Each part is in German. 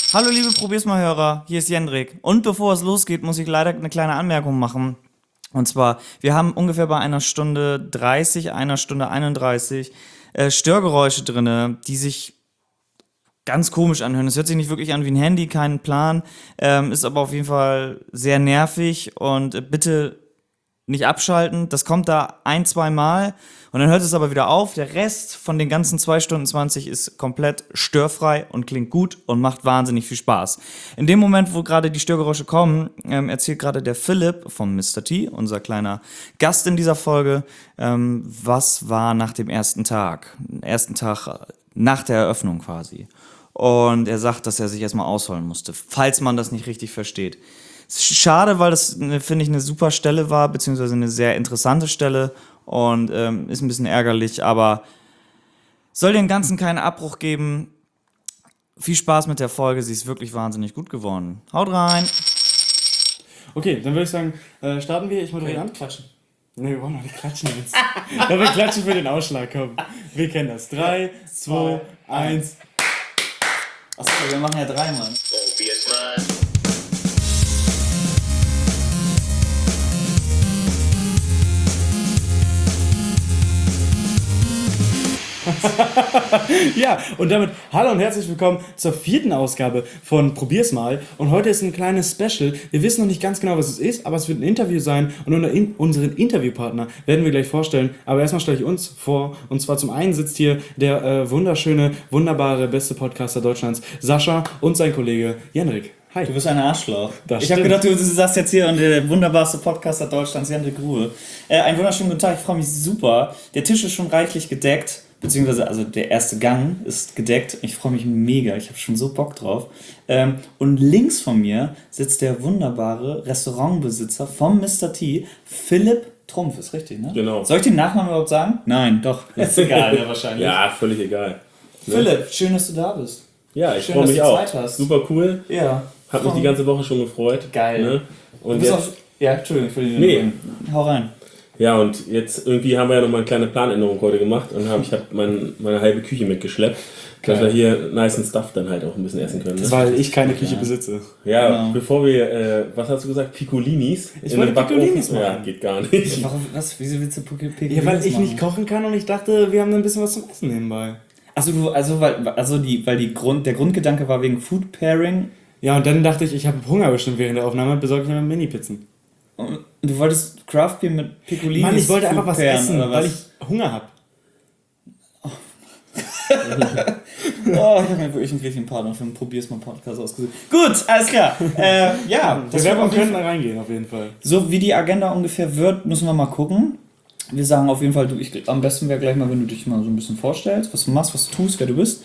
Hallo liebe Probier's mal Hörer, hier ist Jendrik. Und bevor es losgeht, muss ich leider eine kleine Anmerkung machen. Und zwar, wir haben ungefähr bei einer Stunde 30, einer Stunde 31 Störgeräusche drinne, die sich ganz komisch anhören. Es hört sich nicht wirklich an wie ein Handy, keinen Plan, ist aber auf jeden Fall sehr nervig und bitte nicht abschalten. Das kommt da 1-2 Mal und dann hört es aber wieder auf. Der Rest von den ganzen 2 Stunden 20 ist komplett störfrei und klingt gut und macht wahnsinnig viel Spaß. In dem Moment, wo gerade die Störgeräusche kommen, erzählt gerade der Philipp von Mr. T, unser kleiner Gast in dieser Folge, was war nach dem ersten Tag nach der Eröffnung quasi. Und er sagt, dass er sich erstmal ausholen musste, falls man das nicht richtig versteht. Schade, weil das, finde ich, eine super Stelle war, beziehungsweise eine sehr interessante Stelle und ist ein bisschen ärgerlich, aber soll dem Ganzen keinen Abbruch geben. Viel Spaß mit der Folge, sie ist wirklich wahnsinnig gut geworden. Haut rein! Okay, dann würde ich sagen, starten wir. Ich moderiere an. Klatschen. Nee, wir wollen noch nicht klatschen jetzt. Ja, wir klatschen für den Ausschlag, komm. Wir kennen das. 3, 2, 1. Achso, wir machen ja 3, Mann. Probier's mal. Ja, und damit hallo und herzlich willkommen zur 4. Ausgabe von Probier's mal. Und heute ist ein kleines Special. Wir wissen noch nicht ganz genau, was es ist, aber es wird ein Interview sein. Und unseren Interviewpartner werden wir gleich vorstellen. Aber erstmal stelle ich uns vor. Und zwar zum einen sitzt hier der wunderschöne, wunderbare, beste Podcaster Deutschlands, Sascha, und sein Kollege Jendrik. Hi. Du bist ein Arschloch. Das Ich habe stimmt. gedacht, du sagst jetzt hier und der wunderbarste Podcaster Deutschlands, Jendrik Ruhe. Einen wunderschönen guten Tag, ich freue mich super. Der Tisch ist schon reichlich gedeckt. Beziehungsweise, also der erste Gang ist gedeckt. Ich freue mich mega, ich habe schon so Bock drauf. Und links von mir sitzt der wunderbare Restaurantbesitzer vom Mr. T, Philipp Trumpf, ist richtig, ne? Genau. Soll ich den Nachnamen überhaupt sagen? Nein, doch. Ist egal, ja, wahrscheinlich. Ja, völlig egal. Ne? Philipp, schön, dass du da bist. Ja, ich Schön, freue dass mich du auch. Zeit hast. Super cool. Ja. Hab mich die ganze Woche schon gefreut. Geil. Ne? Du Und bist jetzt, auf, ja, Entschuldigung, für die Nee. Hau rein. ja, und jetzt irgendwie haben wir ja nochmal eine kleine Planänderung heute gemacht und ich habe meine halbe Küche mitgeschleppt, dass wir hier nice Stuff dann halt auch ein bisschen essen können. Ne? Weil ich keine Küche besitze. Ja, Genau. bevor wir, was hast du gesagt, Piccolinis? Ich wollte einem Backofen? Piccolinis machen. Ja, geht gar nicht. Warum, was, wieso willst du PKP? Ja, weil ich nicht kochen kann und ich dachte, wir haben ein bisschen was zum Essen nebenbei. Achso, weil der Grundgedanke war wegen Food Pairing. Ja, und dann dachte ich habe Hunger bestimmt während der Aufnahme, besorge ich mir Mini-Pizzen. Und du wolltest Craft Beer mit Piccolinis. Mann, ich wollte einfach Food was pairen, essen, oder weil was? ich Hunger habe. Oh, ich habe mir wirklich einen richtigen Partner für einen Probier's mal Podcast ausgesucht. Gut, alles klar. Ja, das wird Bewerbung auf jeden könnte da reingehen, auf jeden Fall. So wie die Agenda ungefähr wird, müssen wir mal gucken. Wir sagen auf jeden Fall, am besten wäre gleich mal, wenn du dich mal so ein bisschen vorstellst, was du machst, was du tust, wer du bist.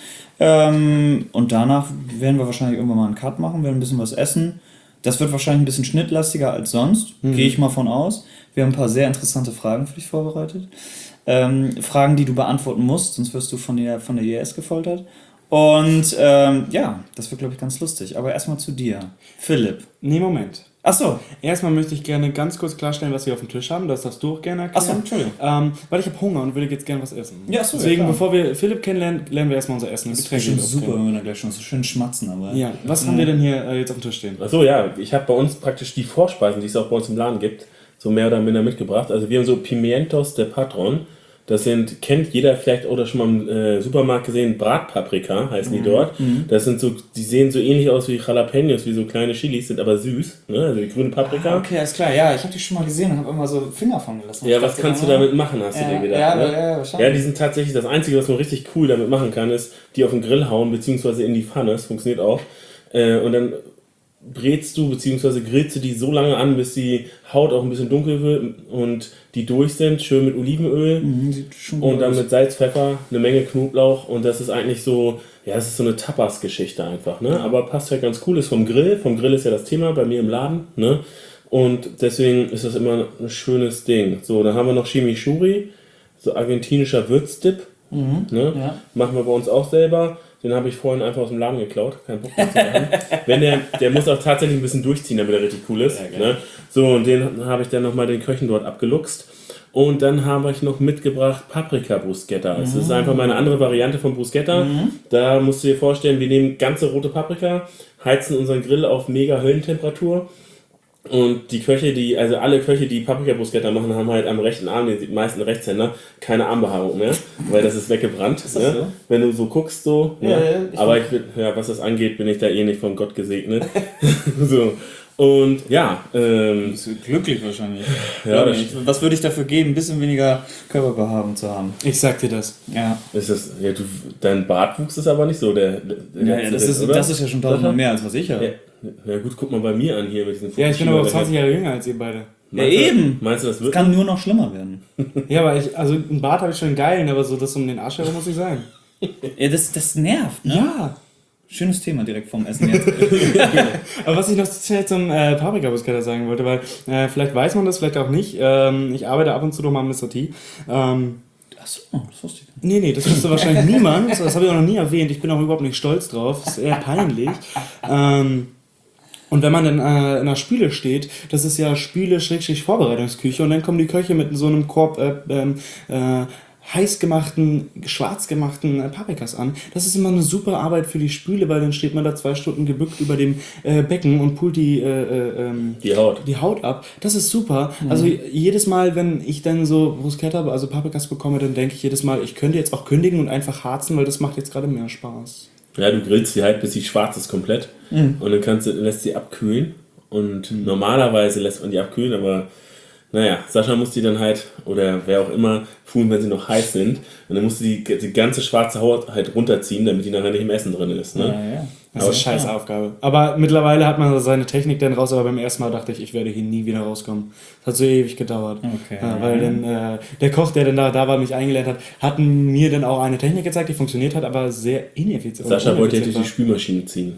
Und danach werden wir wahrscheinlich irgendwann mal einen Cut machen, werden ein bisschen was essen. Das wird wahrscheinlich ein bisschen schnittlastiger als sonst, gehe ich mal von aus. Wir haben ein paar sehr interessante Fragen für dich vorbereitet. Fragen, die du beantworten musst, sonst wirst du von der IS gefoltert. Und ja, das wird, glaube ich, ganz lustig. Aber erstmal zu dir. Philipp. Nee, Moment. Achso. Erstmal möchte ich gerne ganz kurz klarstellen, was wir auf dem Tisch haben. Das darfst du auch gerne erklären. Achso, Entschuldigung. Weil ich habe Hunger und würde jetzt gerne was essen. Ja, achso, Deswegen, ja, klar. bevor wir Philipp kennenlernen, lernen wir erstmal unser Essen. Das ist bestimmt super, wenn wir da gleich schon so schön schmatzen. Aber Ja, was haben wir denn hier jetzt auf dem Tisch stehen? Achso, ja, ich habe bei uns praktisch die Vorspeisen, die es auch bei uns im Laden gibt, so mehr oder minder mitgebracht. Also wir haben so Pimientos de Patron. Das kennt jeder vielleicht oder schon mal im Supermarkt gesehen, Bratpaprika heißen die dort. Das sind so, die sehen so ähnlich aus wie Jalapenos, wie so kleine Chilis, sind aber süß, ne? Also die grüne Paprika. Okay, alles klar. Ja, ich habe die schon mal gesehen und habe immer so Finger von gelassen. Ja, Ich was dachte kannst du immer, damit machen, hast du dir gedacht, ja, ne? ja, wahrscheinlich. Ja, die sind tatsächlich das Einzige, was man richtig cool damit machen kann, ist, die auf den Grill hauen, beziehungsweise in die Pfanne, das funktioniert auch. Und dann brätst du, beziehungsweise grillst du die so lange an, bis die Haut auch ein bisschen dunkel wird und die durch sind, schön mit Olivenöl Sieht schon gut und dann aus. mit Salz, Pfeffer, eine Menge Knoblauch und das ist eigentlich so, ja, das ist so eine Tapas-Geschichte einfach, ne? Aber passt halt ganz cool, ist vom Grill ist ja das Thema bei mir im Laden, ne? Und deswegen ist das immer ein schönes Ding. So, dann haben wir noch Chimichurri, so argentinischer Würzdip, ne? Ja. Machen wir bei uns auch selber. Den habe ich vorhin einfach aus dem Laden geklaut. Kein Bock mehr zu machen. Wenn der muss auch tatsächlich ein bisschen durchziehen, damit er richtig cool ist. Ja, Ne? So, und den habe ich dann nochmal den Köchen dort abgeluchst. Und dann habe ich noch mitgebracht Paprika Bruschetta. Das ist einfach mal eine andere Variante von Bruschetta. Da musst du dir vorstellen, wir nehmen ganze rote Paprika, heizen unseren Grill auf mega Höllentemperatur. Und die Köche, also alle Köche, die Paprika-Bruschetta machen, haben halt am rechten Arm, die meisten Rechtshänder, keine Armbehaarung mehr, weil das ist weggebrannt. Ist das ne? so? Wenn du so guckst, so. Ja, ne? Aber was das angeht, bin ich da eh nicht von Gott gesegnet. so. Und ja, Bist du glücklich wahrscheinlich. Ja, Was würde ich dafür geben, ein bisschen weniger Körperbehaarung zu haben? Ich sag dir das. Ja. ist das, ja dein Bartwuchs ist aber nicht so der Das ist ja schon tausendmal mehr, als was ich habe. Ja gut, guck mal bei mir an hier mit diesen Ja, ich bin aber auch 20 Jahre jünger als ihr beide. Ja, eben. Meinst du, das Es wird? kann nur noch schlimmer werden. Ja, aber also einen Bart habe ich schon einen geilen, aber so das um den Arsch herum muss nicht sein. Ja, das nervt, ne? Ja. Schönes Thema direkt vom Essen jetzt. Aber was ich noch zum Paprika-Bruschetta sagen wollte, weil vielleicht weiß man das, vielleicht auch nicht. Ich arbeite ab und zu noch mal mit Mr. T. Achso, das wusste ich nicht. Nee, das wusste wahrscheinlich niemand. Das habe ich auch noch nie erwähnt. Ich bin auch überhaupt nicht stolz drauf. Das ist eher peinlich. Und wenn man dann in einer Spüle steht, das ist ja Spüle-Vorbereitungsküche und dann kommen die Köche mit so einem Korb heiß gemachten, schwarz gemachten Paprikas an. Das ist immer eine super Arbeit für die Spüle, weil dann steht man da 2 Stunden gebückt über dem Becken und pult die Haut ab. Das ist super. Also jedes Mal, wenn ich dann so Bruschetta, also Paprikas bekomme, dann denke ich jedes Mal, ich könnte jetzt auch kündigen und einfach harzen, weil das macht jetzt gerade mehr Spaß. Ja, du grillst die halt, bis sie schwarz ist komplett. Und dann lässt sie abkühlen. Und normalerweise lässt man die abkühlen, aber naja, Sascha muss die dann halt, oder wer auch immer, tun, wenn sie noch heiß sind. Und dann musst du die ganze schwarze Haut halt runterziehen, damit die nachher nicht im Essen drin ist. Ne? Ja. Das ist eine scheiß Aufgabe. Aber mittlerweile hat man seine Technik dann raus, aber beim ersten Mal dachte ich werde hier nie wieder rauskommen. Das hat so ewig gedauert. Okay. Weil dann der Koch, der dann da war, mich eingeladen hat mir dann auch eine Technik gezeigt, die funktioniert hat, aber sehr ineffizient. Sascha wollte ja durch die Spülmaschine ziehen.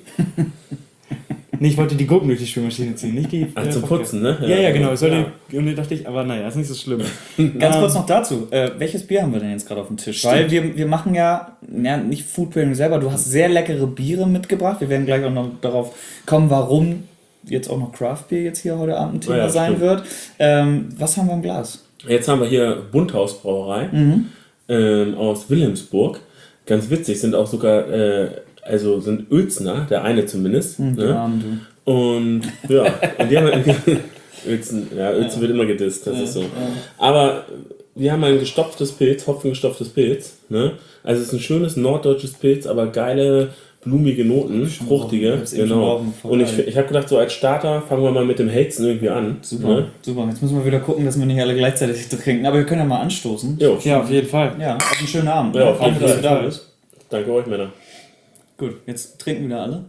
Nee, ich wollte die Gurken durch die Spülmaschine ziehen, nicht die... Zum Putzen, ne? Ja, genau. Und dann dachte ich, aber naja, ist nicht so schlimm. Ganz kurz noch dazu. Welches Bier haben wir denn jetzt gerade auf dem Tisch? Stimmt. Weil wir machen ja nicht Food Pairing selber. Du hast sehr leckere Biere mitgebracht. Wir werden gleich auch noch darauf kommen, warum jetzt auch noch Craft Beer jetzt hier heute Abend ein Thema sein wird. Was haben wir im Glas? Jetzt haben wir hier Bunthaus Brauerei aus Wilhelmsburg. Ganz witzig, sind auch sogar... Also sind Uelzner, der eine zumindest. Ne? Und ja, und die haben Uelzen wird immer gedisst, das ist so. Aber wir haben ein gestopftes Pilz, hopfengestopftes Pilz. Ne? Also es ist ein schönes norddeutsches Pilz, aber geile, blumige Noten, fruchtige. Genau. Und ich habe gedacht, so als Starter fangen wir mal mit dem Hälzen irgendwie an. Super, ne? super. Jetzt müssen wir wieder gucken, dass wir nicht alle gleichzeitig trinken. Aber wir können ja mal anstoßen. Jo. Ja, auf jeden Fall. Ja, auf einen schönen Abend. Ja, auf jeden Danke, dass Fall. du da bist. Danke euch, Männer. Gut, jetzt trinken wieder alle.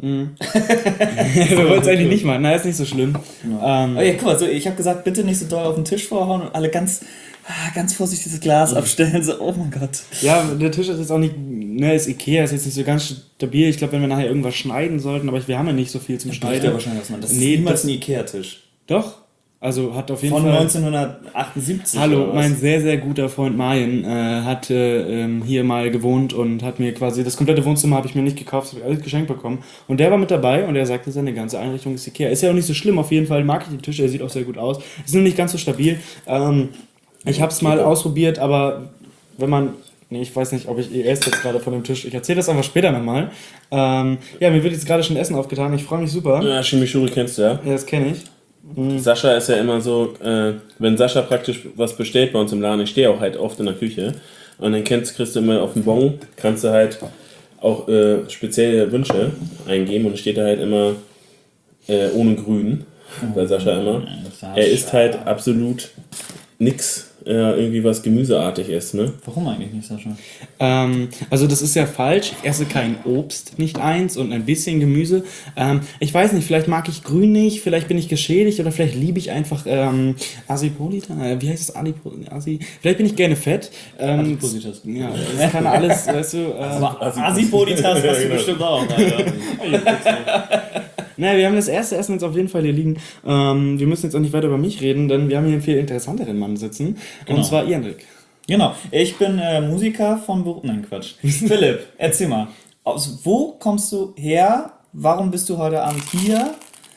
Wir wollten es eigentlich nicht machen. Na, ist nicht so schlimm. Oh ja, guck mal, so, ich habe gesagt, bitte nicht so doll auf den Tisch vorhauen und alle ganz vorsichtig das Glas abstellen. So, oh mein Gott. Ja, der Tisch ist jetzt auch nicht, ist Ikea, ist jetzt nicht so ganz stabil. Ich glaube, wenn wir nachher irgendwas schneiden sollten, aber wir haben ja nicht so viel zum Schneiden. wahrscheinlich was man. Das ist Nee, niemals das- ein Ikea-Tisch. Doch, also hat auf jeden Von Fall... 1978. Hallo, oder was? mein sehr, sehr guter Freund Marien hat hier mal gewohnt und hat mir quasi, das komplette Wohnzimmer habe ich mir nicht gekauft, das habe ich alles geschenkt bekommen. Und der war mit dabei und er sagte, seine ganze Einrichtung ist Ikea. Ist ja auch nicht so schlimm, auf jeden Fall mag ich den Tisch, er sieht auch sehr gut aus. Ist nur nicht ganz so stabil. Ich habe es mal ausprobiert, aber wenn man... Nee, ich weiß nicht, ob ich esse jetzt gerade von dem Tisch. Ich erzähle das einfach später nochmal. Ja, mir wird jetzt gerade schon Essen aufgetan. Ich freue mich super. Ja, Chimichurri kennst du ja. Ja, das kenne ich. Sascha ist ja immer so, wenn Sascha praktisch was bestellt bei uns im Laden, ich stehe auch halt oft in der Küche und dann kriegst du immer auf dem Bon, kannst du halt auch spezielle Wünsche eingeben und dann steht da halt immer ohne Grün, bei Sascha immer. Er isst halt absolut nix, irgendwie was gemüseartig ist, ne? Warum eigentlich nicht, Sascha? Also das ist ja falsch. Ich esse kein Obst, nicht eins und ein bisschen Gemüse. Ich weiß nicht, vielleicht mag ich Grün nicht, vielleicht bin ich geschädigt oder vielleicht liebe ich einfach Asipolita. Wie heißt das? Asi? Vielleicht bin ich gerne fett. Adipositas. Ja, das kann alles, weißt du. Aber Asipolitas hast du bestimmt auch, Alter. Naja, wir haben das erste Essen jetzt auf jeden Fall hier liegen. Wir müssen jetzt auch nicht weiter über mich reden, denn wir haben hier einen viel interessanteren Mann sitzen. Genau. Und zwar Jendrik. Genau, ich bin Musiker von Beruf. Nein, Quatsch. Philipp, erzähl mal. Wo kommst du her? Warum bist du heute Abend hier?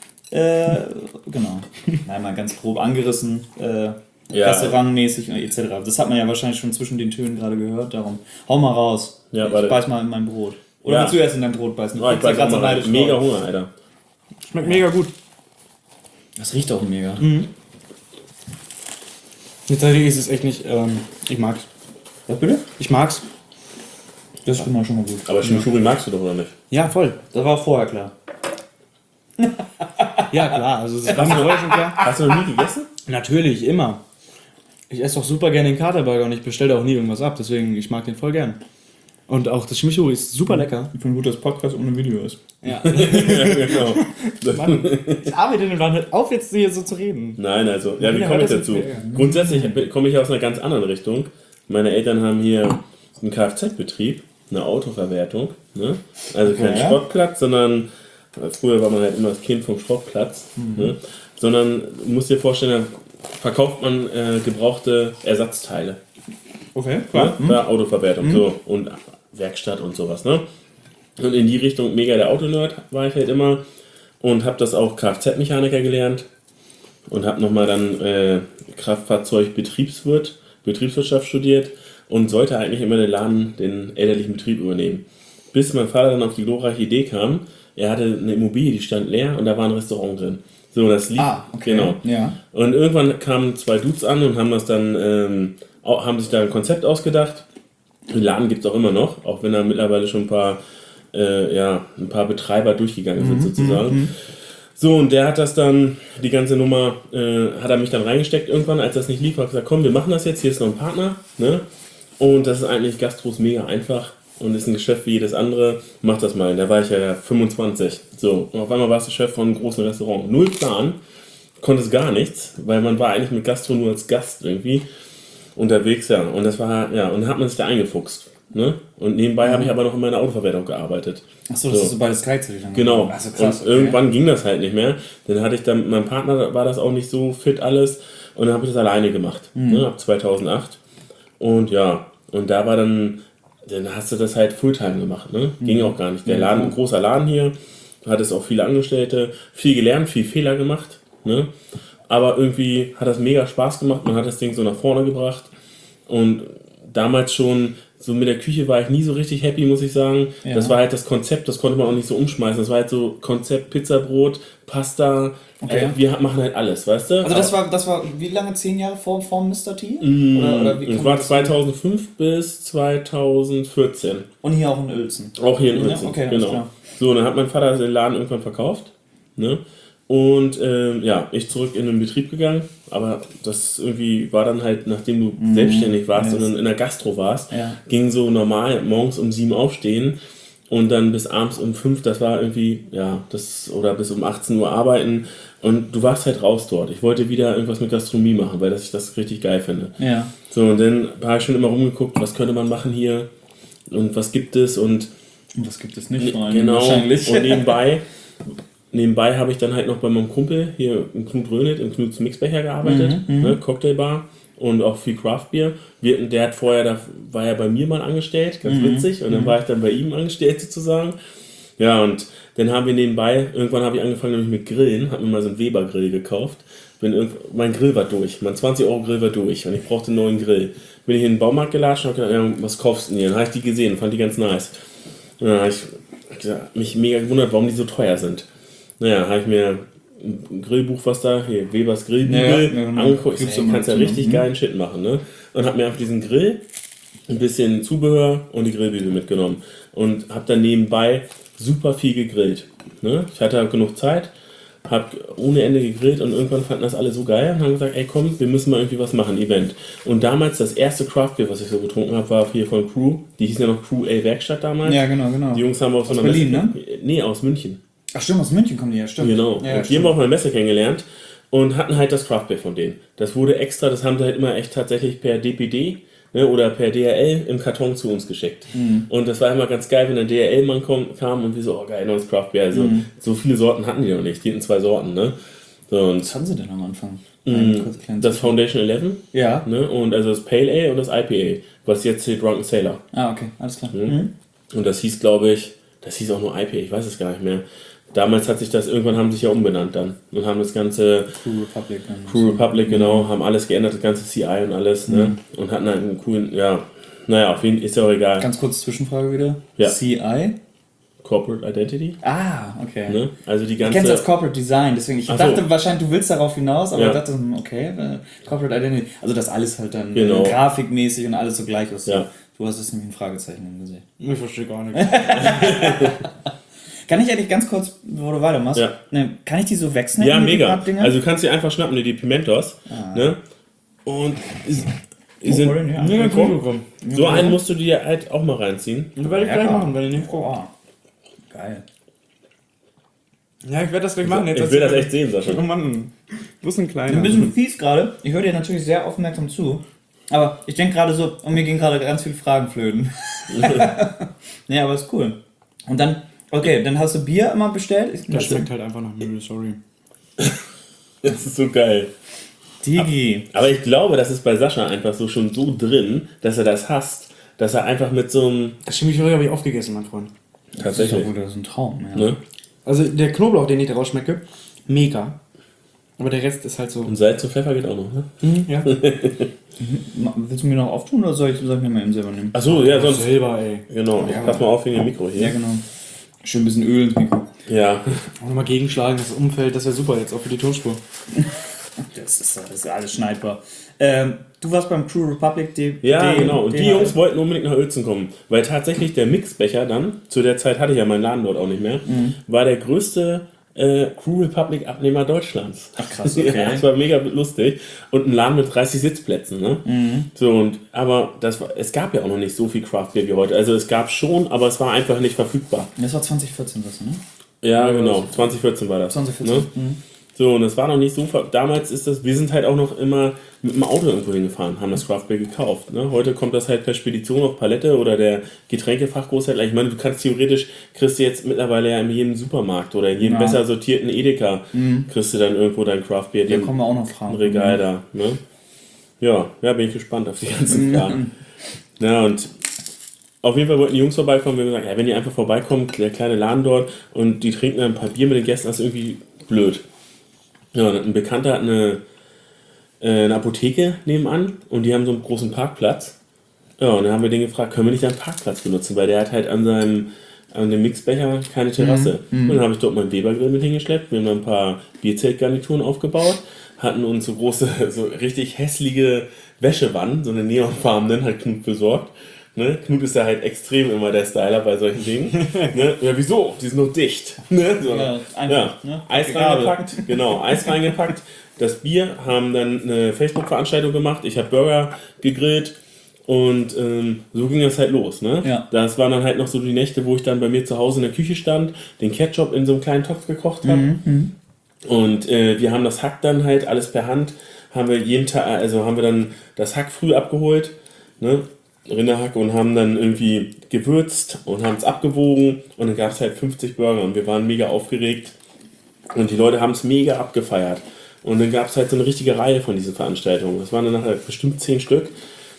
Genau. Nein, mal ganz grob angerissen. Restaurantmäßig etc. Das hat man ja wahrscheinlich schon zwischen den Tönen gerade gehört. Darum, hau mal raus. Ja, ich warte. beiß mal in mein Brot. Oder willst du erst in dein Brot beißen? Oh, ich weiß grad auch mal, neidisch mega drauf. Hunger, Alter. Schmeckt mega gut. Das riecht auch mega. Tatsächlich ist es echt nicht, ich mag's. Was bitte? Ich mag's. Das ist schon mal gut. Aber Chimichurri magst du doch, oder nicht? Ja, voll. Das war vorher klar. Ja, klar. Also das war mir vorher schon klar. Hast du noch nie gegessen? Natürlich, immer. Ich esse doch super gerne den Katerburger und ich bestelle auch nie irgendwas ab, deswegen ich mag den voll gern. Und auch das Chimichurri ist super lecker. Ich finde gut, dass Podcast ohne Video ist. Ja. Ja, genau. Mann, ich arbeite den Mann halt auf, jetzt hier so zu reden. Nein, also, ja, wie Ja, komme ich das ist dazu? mega. Grundsätzlich komme ich aus einer ganz anderen Richtung. Meine Eltern haben hier einen Kfz-Betrieb, eine Autoverwertung. Ne? Also kein Ja. Schrottplatz, sondern früher war man halt immer das Kind vom Schrottplatz. Ne? Sondern du musst dir vorstellen, da verkauft man gebrauchte Ersatzteile. Okay, Ne? Bei Autoverwertung so, und Werkstatt und sowas. Ne? Und in die Richtung mega der Autonerd war ich halt immer und habe das auch Kfz-Mechaniker gelernt und habe nochmal dann Betriebswirtschaft studiert und sollte eigentlich immer den elterlichen Betrieb übernehmen. Bis mein Vater dann auf die glorreiche Idee kam, er hatte eine Immobilie, die stand leer und da war ein Restaurant drin. So, das lief. Okay. Genau. Ja. Und irgendwann kamen zwei Dudes an und haben das dann, haben sich da ein Konzept ausgedacht. Den Laden gibt es auch immer noch, auch wenn da mittlerweile schon ein paar Betreiber durchgegangen sind sozusagen. So, und der hat das dann, die ganze Nummer, hat er mich dann reingesteckt irgendwann, als das nicht lief, hat gesagt, komm, wir machen das jetzt, hier ist noch ein Partner, ne? Und das ist eigentlich Gastros mega einfach und ist ein Geschäft wie jedes andere, mach das mal. Da war ich ja 25. So, und auf einmal warst du Chef von einem großen Restaurant. Null Plan, konntest gar nichts, weil man war eigentlich mit Gastro nur als Gast irgendwie unterwegs, ja. Und das war, ja, und dann hat man sich da eingefuchst. Ne? Und nebenbei habe ich aber noch in meiner Autoverwertung gearbeitet. Achso, das So. ist so beides gleichzeitig dann. Genau. Also krass. Und irgendwann ging das halt nicht mehr. Dann hatte ich dann, mit meinem Partner war das auch nicht so fit alles. Und dann habe ich das alleine gemacht. Ne, ab 2008. Und ja, und da war dann hast du das halt Fulltime gemacht. Ne? Ging auch gar nicht. Der Laden, ein großer Laden hier, hat es auch viele Angestellte, viel gelernt, viel Fehler gemacht. Ne? Aber irgendwie hat das mega Spaß gemacht. Man hat das Ding so nach vorne gebracht. Und damals schon, so mit der Küche war ich nie so richtig happy, muss ich sagen. Ja. Das war halt das Konzept, das konnte man auch nicht so umschmeißen. Das war halt so Konzept Pizzabrot, Pasta. Okay. Wir machen halt alles, weißt du? Also das war wie lange? 10 Jahre vor Mr. T? Oder wie Das kann war man das- 2005 bis 2014. Und hier auch in Uelzen. Auch hier in Ja, Uelzen, okay, alles genau. klar. So, dann hat mein Vater den Laden irgendwann verkauft. Ne? Und ich zurück in den Betrieb gegangen. Aber das irgendwie war dann halt, nachdem du selbstständig warst und in der Gastro warst, Ja. ging so normal morgens um 7 aufstehen und dann bis abends um 5, das war irgendwie, oder bis um 18 Uhr arbeiten. Und du warst halt raus dort. Ich wollte wieder irgendwas mit Gastronomie machen, weil ich das richtig geil finde. Ja. So, und dann habe ich schon immer rumgeguckt, was könnte man machen hier und was gibt es und Und was gibt es nicht? Vor allem genau. Wahrscheinlich. Und nebenbei habe ich dann halt noch bei meinem Kumpel hier in Knut Rönet, in Knuts Mixbecher gearbeitet, ne, Cocktailbar und auch viel Craftbier. Der hat vorher, da war er bei mir mal angestellt, ganz witzig, und dann war ich dann bei ihm angestellt sozusagen. Ja, und dann haben wir nebenbei, irgendwann habe ich angefangen nämlich mit Grillen, habe mir mal so einen Weber-Grill gekauft. Mein Grill war durch, mein 20-Euro-Grill war durch und ich brauchte einen neuen Grill. Bin ich in den Baumarkt gelatscht und habe gedacht, ja, was kaufst du denn hier? Dann habe ich die gesehen, fand die ganz nice. Und dann habe ich mich mega gewundert, warum die so teuer sind. Naja, habe ich mir ein Grillbuch, was da, hier, Webers Grillbibel, genau. angeguckt. Ich Gibt's so, auch du kannst ja mal zu, richtig geilen Shit machen, ne? Und habe mir einfach diesen Grill, ein bisschen Zubehör und die Grillbibel mitgenommen. Und habe dann nebenbei super viel gegrillt. Ne? Ich hatte halt genug Zeit, habe ohne Ende gegrillt und irgendwann fanden das alle so geil und haben gesagt, ey komm, wir müssen mal irgendwie was machen, Event. Und damals das erste Craftbeer, was ich so getrunken habe, war hier von Crew. Die hießen ja noch Crew A Werkstatt damals. Ja, genau. Die Jungs haben wir auf so einer Berlin, Messe. ne? Nee, aus München. Ach stimmt, aus München kommen die ja, stimmt. Genau. Ja, und die haben wir auf einer Messe kennengelernt und hatten halt das Craftbeer von denen. Das wurde extra, das haben sie halt immer echt tatsächlich per DPD, ne, oder per DHL im Karton zu uns geschickt. Und das war immer ganz geil, wenn der DHL-Mann kam und wir so, oh geil, neues Craftbeer. Also so viele Sorten hatten die noch nicht. Die hatten 2 Sorten, ne? So, und Was haben sie denn am Anfang? das Foundation 11, Ja. ne? Und also das Pale Ale und das IPA, was jetzt hier Drunken Sailor. Ah, okay, alles klar. Und das hieß, glaube ich, das hieß auch nur IPA, ich weiß es gar nicht mehr. Damals hat sich das, irgendwann haben sie sich ja umbenannt dann und haben das ganze Crew Republic. Dann. Crew Republic, genau, haben alles geändert, das ganze CI und alles, ne? Und hatten halt einen coolen, ja, naja, auf jeden Fall ist ja auch egal. Ganz kurz Zwischenfrage wieder. Ja. CI? Corporate Identity. Ah, okay. Ne? Also die Ich ganze... kenne es als Corporate Design, deswegen ich Ach so. dachte wahrscheinlich, du willst darauf hinaus, aber Ja. ich dachte, okay, Corporate Identity. Also das alles halt dann Genau. grafikmäßig und alles so gleich aussieht. Ja. Du hast jetzt nämlich ein Fragezeichen im Gesicht. Ich verstehe gar nichts. Kann ich eigentlich ganz kurz, bevor du weitermachst, Ja. kann ich die so wegsnacken? Ja, die mega. Pappdinger? Also du kannst die einfach schnappen, die Pimentos. Ne? Und sind, Wohin, ja. Ja, komm. so einen musst du dir halt auch mal reinziehen. Das werde ich gleich machen, weil ich nicht. Oh, geil. Ja, ich werde das gleich machen. Jetzt Ich will das echt sehen, Sascha. Oh Mann. Wo ist ein kleiner? Ein bisschen fies gerade. Ich höre dir natürlich sehr aufmerksam zu. Aber ich denke gerade so, und mir gehen gerade ganz viele Fragen flöten. Ja, aber ist cool. Und dann, okay, dann hast du Bier immer bestellt. Das schmeckt halt einfach nach Müll, sorry. Das ist so geil. Digi. Aber ich glaube, das ist bei Sascha einfach so schon so drin, dass er das hasst, dass er einfach mit so einem... Das Chimichurri habe ich aufgegessen, mein Freund. Tatsächlich. Das ist ein Traum, ja. Ne? Also der Knoblauch, den ich daraus schmecke, mega. Aber der Rest ist halt so. Und Salz und Pfeffer geht auch noch, ne? Ja. Willst du mir noch auftun oder soll ich mir mal eben selber nehmen? Achso, ja, sonst... Selber, ey. Genau, pass mal auf wegen dem Mikro hier. Ja, genau. Schön ein bisschen Öl ins Mikro. Ja. Auch nochmal gegenschlagen, das Umfeld, das wäre super jetzt, auch für die Tonspur. Das ist alles schneidbar. Du warst beim True Republic Ja, genau. Und die Jungs wollten unbedingt nach Uelzen kommen. Weil tatsächlich der Mixbecher dann, zu der Zeit hatte ich ja meinen Laden dort auch nicht mehr, war der größte Crew Republic Abnehmer Deutschlands. Ach krass, okay. Ja, das war mega lustig. Und ein Laden mit 30 Sitzplätzen, ne? So, aber es gab ja auch noch nicht so viel Craft Beer wie heute. Also es gab schon, aber es war einfach nicht verfügbar. Das war 2014, das, ne? Ja, genau. 2014 war das. 2014. Ne? So, und es war noch nicht so. Damals ist das, wir sind halt auch noch immer mit dem Auto irgendwo hingefahren, haben das Craft Beer gekauft. Ne? Heute kommt das halt per Spedition auf Palette oder der Getränkefachgroßhändler. Ich meine, du kannst theoretisch, kriegst du jetzt mittlerweile ja in jedem Supermarkt oder in jedem besser sortierten Edeka, kriegst du dann irgendwo dein Craft Beer, Da kommen wir auch noch Fragen. Regal da. Ne? Ja, bin ich gespannt auf die ganzen Fragen. Ja, und auf jeden Fall wollten die Jungs vorbeikommen. Wir haben gesagt, ja, wenn die einfach vorbeikommen, der kleine Laden dort und die trinken dann ein paar Bier mit den Gästen, das ist irgendwie blöd. Ja, und ein Bekannter hat eine Apotheke nebenan und die haben so einen großen Parkplatz. Ja, und dann haben wir den gefragt, können wir nicht einen Parkplatz benutzen, weil der hat halt an dem Mixbecher keine Terrasse. Und dann habe ich dort meinen Webergrill mit hingeschleppt, wir haben dann ein paar Bierzeltgarnituren aufgebaut, hatten uns so große, so richtig hässliche Wäschewannen, so eine neonfarbenen, hat Knut besorgt. Ne? Knut ist ja halt extrem immer der Styler bei solchen Dingen. Ne? Ja, wieso? Die sind nur dicht. Ne? So. Ja, einfach, ne? Eis reingepackt, genau, Eis reingepackt. Das Bier, haben dann eine Facebook-Veranstaltung gemacht. Ich habe Burger gegrillt und so ging das halt los. Ne? Ja. Das waren dann halt noch so die Nächte, wo ich dann bei mir zu Hause in der Küche stand, den Ketchup in so einem kleinen Topf gekocht habe. Und wir haben das Hack dann halt alles per Hand, haben wir dann das Hack früh abgeholt, ne? Rinderhack, und haben dann irgendwie gewürzt und haben es abgewogen und dann gab es halt 50 Burger und wir waren mega aufgeregt und die Leute haben es mega abgefeiert. Und dann gab es halt so eine richtige Reihe von diesen Veranstaltungen. Das waren dann nachher bestimmt 10 Stück.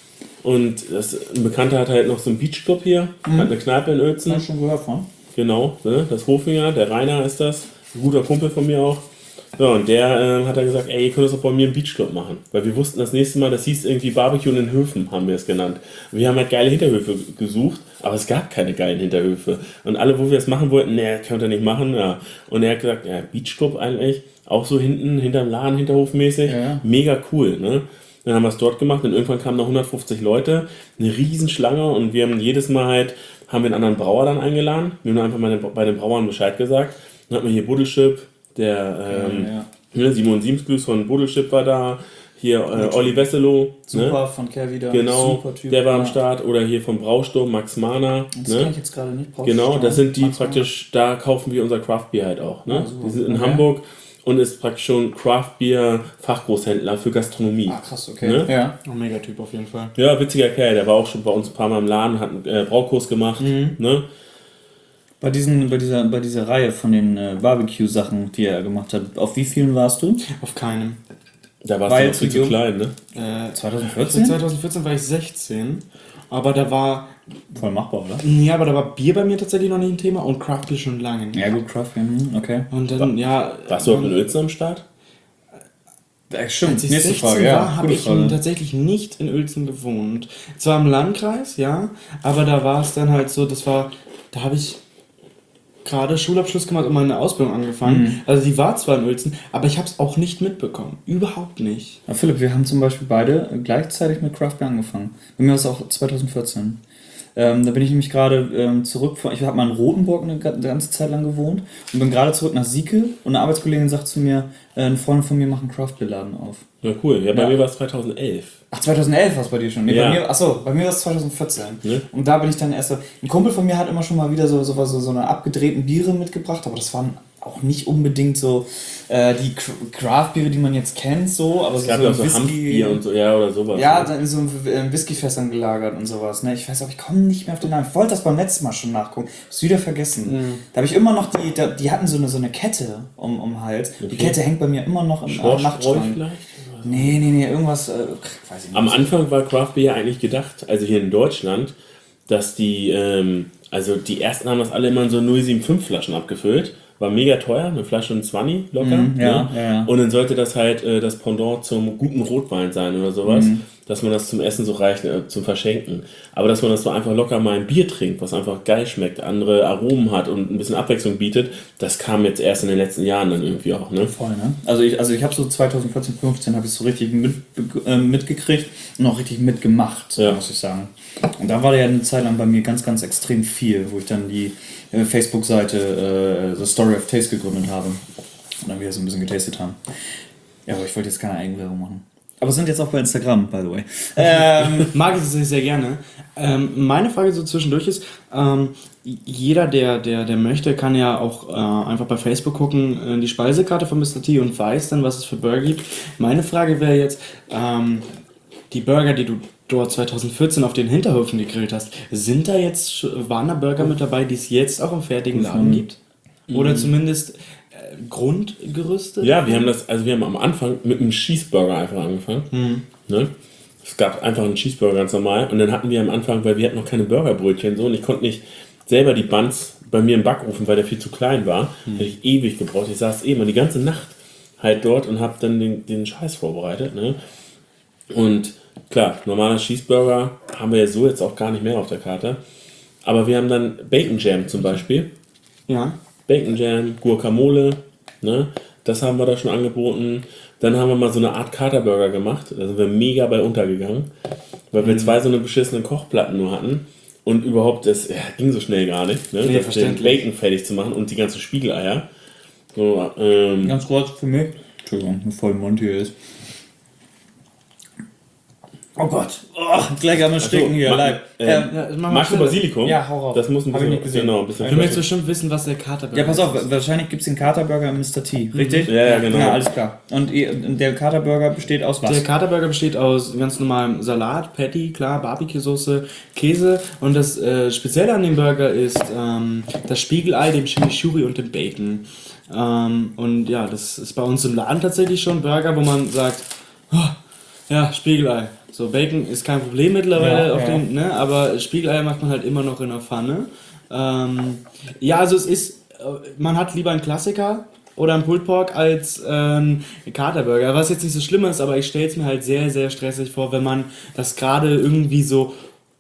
Und ein Bekannter hat halt noch so einen Beachclub hier, hat eine Kneipe in Uelzen. Hast du schon gehört von? Genau, ne? Das Hofinger, der Rainer ist das, ein guter Kumpel von mir auch. Ja, und der hat dann gesagt, ey, ihr könnt das auch bei mir im Beachclub machen. Weil wir wussten das nächste Mal, das hieß irgendwie Barbecue in den Höfen, haben wir es genannt. Wir haben halt geile Hinterhöfe gesucht, aber es gab keine geilen Hinterhöfe. Und alle, wo wir es machen wollten, ne, könnt ihr nicht machen. Ja. Und er hat gesagt, ja, Beachclub eigentlich, auch so hinterm Laden, hinterhofmäßig, Ja. mega cool, ne? Dann haben wir es dort gemacht und irgendwann kamen noch 150 Leute, eine Riesenschlange, und wir haben jedes Mal halt, haben wir einen anderen Brauer dann eingeladen. Wir haben einfach mal bei den Brauern Bescheid gesagt. Dann hat man hier Buddelschip, der Simon Siemsglüß von Buddelschip war da, hier Olli Wesselow, Super, ne? von Care wieder. Genau, Super Typ. der war am Ja. Start, oder hier vom Brausturm, Max Mahner. Das kann Ne? ich jetzt gerade nicht. Genau, das sind die Max praktisch, da kaufen wir unser Craft Beer halt auch. Ne? Ah, super. Die sind in Okay. Hamburg und ist praktisch schon Craft Beer Fachgroßhändler für Gastronomie. Ah, krass, okay. Ne? Ja. Ein Megatyp auf jeden Fall. Ja, witziger Kerl, der war auch schon bei uns ein paar Mal im Laden, hat einen Braukurs gemacht. Ne? Bei dieser Reihe von den Barbecue-Sachen, die er gemacht hat, auf wie vielen warst du? Auf keinem. Da warst Weil du noch viel zu zu jung. klein, ne? 2014? 2014 war ich 16, aber da war, Voll machbar, oder? ja, aber da war Bier bei mir tatsächlich noch nicht ein Thema und Craft Beer schon lange nicht. Ja, gut, Craft, okay. Und dann, ja. Warst du auch in Uelzen am Start? Stimmt, Als ich 16 war, habe ich Frage. tatsächlich nicht in Uelzen gewohnt. Zwar im Landkreis, ja, aber da war es dann halt so, da habe ich gerade Schulabschluss gemacht und meine Ausbildung angefangen. Also die war zwar in Uelzen, aber ich habe es auch nicht mitbekommen. Überhaupt nicht. Ja, Philipp, wir haben zum Beispiel beide gleichzeitig mit Craft Beer angefangen. Bei mir war es auch 2014. Da bin ich nämlich gerade zurück, ich habe mal in Rothenburg eine ganze Zeit lang gewohnt und bin gerade zurück nach Sieke und eine Arbeitskollegin sagt zu mir, eine Freundin von mir macht einen Craft Beer Laden auf. Ja, cool. Ja, bei mir war es 2011. Ach, 2011 war es bei dir schon? Nee, Ja. bei mir war es 2014. Ja. Und da bin ich dann erst so, ein Kumpel von mir hat immer schon mal wieder so eine abgedrehten Biere mitgebracht, aber das waren auch nicht unbedingt so die Craft-Biere, die man jetzt kennt, so, aber Es gab ja auch so Hanfbier und so, ja, oder sowas. ja, ne? dann in so Whiskyfässern gelagert und sowas. Ne? Ich weiß auch, ich komme nicht mehr auf den Namen. Ich wollte das beim letzten Mal schon nachgucken. Hab's wieder vergessen. Da habe ich immer noch die hatten so eine Kette um den Hals. Die Kette hängt bei mir immer noch im Schorschbräu Nachtschrank. vielleicht? Nee, irgendwas, weiß ich nicht. Am Anfang war Craft Beer eigentlich gedacht, also hier in Deutschland, dass die, also die ersten haben das alle immer in so 075 Flaschen abgefüllt. War mega teuer, eine Flasche und 20 locker. ja. Und dann sollte das halt das Pendant zum guten Rotwein sein oder sowas, dass man das zum Essen so reicht, zum Verschenken. Aber dass man das so einfach locker mal ein Bier trinkt, was einfach geil schmeckt, andere Aromen hat und ein bisschen Abwechslung bietet, das kam jetzt erst in den letzten Jahren dann irgendwie auch, ne? Voll, ne? Also ich habe so 2014, 15 habe ich so richtig mitgekriegt und auch richtig mitgemacht, Ja. muss ich sagen. Und da war ja eine Zeit lang bei mir ganz, ganz extrem viel, wo ich dann die Facebook-Seite The Story of Taste gegründet habe und dann wieder so ein bisschen getastet haben. Ja, aber ich wollte jetzt keine Eigenwerbung machen. Aber sind jetzt auch bei Instagram, by the way. Mag ich das sehr gerne. Meine Frage so zwischendurch ist, jeder, der möchte, kann ja auch einfach bei Facebook gucken, in die Speisekarte von Mr. T und weiß dann, was es für Burger gibt. Meine Frage wäre jetzt, die Burger, die du dort 2014 auf den Hinterhöfen gegrillt hast, waren da Burger mit dabei, die es jetzt auch im fertigen Laden gibt? Oder zumindest Grundgerüste? Ja, wir haben am Anfang mit einem Cheeseburger einfach angefangen. Ne? Es gab einfach einen Cheeseburger ganz normal und dann hatten wir am Anfang, weil wir hatten noch keine Burgerbrötchen so und ich konnte nicht selber die Buns bei mir im Backofen, weil der viel zu klein war, hätte ich ewig gebraucht. Ich saß eben die ganze Nacht halt dort und habe dann den Scheiß vorbereitet. Ne? Und klar, normaler Cheeseburger haben wir ja so jetzt auch gar nicht mehr auf der Karte. Aber wir haben dann Bacon Jam zum Beispiel. Ja. Bacon Jam, Guacamole, ne? Das haben wir da schon angeboten. Dann haben wir mal so eine Art Katerburger gemacht. Da sind wir mega bei untergegangen, weil wir 2 so eine beschissenen Kochplatten nur hatten. Und überhaupt, das ging so schnell gar nicht, ne? Den verständlich. Bacon fertig zu machen und die ganzen Spiegeleier. So, Ganz kurz für mich. Entschuldigung, mir voll im Mund hier ist. Oh Gott, gleich am Ersticken hier, live. magst du Basilikum? Ja, hau rauf. Das muss ein Hab ich bisschen, nicht gesehen. genau, ein bisschen Du möchtest bestimmt wissen, was der Katerburger Ja, pass auf, wahrscheinlich gibt es den Katerburger im Mr. T, richtig? Ja, genau. Ja, alles klar. Und der Katerburger besteht aus was? Der Katerburger besteht aus ganz normalem Salat, Patty, klar, Barbecue-Soße, Käse und das Spezielle an dem Burger ist das Spiegelei, dem Chimichurri und dem Bacon. Und ja, das ist bei uns im Laden tatsächlich schon ein Burger, wo man sagt, oh, ja, Spiegelei. So, Bacon ist kein Problem mittlerweile, ne? Aber Spiegelei macht man halt immer noch in der Pfanne. Ja, also es ist, man hat lieber einen Klassiker oder einen Pulled Pork als einen Katerburger, was jetzt nicht so schlimm ist, aber ich stelle es mir halt sehr, sehr stressig vor, wenn man das gerade irgendwie so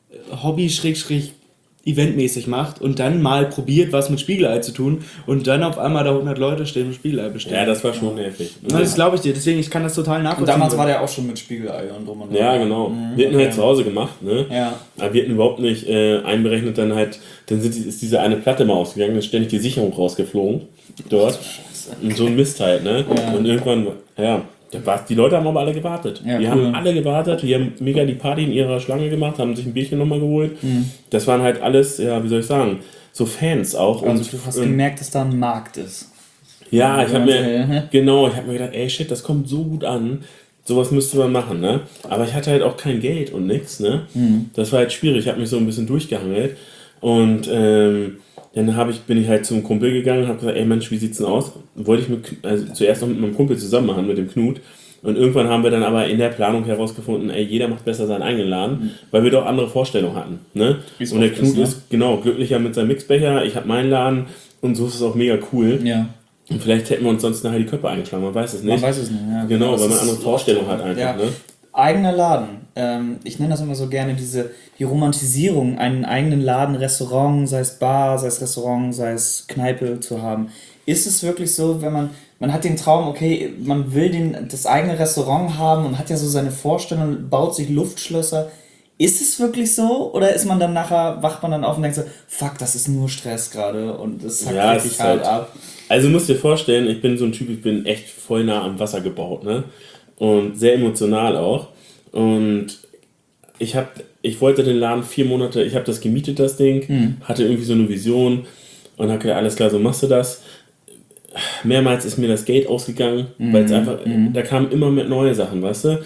Hobby-eventmäßig macht und dann mal probiert, was mit Spiegelei zu tun und dann auf einmal da 100 Leute stehen und Spiegelei bestellen. Ja, das war schon nervig. Das glaube ich dir, deswegen ich kann das total Und nachvollziehen. damals war der auch schon mit Spiegelei und drum und dran. Ja, genau. Wir hatten halt zu Hause gemacht, ne? Ja. Aber wir hatten überhaupt nicht einberechnet, dann halt, dann ist diese eine Platte mal ausgegangen, dann ist ständig die Sicherung rausgeflogen dort. Und so ein Mist halt, ne? Ja. Und irgendwann, die Leute haben aber alle gewartet. Ja, Die cool. haben alle gewartet, die haben mega die Party in ihrer Schlange gemacht, haben sich ein Bierchen nochmal geholt. Das waren halt alles, ja, wie soll ich sagen, so Fans auch. Also du hast gemerkt, dass da ein Markt ist. Ja, ich habe Ja. mir gedacht, ey shit, das kommt so gut an. Sowas müsste man machen, ne? Aber ich hatte halt auch kein Geld und nix, ne? Das war halt schwierig. Ich habe mich so ein bisschen durchgehangelt. Und dann bin ich halt zum Kumpel gegangen und habe gesagt, ey Mensch, wie sieht's denn aus? Wollte ich zuerst noch mit meinem Kumpel zusammen machen, mit dem Knut. Und irgendwann haben wir dann aber in der Planung herausgefunden, ey, jeder macht besser seinen eigenen Laden, weil wir doch andere Vorstellungen hatten, ne? Wie's Und der oft Knut ist, ne? ist, genau, glücklicher mit seinem Mixbecher, ich habe meinen Laden und so ist es auch mega cool. Ja. Und vielleicht hätten wir uns sonst nachher die Köpfe eingeschlagen, man weiß es nicht. Man weiß es nicht. Ja, Genau, das weil man ist andere Vorstellungen hat einfach, Ja. ne? eigener Laden. Ich nenne das immer so gerne die Romantisierung, einen eigenen Laden, Restaurant, sei es Bar, sei es Restaurant, sei es Kneipe zu haben. Ist es wirklich so, wenn man hat den Traum, okay, man will das eigene Restaurant haben und hat ja so seine Vorstellung, baut sich Luftschlösser. Ist es wirklich so? Oder ist man dann nachher, wacht man dann auf und denkt so, fuck, das ist nur Stress gerade und es sackt Ja, es richtig ist hart halt- ab. Also du musst dir vorstellen, ich bin so ein Typ, ich bin echt voll nah am Wasser gebaut, ne? Und sehr emotional auch. Und ich wollte den Laden 4 Monate, ich habe das gemietet, das Ding, hatte irgendwie so eine Vision und habe gedacht, alles klar, so machst du das. Mehrmals ist mir das Geld ausgegangen, weil es einfach, da kamen immer mit neue Sachen, weißt du?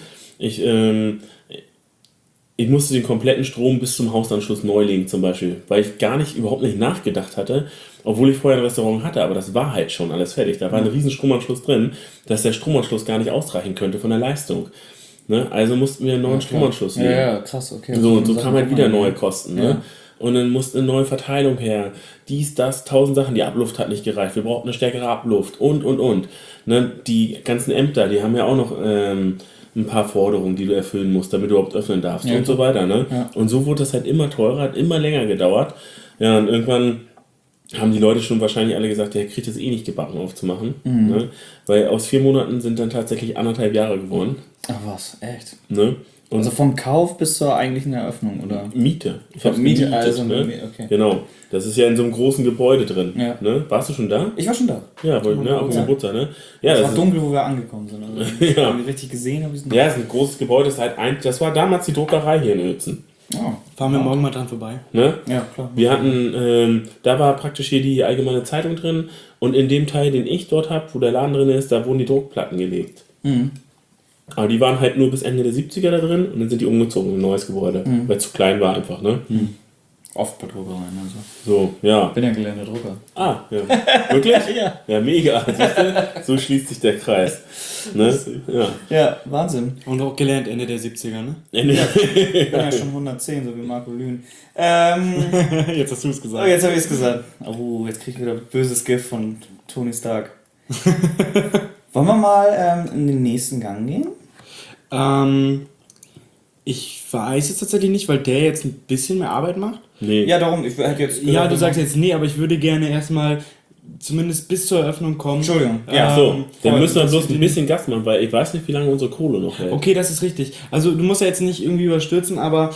Ich musste den kompletten Strom bis zum Hausanschluss neu legen zum Beispiel, weil ich überhaupt nicht nachgedacht hatte, obwohl ich vorher ein Restaurant hatte, aber das war halt schon alles fertig. Da war ein riesen Stromanschluss drin, dass der Stromanschluss gar nicht ausreichen könnte von der Leistung. Ne? Also mussten wir einen neuen Stromanschluss legen. Ja, krass, okay. So, und so kamen halt wieder neue Kosten. Ne? Und dann musste eine neue Verteilung her. Dies, das, 1000 Sachen. Die Abluft hat nicht gereicht. Wir brauchten eine stärkere Abluft. Und. Ne? Die ganzen Ämter, die haben ja auch noch ein paar Forderungen, die du erfüllen musst, damit du überhaupt öffnen darfst und so weiter. Ne? Ja. Und so wurde das halt immer teurer, hat immer länger gedauert. Ja, und irgendwann haben die Leute schon wahrscheinlich alle gesagt, der kriegt es eh nicht gebacken aufzumachen. Ne? Weil aus 4 Monaten sind dann tatsächlich 1,5 Jahre geworden. Ach was, echt? Ne? Und Also vom Kauf bis zur eigentlichen Eröffnung, oder? Miete. Ich habe Miete, gemietet, also ne? okay. Genau. Das ist ja in so einem großen Gebäude drin. Ja. Ne? Warst du schon da? Ich war schon da. Ja, auf dem Geburtstag, ne? Ja, Es das war ist, dunkel, wo wir angekommen sind. Also, Ja. Haben wir richtig gesehen? ja, es ist ein großes Gebäude. Das war damals die Druckerei hier in Uelzen. Oh. Fahren wir morgen mal dran vorbei. Ne? Ja, klar. Wir hatten, da war praktisch hier die allgemeine Zeitung drin und in dem Teil, den ich dort habe, wo der Laden drin ist, da wurden die Druckplatten gelegt. Aber die waren halt nur bis Ende der 70er da drin und dann sind die umgezogen in ein neues Gebäude, weil es zu klein war einfach, ne? Oft bei Druckereien, also. So, ja. Bin ja gelernter Drucker. Ah, ja. Wirklich? Ja. Ja, mega. Siehst du? So schließt sich der Kreis. Ne? Ja. Ja, Wahnsinn. Und auch gelernt Ende der 70er, ne? Ich bin ja schon 110, so wie Marco Lühn. Jetzt hast du es Oh, gesagt. jetzt habe ich es gesagt. Oh, jetzt krieg ich wieder böses Gift von Tony Stark. Wollen wir mal in den nächsten Gang gehen? Ich weiß es tatsächlich nicht, weil der jetzt ein bisschen mehr Arbeit macht. Nee. Ja, darum, ich hätte jetzt. Ja, du sagst jetzt nee, aber ich würde gerne erstmal zumindest bis zur Eröffnung kommen. Entschuldigung. Ach so, dann müssen wir das bloß wird ein bisschen Gas machen, weil ich weiß nicht, wie lange unsere Kohle noch hält. Okay, das ist richtig. Also du musst ja jetzt nicht irgendwie überstürzen, aber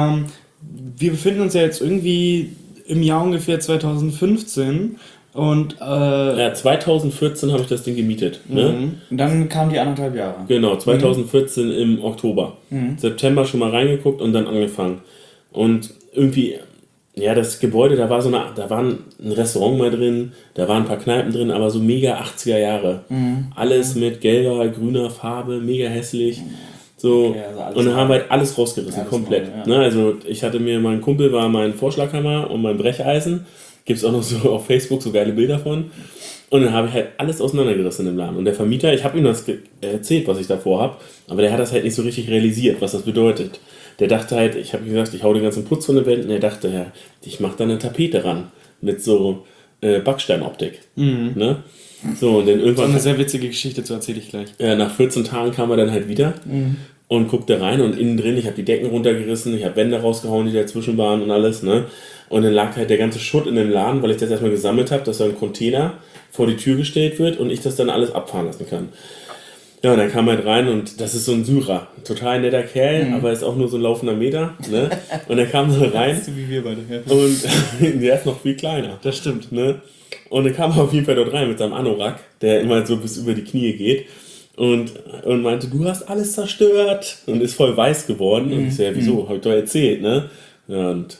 wir befinden uns ja jetzt irgendwie im Jahr ungefähr 2015 und Ja, 2014 habe ich das Ding gemietet. Ne? Und dann kamen die 1,5 Jahre. Genau, 2014 im Oktober. September schon mal reingeguckt und dann angefangen. Und irgendwie, ja, das Gebäude, da war ein Restaurant mal drin, da waren ein paar Kneipen drin, aber so mega 80er Jahre. Alles mit gelber, grüner Farbe, mega hässlich. So, Okay, also alles und dann haben wir halt alles rausgerissen, Alles komplett. neu, ja. Ne, also ich hatte mir, mein Kumpel war mein Vorschlaghammer und mein Brecheisen. Gibt es auch noch so auf Facebook so geile Bilder von. Und dann habe ich halt alles auseinandergerissen im Laden. Und der Vermieter, ich habe ihm das erzählt, was ich davor habe, aber der hat das halt nicht so richtig realisiert, was das bedeutet. Der dachte halt, ich habe gesagt, ich hau den ganzen Putz von den Wänden. Er dachte, ja, ich mache da eine Tapete ran mit so Backsteinoptik. Ne? So, und dann so irgendwann eine sehr witzige Geschichte, zu erzähle ich gleich. nach 14 Tagen kam er dann halt wieder und guckte rein und innen drin, ich habe die Decken runtergerissen, ich habe Wände rausgehauen, die dazwischen waren und alles, ne? Und dann lag halt der ganze Schutt in dem Laden, weil ich das erstmal gesammelt habe, dass da ein Container vor die Tür gestellt wird und ich das dann alles abfahren lassen kann. Ja, und dann kam er halt rein und das ist so ein Syrer, ein total netter Kerl, aber ist auch nur so ein laufender Meter, ne? Und er kam dann rein So wie wir beide. Ja. und der ist noch viel kleiner. Das stimmt. Ne? Und dann kam er auf jeden Fall dort rein mit seinem Anorak, der immer so bis über die Knie geht und meinte, du hast alles zerstört und ist voll weiß geworden. Und ich so, ja, wieso? Hab ich doch erzählt, ne? Ja, und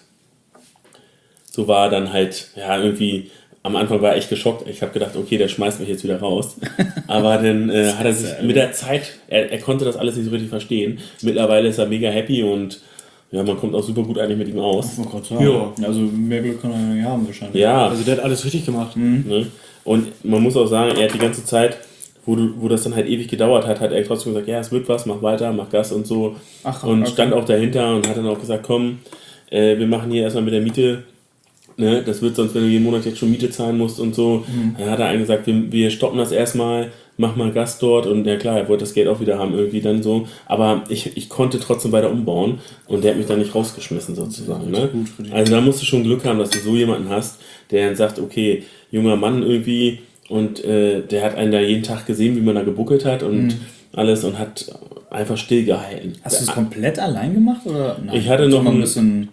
so war dann halt, ja, irgendwie, am Anfang war er echt geschockt. Ich habe gedacht, okay, der schmeißt mich jetzt wieder raus. Aber dann hat er sich mit der Zeit, er konnte das alles nicht so richtig verstehen. Mittlerweile ist er mega happy und ja, man kommt auch super gut eigentlich mit ihm aus. Oh Gott, ja. Ja. Also mehr Glück kann er nicht haben wahrscheinlich. Ja, Also der hat alles richtig gemacht. ne? Und man muss auch sagen, er hat die ganze Zeit, wo das dann halt ewig gedauert hat, hat er trotzdem gesagt, ja, es wird was, mach weiter, mach Gas und so. Ach, und okay. stand auch dahinter und hat dann auch gesagt, komm, wir machen hier erstmal mit der Miete, ne? Das wird sonst, wenn du jeden Monat jetzt schon Miete zahlen musst und so. Dann hat er eigentlich gesagt, wir stoppen das erstmal, mach mal Gast dort und ja klar, er wollte das Geld auch wieder haben irgendwie dann so, aber ich konnte trotzdem weiter umbauen und der hat mich dann nicht rausgeschmissen sozusagen. Ne? Also da musst du schon Glück haben, dass du so jemanden hast, der dann sagt, okay, junger Mann irgendwie und der hat einen da jeden Tag gesehen, wie man da gebuckelt hat und alles und hat einfach stillgehalten. Hast du es komplett allein gemacht oder? Nein, Ich hatte noch ein bisschen.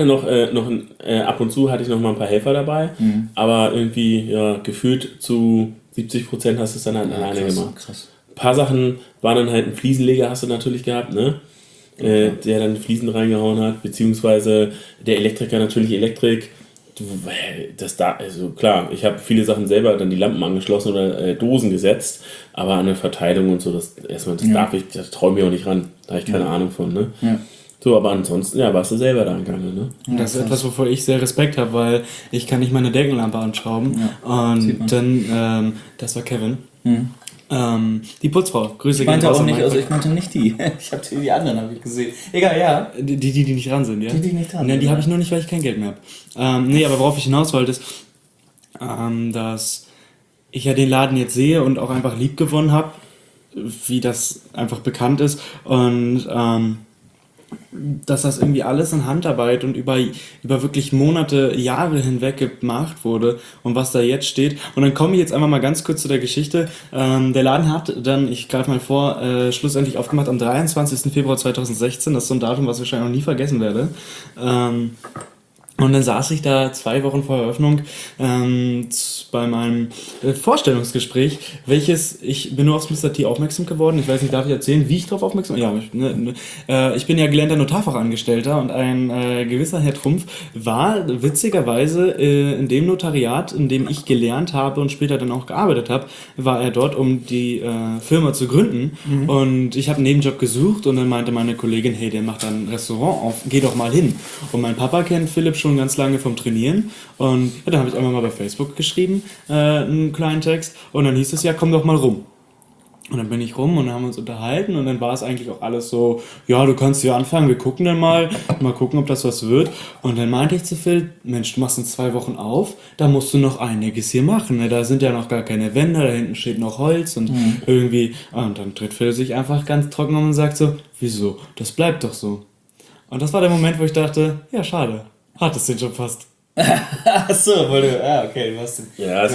Ab und zu hatte ich noch mal ein paar Helfer dabei, aber irgendwie ja, gefühlt zu 70% hast du es dann halt alleine gemacht. Krass. Ein paar Sachen waren dann halt ein Fliesenleger hast du natürlich gehabt, ne? Der dann Fliesen reingehauen hat, beziehungsweise der Elektriker natürlich Elektrik. Also klar, ich habe viele Sachen selber dann die Lampen angeschlossen oder Dosen gesetzt, aber an der Verteilung und so, das traue ich mir auch nicht ran. Da habe ich keine Ahnung von, ne? Ja. So, aber ansonsten, ja, warst du selber da gegangen, ne? Und das ist etwas, wovor ich sehr Respekt habe, weil ich kann nicht meine Deckenlampe anschrauben. Und dann, das war Kevin. Die Putzfrau, Grüße Ich meinte raus auch an nicht, Mike. also ich meinte nicht die. Ich habe die anderen habe ich gesehen. Egal, ja. Die nicht dran sind, ja? Die nicht dran Ne, sind, die ja. habe ich nur nicht, weil ich kein Geld mehr habe. Nee, aber worauf ich hinaus wollte, ist, dass ich ja den Laden jetzt sehe und auch einfach lieb gewonnen habe, wie das einfach bekannt ist. Und dass das irgendwie alles in Handarbeit und über wirklich Monate, Jahre hinweg gemacht wurde und was da jetzt steht. Und dann komme ich jetzt einfach mal ganz kurz zu der Geschichte. Der Laden hat dann, ich greife mal vor, schlussendlich aufgemacht am 23. Februar 2016. Das ist so ein Datum, was ich wahrscheinlich noch nie vergessen werde. Und dann saß ich da 2 Wochen vor Eröffnung bei meinem Vorstellungsgespräch, ich bin nur aufs Mr. T aufmerksam geworden. Ich weiß nicht, darf ich erzählen, wie ich darauf aufmerksam ja, ich bin ja gelernter Notarfachangestellter und ein gewisser Herr Trumpf war witzigerweise in dem Notariat, in dem ich gelernt habe und später dann auch gearbeitet habe, war er dort, um die Firma zu gründen. Und ich habe einen Nebenjob gesucht und dann meinte meine Kollegin, hey, der macht da ein Restaurant auf, geh doch mal hin. Und mein Papa kennt Philipp schon ganz lange vom Trainieren und ja, dann habe ich einmal mal bei Facebook geschrieben, einen kleinen Text und dann hieß es, ja, komm doch mal rum. Und dann bin ich rum und dann haben wir uns unterhalten und dann war es eigentlich auch alles so, ja, du kannst hier anfangen, wir gucken dann mal gucken, ob das was wird. Und dann meinte ich zu Phil, Mensch, du machst in 2 Wochen auf, da musst du noch einiges hier machen, ne? Da sind ja noch gar keine Wände, da hinten steht noch Holz und irgendwie, und dann dreht Phil sich einfach ganz trocken um und sagt so, wieso, das bleibt doch so. Und das war der Moment, wo ich dachte, ja, schade. Hattest den schon fast. Achso, weil du. Okay, du hast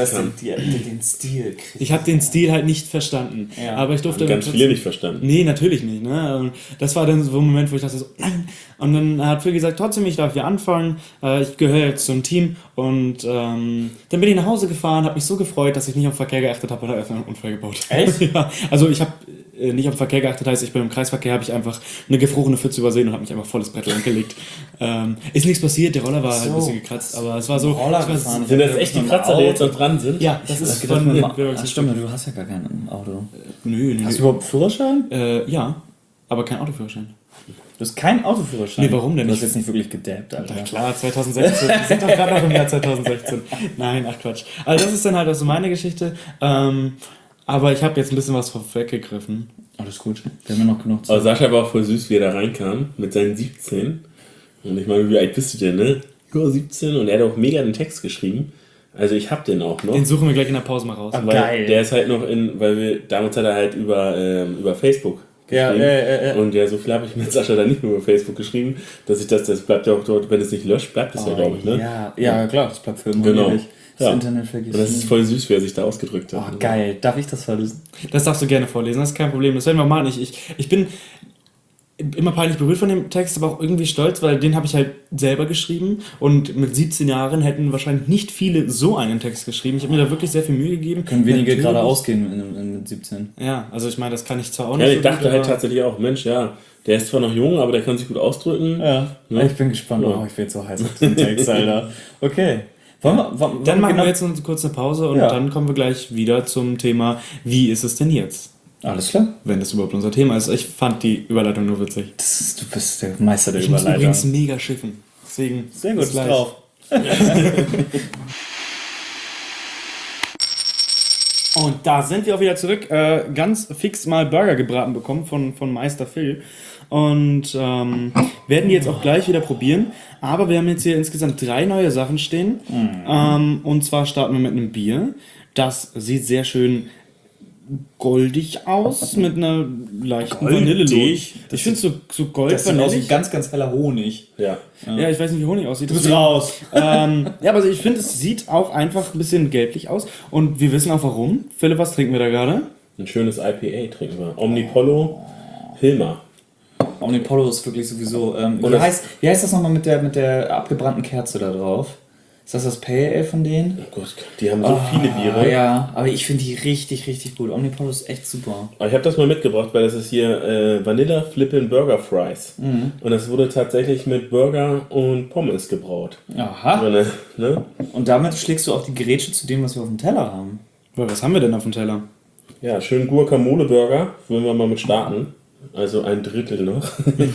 den Stil gekriegt. Ich habe den Stil halt nicht verstanden. Ja. Aber ich durfte. Ganz viele nicht verstanden. Nee, natürlich nicht. Ne? Und das war dann so ein Moment, wo ich dachte so, nein. Und dann hat Phil gesagt, trotzdem, ich darf hier anfangen. Ich gehöre jetzt zum Team. Und dann bin ich nach Hause gefahren, habe mich so gefreut, dass ich nicht auf den Verkehr geachtet habe und habe einfach einen Unfall gebaut. Echt? Ja. Also ich habe nicht auf den Verkehr geachtet, heißt, ich bin im Kreisverkehr, habe ich einfach eine gefrorene Pfütze übersehen und habe mich einfach volles Brett langgelegt. Ist nichts passiert, der Roller war halt ein bisschen gekratzt, aber es war so. Roller gefahren. Sind das echt die Kratzer, die jetzt noch dran sind? Ja, das ist Gedacht, von. stimmt, du hast ja gar kein Auto. Nö. Hast du überhaupt einen Führerschein? Ja, aber kein Autoführerschein. Du hast keinen Autoführerschein? Nee, warum denn Du hast nicht? jetzt nicht wirklich gedabbt, Alter. Ja, klar, 2016. Wir sind doch gerade noch im Jahr 2016. Nein, ach Quatsch. Also das ist dann halt auch so meine Geschichte. Aber ich habe jetzt ein bisschen was vorweggegriffen. Alles gut. Wir haben ja noch genug Aber Zeit. Sascha war auch voll süß, wie er da reinkam, mit seinen 17. Und ich meine, wie alt bist du denn, ne? Ja, 17. Und er hat auch mega den Text geschrieben. Also ich hab den auch noch. Den suchen wir gleich in der Pause mal raus. Ah, Weil geil. Der ist halt noch weil wir, damals hat er halt über Facebook geschrieben. Ja. Und ja, so viel habe ich mit Sascha dann nicht mehr über Facebook geschrieben, dass ich das bleibt ja auch dort, wenn es nicht löscht, bleibt es ja, glaube ich, ne? Ja, klar, das bleibt für immer Genau. ewig. Das Ja. Internet vergisst. Und das ist voll süß, wie er sich da ausgedrückt hat. Oh, geil. Darf ich das verlesen? Das darfst du gerne vorlesen, das ist kein Problem. Das werden wir machen. Ich bin immer peinlich berührt von dem Text, aber auch irgendwie stolz, weil den habe ich halt selber geschrieben und mit 17 Jahren hätten wahrscheinlich nicht viele so einen Text geschrieben. Ich habe mir da wirklich sehr viel Mühe gegeben. Können wenige Natürlich. gerade ausgehen mit 17. Ja, also ich meine, das kann ich zwar auch nicht Ja, so ich dachte gut, halt aber- tatsächlich auch, Mensch, ja, der ist zwar noch jung, aber der kann sich gut ausdrücken. Ja. Ich bin gespannt. Ja. Oh, ich bin jetzt so heiß auf den Text, Alter. Okay. Wollen wir Dann machen genau- wir jetzt eine kurze Pause und Ja. dann kommen wir gleich wieder zum Thema, wie ist es denn jetzt? Alles klar. Wenn das überhaupt unser Thema ist. Ich fand die Überleitung nur witzig. Du bist der Meister der Ich muss Überleitung. übrigens mega schiffen. Deswegen Sehr gut, bis ist gleich. drauf. Und da sind wir auch wieder zurück. Ganz fix mal Burger gebraten bekommen von Meister Phil. Und werden die jetzt auch gleich wieder probieren. Aber wir haben jetzt hier insgesamt 3 neue Sachen stehen. Und zwar starten wir mit einem Bier. Das sieht sehr schön goldig aus mit einer leichten Goldig? Vanilleluft. Ich finde so gold Das sieht aus wie vanillig. ganz, ganz heller Honig. Ja. Ja, ich weiß nicht, wie Honig aussieht. Du bist deswegen- raus. Ja, aber ich finde, es sieht auch einfach ein bisschen gelblich aus. Und wir wissen auch warum. Philipp, was trinken wir da gerade? Ein schönes IPA trinken wir. Omnipollo Hilma. Omnipollo ist wirklich sowieso. Wie das- heißt das nochmal mit der abgebrannten Kerze da drauf? Ist das Pale Ale von denen? Oh Gott, die haben so viele Biere. Ja, aber ich finde die richtig, richtig gut. Omnipollo ist echt super. Aber ich habe das mal mitgebracht, weil das ist hier Vanilla Flippin' Burger Fries. Und das wurde tatsächlich mit Burger und Pommes gebraut. Aha. Ne? Und damit schlägst du auch die Grätsche zu dem, was wir auf dem Teller haben. Was haben wir denn auf dem Teller? Ja, schön Guacamole-Burger, wollen wir mal mit starten. Also ein Drittel noch.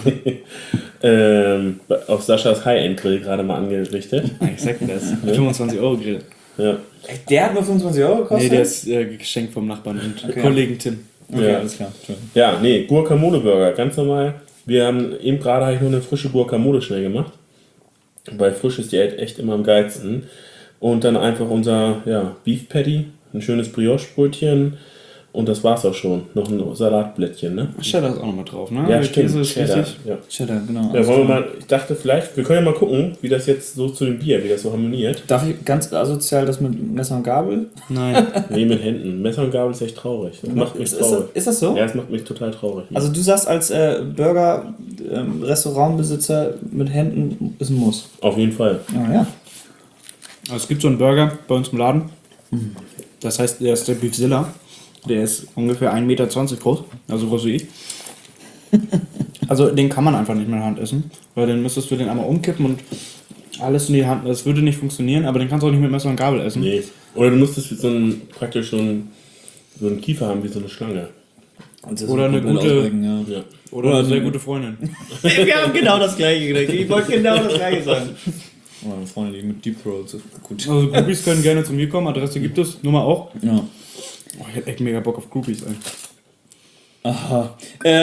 Auf Saschas High-End-Grill gerade mal angerichtet. Ich sag dir das. 25 € Grill. Ja. Echt, der hat nur 25 € gekostet? Nee, der ist geschenkt vom Nachbarn und Kollegen Tim. Okay, Ja. alles klar. Schön. Ja, nee, Guacamole-Burger, ganz normal. Wir haben eben gerade habe ich noch eine frische Guacamole schnell gemacht. Weil frisch ist die halt echt immer am geilsten. Und dann einfach unser Beef Patty, ein schönes Brioche-Brötchen und das war's auch schon. Noch ein Salatblättchen, ne? Cheddar ist auch nochmal drauf, ne? Ja, Der stimmt. Käse ist Cheddar, richtig. ja. Cheddar, genau. Ja, wollen wir mal, ich dachte vielleicht, wir können ja mal gucken, wie das jetzt so zu dem Bier, wie das so harmoniert. Darf ich ganz asozial das mit Messer und Gabel? Nein. Nee, mit Händen. Messer und Gabel ist echt traurig. Das macht mich Ist traurig. das so? Ja, es macht mich total traurig. Also du sagst als Burger-Restaurantbesitzer mit Händen ist ein Muss. Auf jeden Fall. Ja. Also es gibt so einen Burger bei uns im Laden. Das heißt, der ist der Beefzilla. Der ist ungefähr 1,20 Meter groß. Also groß wie ich. Also den kann man einfach nicht mit der Hand essen. Weil dann müsstest du den einmal umkippen und alles in die Hand. Das würde nicht funktionieren, aber den kannst du auch nicht mit Messer und Gabel essen. Nee. Oder du müsstest praktisch so einen Kiefer haben wie so eine Schlange. Oder eine gute- Ja. Ja. Oder eine sehr gute Freundin. Wir haben genau das gleiche gedacht. Ich wollte genau das gleiche sagen. Oh, meine Freunde, die mit Deep Throat sind gut. Also Groupies können gerne zu mir kommen. Adresse gibt es. Nummer auch. Ja. Oh, ich hätte echt mega Bock auf Groupies, ey. Aha.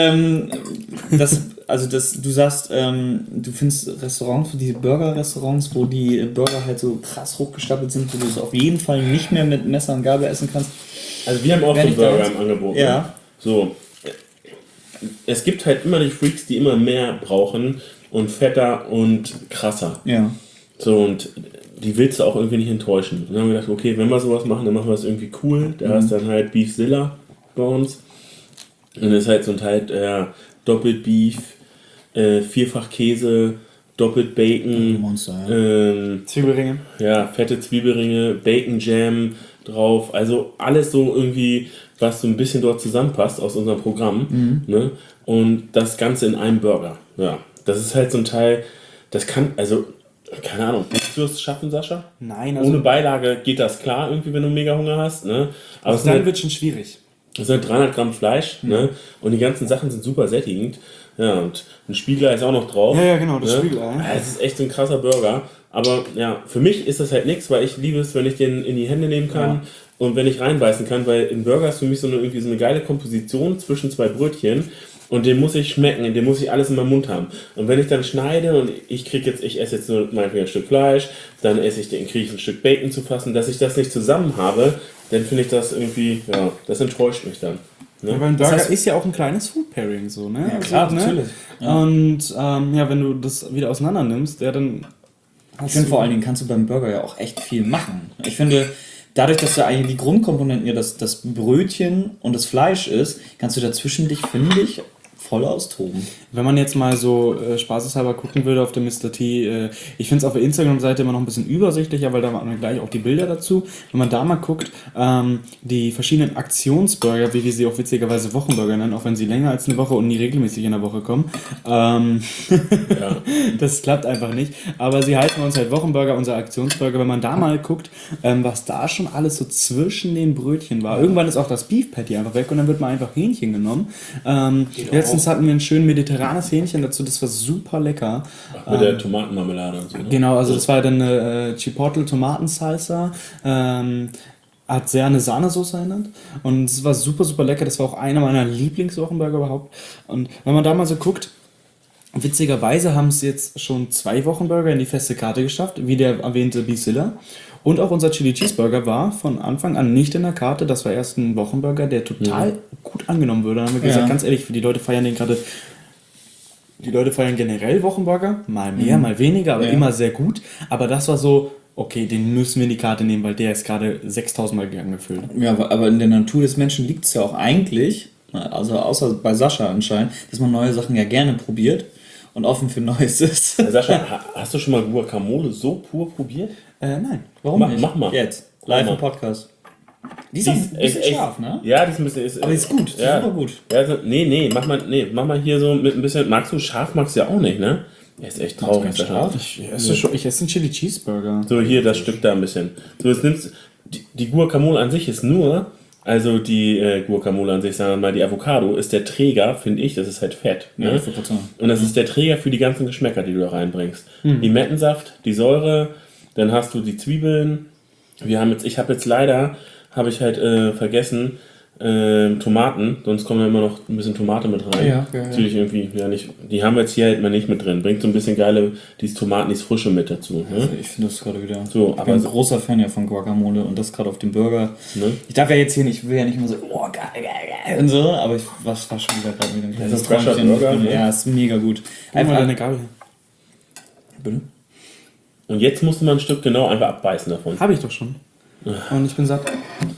Du sagst, du findest Restaurants, diese Burger-Restaurants, wo die Burger halt so krass hochgestapelt sind, wo du es auf jeden Fall nicht mehr mit Messer und Gabel essen kannst. Also wir haben auch Wer so nicht Burger da ist? im Angebot. Ja. Ne? So. Es gibt halt immer die Freaks, die immer mehr brauchen und fetter und krasser. Ja. So, und die willst du auch irgendwie nicht enttäuschen. Und dann haben wir gedacht, okay, wenn wir sowas machen, dann machen wir es irgendwie cool. Da ist dann halt Beefzilla bei uns. Und das ist halt so ein Teil, doppelt Beef, vierfach Käse, doppelt Bacon, Monster, Zwiebelringe. ja, fette Zwiebelringe, Bacon Jam drauf. Also alles so irgendwie, was so ein bisschen dort zusammenpasst aus unserem Programm. Ne? Und das Ganze in einem Burger. Ja, das ist halt so ein Teil, das kann, also, keine Ahnung, willst du es schaffen, Sascha? Nein, also Ohne Beilage geht das klar, irgendwie, wenn du mega Hunger hast. Ne? Aber es sind dann halt, wird schon schwierig. es sind halt 300 Gramm Fleisch, ne? Und die ganzen Sachen sind super sättigend. Ja, und ein Spiegelei ist auch noch drauf. Ja, genau, das ne? Spiegelei. Ja, es ist echt so ein krasser Burger. Aber ja, für mich ist das halt nichts, weil ich liebe es, wenn ich den in die Hände nehmen kann und wenn ich reinbeißen kann, weil ein Burger ist für mich irgendwie so eine geile Komposition zwischen zwei Brötchen. Und den muss ich schmecken, den muss ich alles in meinem Mund haben. Und wenn ich dann schneide und ich esse jetzt nur meinetwegen ein Stück Fleisch, dann kriege ich ein Stück Bacon zu fassen, dass ich das nicht zusammen habe, dann finde ich das irgendwie, ja, das enttäuscht mich dann. Ne? Aber ein Burger Das heißt- ist ja auch ein kleines Food Pairing so, ne? Ja, klar, ne? natürlich. Und wenn du das wieder auseinander nimmst, ja, dann Ich finde vor allen Dingen kannst du beim Burger ja auch echt viel machen. Ich finde, dadurch, dass da eigentlich die Grundkomponenten ja das Brötchen und das Fleisch ist, kannst du dazwischen dich, finde ich, voll austoben. wenn man jetzt mal so spaßeshalber gucken würde auf der Mr. T, ich finde es auf der Instagram-Seite immer noch ein bisschen übersichtlicher, weil da haben wir gleich auch die Bilder dazu. Wenn man da mal guckt, die verschiedenen Aktionsburger, wie wir sie auch witzigerweise Wochenburger nennen, auch wenn sie länger als eine Woche und nie regelmäßig in der Woche kommen, das klappt einfach nicht. Aber sie heißen bei uns halt Wochenburger, unser Aktionsburger. Wenn man da mal guckt, was da schon alles so zwischen den Brötchen war. Irgendwann ist auch das Beef Patty einfach weg und dann wird mal einfach Hähnchen genommen. Letztens hatten wir ein schön mediterranes Hähnchen dazu, das war super lecker. Mit der Tomatenmarmelade und so. Ne? Genau, also das war dann eine Chipotle Tomatensalsa. Hat sehr an eine Sahnesoße erinnert. Und es war super, super lecker. Das war auch einer meiner Lieblingswochenburger überhaupt. Und wenn man da mal so guckt, Witzigerweise haben es jetzt schon 2 Wochenburger in die feste Karte geschafft, wie der erwähnte Bizilla. Und auch unser Chili Cheeseburger war von Anfang an nicht in der Karte. Das war erst ein Wochenburger, der total gut angenommen wurde. Dann haben wir gesagt, ganz ehrlich, die Leute feiern den gerade. Die Leute feiern generell Wochenburger, mal mehr, mal weniger, aber immer sehr gut. Aber das war so, okay, den müssen wir in die Karte nehmen, weil der ist gerade 6000 Mal angefüllt. Ja, aber in der Natur des Menschen liegt es ja auch eigentlich, also außer bei Sascha anscheinend, dass man neue Sachen ja gerne probiert und offen für Neues ist. Sascha, hast du schon mal Guacamole so pur probiert? Nein. Warum nicht? Mach mal. Jetzt, live Mach im mal. Podcast. Die ist auch ein bisschen scharf, ne? Ja, die ist ein bisschen. Aber die ist gut, die ist super gut. Ja, also, mach mal hier so mit ein bisschen. Magst du scharf, magst du ja auch nicht, ne? Der ist echt traurig, Sascha. Ich esse einen Chili Cheeseburger. So, hier das Stück da ein bisschen. So, jetzt nimmst die Guacamole an sich ist nur, also die Guacamole an sich, sagen wir mal, die Avocado ist der Träger, finde ich, das ist halt Fett. Ne? ich wollte gerade sagen. Und das ist der Träger für die ganzen Geschmäcker, die du da reinbringst. Limettensaft, die Säure, dann hast du die Zwiebeln. Ich habe jetzt leider vergessen, Tomaten, sonst kommen da immer noch ein bisschen Tomate mit rein. Ja. Natürlich irgendwie, nicht. Die haben wir jetzt hier halt mal nicht mit drin. Bringt so ein bisschen geile, dieses Tomaten, dieses Frische mit dazu. Ne? Also ich finde das gerade wieder. So, Ich bin ein großer Fan ja von Guacamole und das gerade auf dem Burger. Ne? Ich darf ja jetzt hier nicht, ich will ja nicht immer so, oh geil und so, aber was war schon wieder gerade mit dem kleinen Das ist ein fresher Burger, ne? Ja, ist mega gut. Einfach deine Gabel. Bitte? Und jetzt musst du mal ein Stück genau einfach abbeißen davon. Habe ich doch schon. Und ich bin satt.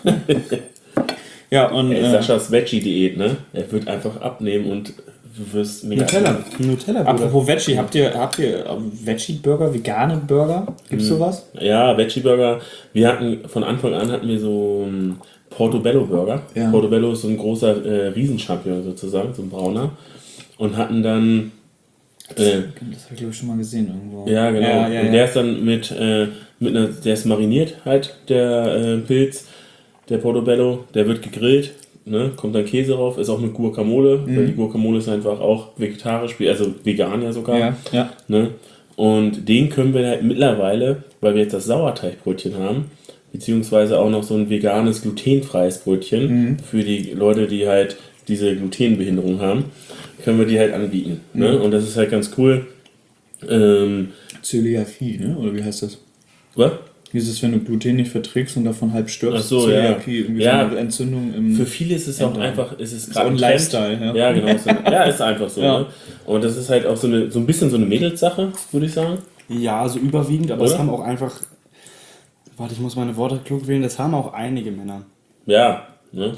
Ja, und Saschas Veggie-Diät, ne? Er wird einfach abnehmen und du wirst mega. Nutella, Bruder. apropos Veggie, habt ihr Veggie-Burger, vegane Burger? Gibt's sowas? Ja, Veggie-Burger. Von Anfang an hatten wir so einen Portobello-Burger. Ja. Portobello ist so ein großer Riesenchampion sozusagen, so ein brauner. Und hatten dann. Das habe ich glaube ich schon mal gesehen irgendwo. Ja, genau. Ja. Und der ist dann der ist mariniert halt, der Pilz, der Portobello, der wird gegrillt, ne? Kommt dann Käse drauf, ist auch mit Guacamole, weil die Guacamole ist einfach auch vegetarisch, also vegan ja sogar. Ja. Ne? Und den können wir halt mittlerweile, weil wir jetzt das Sauerteigbrötchen haben, beziehungsweise auch noch so ein veganes, glutenfreies Brötchen für die Leute, die halt diese Glutenbehinderung haben, können wir die halt anbieten. Ne? Und das ist halt ganz cool. Zöliakie, ne? Oder wie heißt das? Was? Wie ist es, wenn du Gluten nicht verträgst und davon halb stirbst? Ach so, Zöliakie, irgendwie ja. so eine Entzündung im... Für viele ist es auch einfach, ist auch gerade ein Trend. Lifestyle, ja. Ja, genau. Ist einfach so. Ja. Ne? Und das ist halt auch so ein bisschen so eine Mädelssache, würde ich sagen. Ja, so überwiegend, aber Oder? es haben auch einfach. Warte, ich muss meine Worte klug wählen. Das haben auch einige Männer. Ja, ne?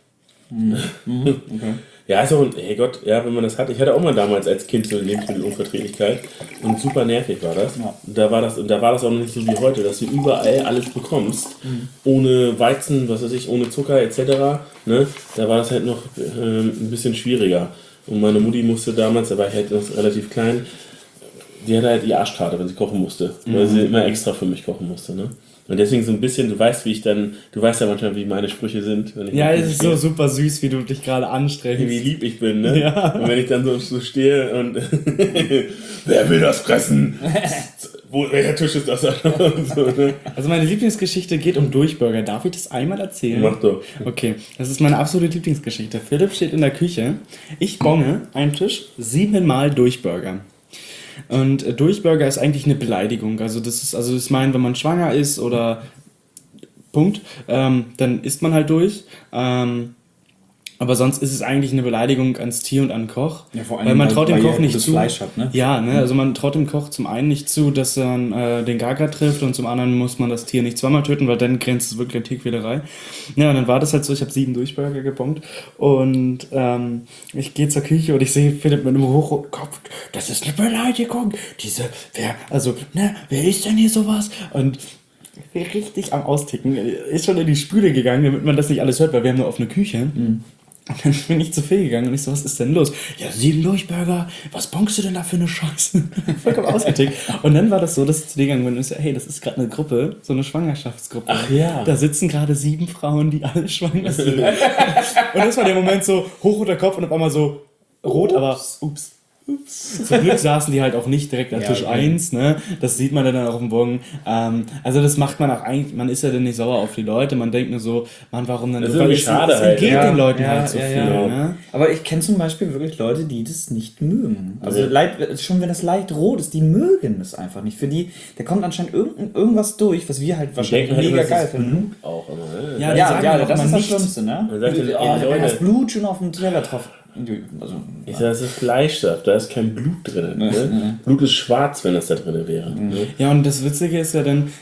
Okay. Ja, ist auch hey Gott, ja, wenn man das hat. Ich hatte auch mal damals als Kind so eine Lebensmittelunverträglichkeit und super nervig war das. Ja. Und da war das auch noch nicht so wie heute, dass du überall alles bekommst, ohne Weizen, was weiß ich, ohne Zucker etc. Ne? Da war das halt noch ein bisschen schwieriger. Und meine Mutti musste damals, da war ich halt noch relativ klein, die hatte halt die Arschkarte, wenn sie kochen musste, weil sie immer extra für mich kochen musste. Ne? Und deswegen so ein bisschen, du weißt ja manchmal, wie meine Sprüche sind. Wenn ich Ja, mit es dir ist stehe. so super süß, wie du dich gerade anstrengst. Wie lieb ich bin, ne? Ja. Und wenn ich dann so stehe und wer will das fressen? Welcher Tisch ist das? Und so, ne? Also meine Lieblingsgeschichte geht um Durchburger. Darf ich das einmal erzählen? Mach doch. Okay, das ist meine absolute Lieblingsgeschichte. Philipp steht in der Küche. Ich bonge einen Tisch 7-mal Durchburger. Und Durchburger ist eigentlich eine Beleidigung. Ich meine, wenn man schwanger ist oder Punkt, dann isst man halt durch. Aber sonst ist es eigentlich eine Beleidigung ans Tier und an den Koch. Ja, vor allem, weil man traut dem weil Koch ihr nicht gutes zu. Fleisch habt, ne? Ja, ne? Also man traut dem Koch zum einen nicht zu, dass er den Gaga trifft und zum anderen muss man das Tier nicht zweimal töten, weil dann grenzt es wirklich an Tierquälerei. Ja, und dann war das halt so, ich habe 7 Durchburger gebongt und ich gehe zur Küche und ich sehe Philipp mit einem hochroten Kopf, das ist eine Beleidigung. Wer isst denn hier sowas? Und ich bin richtig am Austicken. Ist schon in die Spüle gegangen, damit man das nicht alles hört, weil wir haben eine offene Küche. Und dann bin ich zu Phil gegangen und ich so, was ist denn los? Ja, 7 Durchburger, was bonkst du denn da für eine Scheiße? Vollkommen ausgetickt. Und dann war das so, dass ich zu dir gegangen bin und ich so, hey, das ist gerade eine Gruppe, so eine Schwangerschaftsgruppe. Ach ja. Da sitzen gerade 7 Frauen, die alle schwanger sind. Und das war der Moment so, hochroter Kopf und auf einmal so, rot, aber ups. Zum Glück saßen die halt auch nicht direkt an Tisch 1, ne? Das sieht man dann auch auf dem Bon. Also das macht man auch eigentlich, man ist ja dann nicht sauer auf die Leute, man denkt nur so, Mann, warum dann Das so? ist irgendwie schade es halt. entgeht Ja, den Leuten ja, halt so ja, viel, ja. ne? Aber ich kenne zum Beispiel wirklich Leute, die das nicht mögen. Also schon wenn das leicht rot ist, die mögen das einfach nicht. Für die, da kommt anscheinend irgendwas durch, was wir halt wahrscheinlich denken halt, mega das geil ist finden. Blut auch immer. Ne? Ja, Ja, doch das mal ist das nicht. Schlimmste, ne? Man sagt dann, Wenn das Leute, Blut schon auf dem Teller drauf. Also, ich sag, das ist Fleischsaft, da ist kein Blut drin. Ne? Blut ist schwarz, wenn das da drin wäre. Ne? Ja, und das Witzige ist ja dann,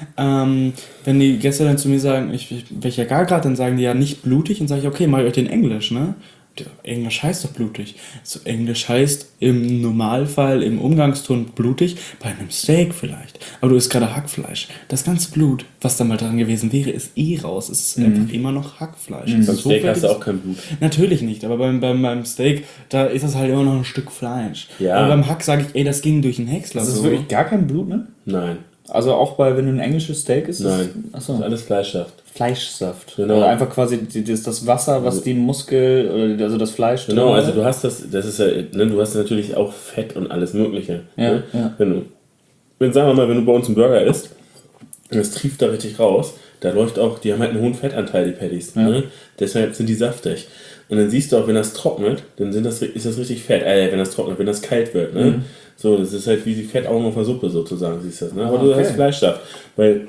wenn die Gäste dann zu mir sagen, welcher Gargrad, dann sagen die ja nicht blutig und sage ich, okay, mach ich euch den Englisch, ne? Englisch heißt doch blutig. So, Englisch heißt im Normalfall, im Umgangston blutig, bei einem Steak vielleicht. Aber du isst gerade Hackfleisch. Das ganze Blut, was da mal dran gewesen wäre, ist raus. Es ist einfach immer noch Hackfleisch. Es Beim ist Steak hast du hochwertiges- auch kein Blut. Natürlich nicht, aber beim Steak, da ist das halt immer noch ein Stück Fleisch. Ja. Aber beim Hack sage ich, ey, das ging durch den Häcksler. das ist so. wirklich gar kein Blut, ne? Nein, Also auch wenn du ein englisches Steak isst? nein. Das Achso. ist alles Fleischsaft. Fleischsaft. Genau. Oder einfach quasi das Wasser, was die Muskel, oder also das Fleisch Genau, drin also hat. du hast das ist ja, ne, du hast natürlich auch Fett und alles Mögliche. Ja, ne? ja. Sagen wir mal, wenn du bei uns einen Burger isst, und es trieft da richtig raus, da läuft auch, die haben halt einen hohen Fettanteil, die Patties. Ne? Deshalb sind die saftig. Und dann siehst du auch, wenn das trocknet, dann ist das richtig fett. Wenn das trocknet, wenn das kalt wird. Ne? So, das ist halt wie die Fettaugen auf der Suppe sozusagen, siehst du das. Ne? Aber du Okay. hast Fleischsaft, weil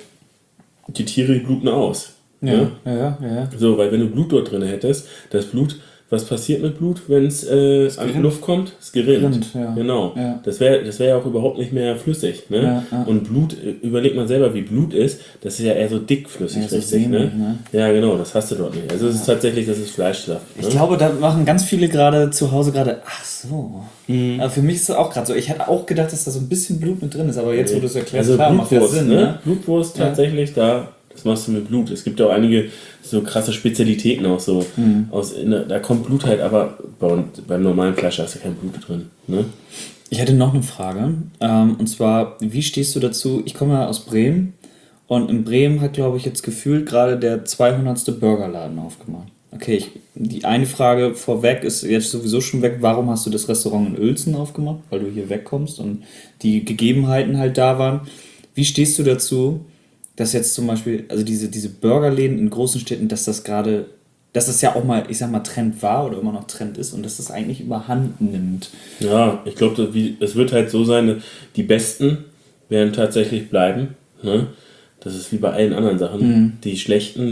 die Tiere, die bluten aus. Ne? Ja. So, weil wenn du Blut dort drin hättest, das Blut, was passiert mit Blut, wenn es an die Luft kommt? Es gerinnt. Gerinnt, ja. Genau. Ja. Das wär ja auch überhaupt nicht mehr flüssig. Ne? Ja. Und Blut, überleg mal selber, wie Blut ist, das ist ja eher so dickflüssig, Ja, so richtig. sämig, Ne? ne? Ja, genau, das hast du dort nicht. Also es ist tatsächlich, das ist Fleischsaft. Ne? Ich glaube, da machen ganz viele gerade zu Hause gerade, ach so. Aber für mich ist es auch gerade so. Ich hätte auch gedacht, dass da so ein bisschen Blut mit drin ist, aber jetzt, wo du es erklärst, Also klar, macht ja Blutwurst, Sinn. ne? Ne? Blutwurst tatsächlich, das machst du mit Blut. Es gibt ja auch einige so krasse Spezialitäten auch so. Da kommt Blut halt, aber beim normalen Fleisch hast du kein Blut drin. Ne? Ich hätte noch eine Frage. Und zwar, wie stehst du dazu? Ich komme ja aus Bremen und in Bremen hat, glaube ich, jetzt gefühlt gerade der 200. Burgerladen aufgemacht. Okay, die eine Frage vorweg ist jetzt sowieso schon weg. Warum hast du das Restaurant in Uelzen aufgemacht? Weil du hier wegkommst und die Gegebenheiten halt da waren. Wie stehst du dazu, dass jetzt zum Beispiel, also diese Burgerläden in großen Städten, dass das ja auch mal, ich sag mal, Trend war oder immer noch Trend ist und dass das eigentlich überhand nimmt? Ja, ich glaube, es wird halt so sein, die Besten werden tatsächlich bleiben. Ne? Das ist wie bei allen anderen Sachen. Die Schlechten,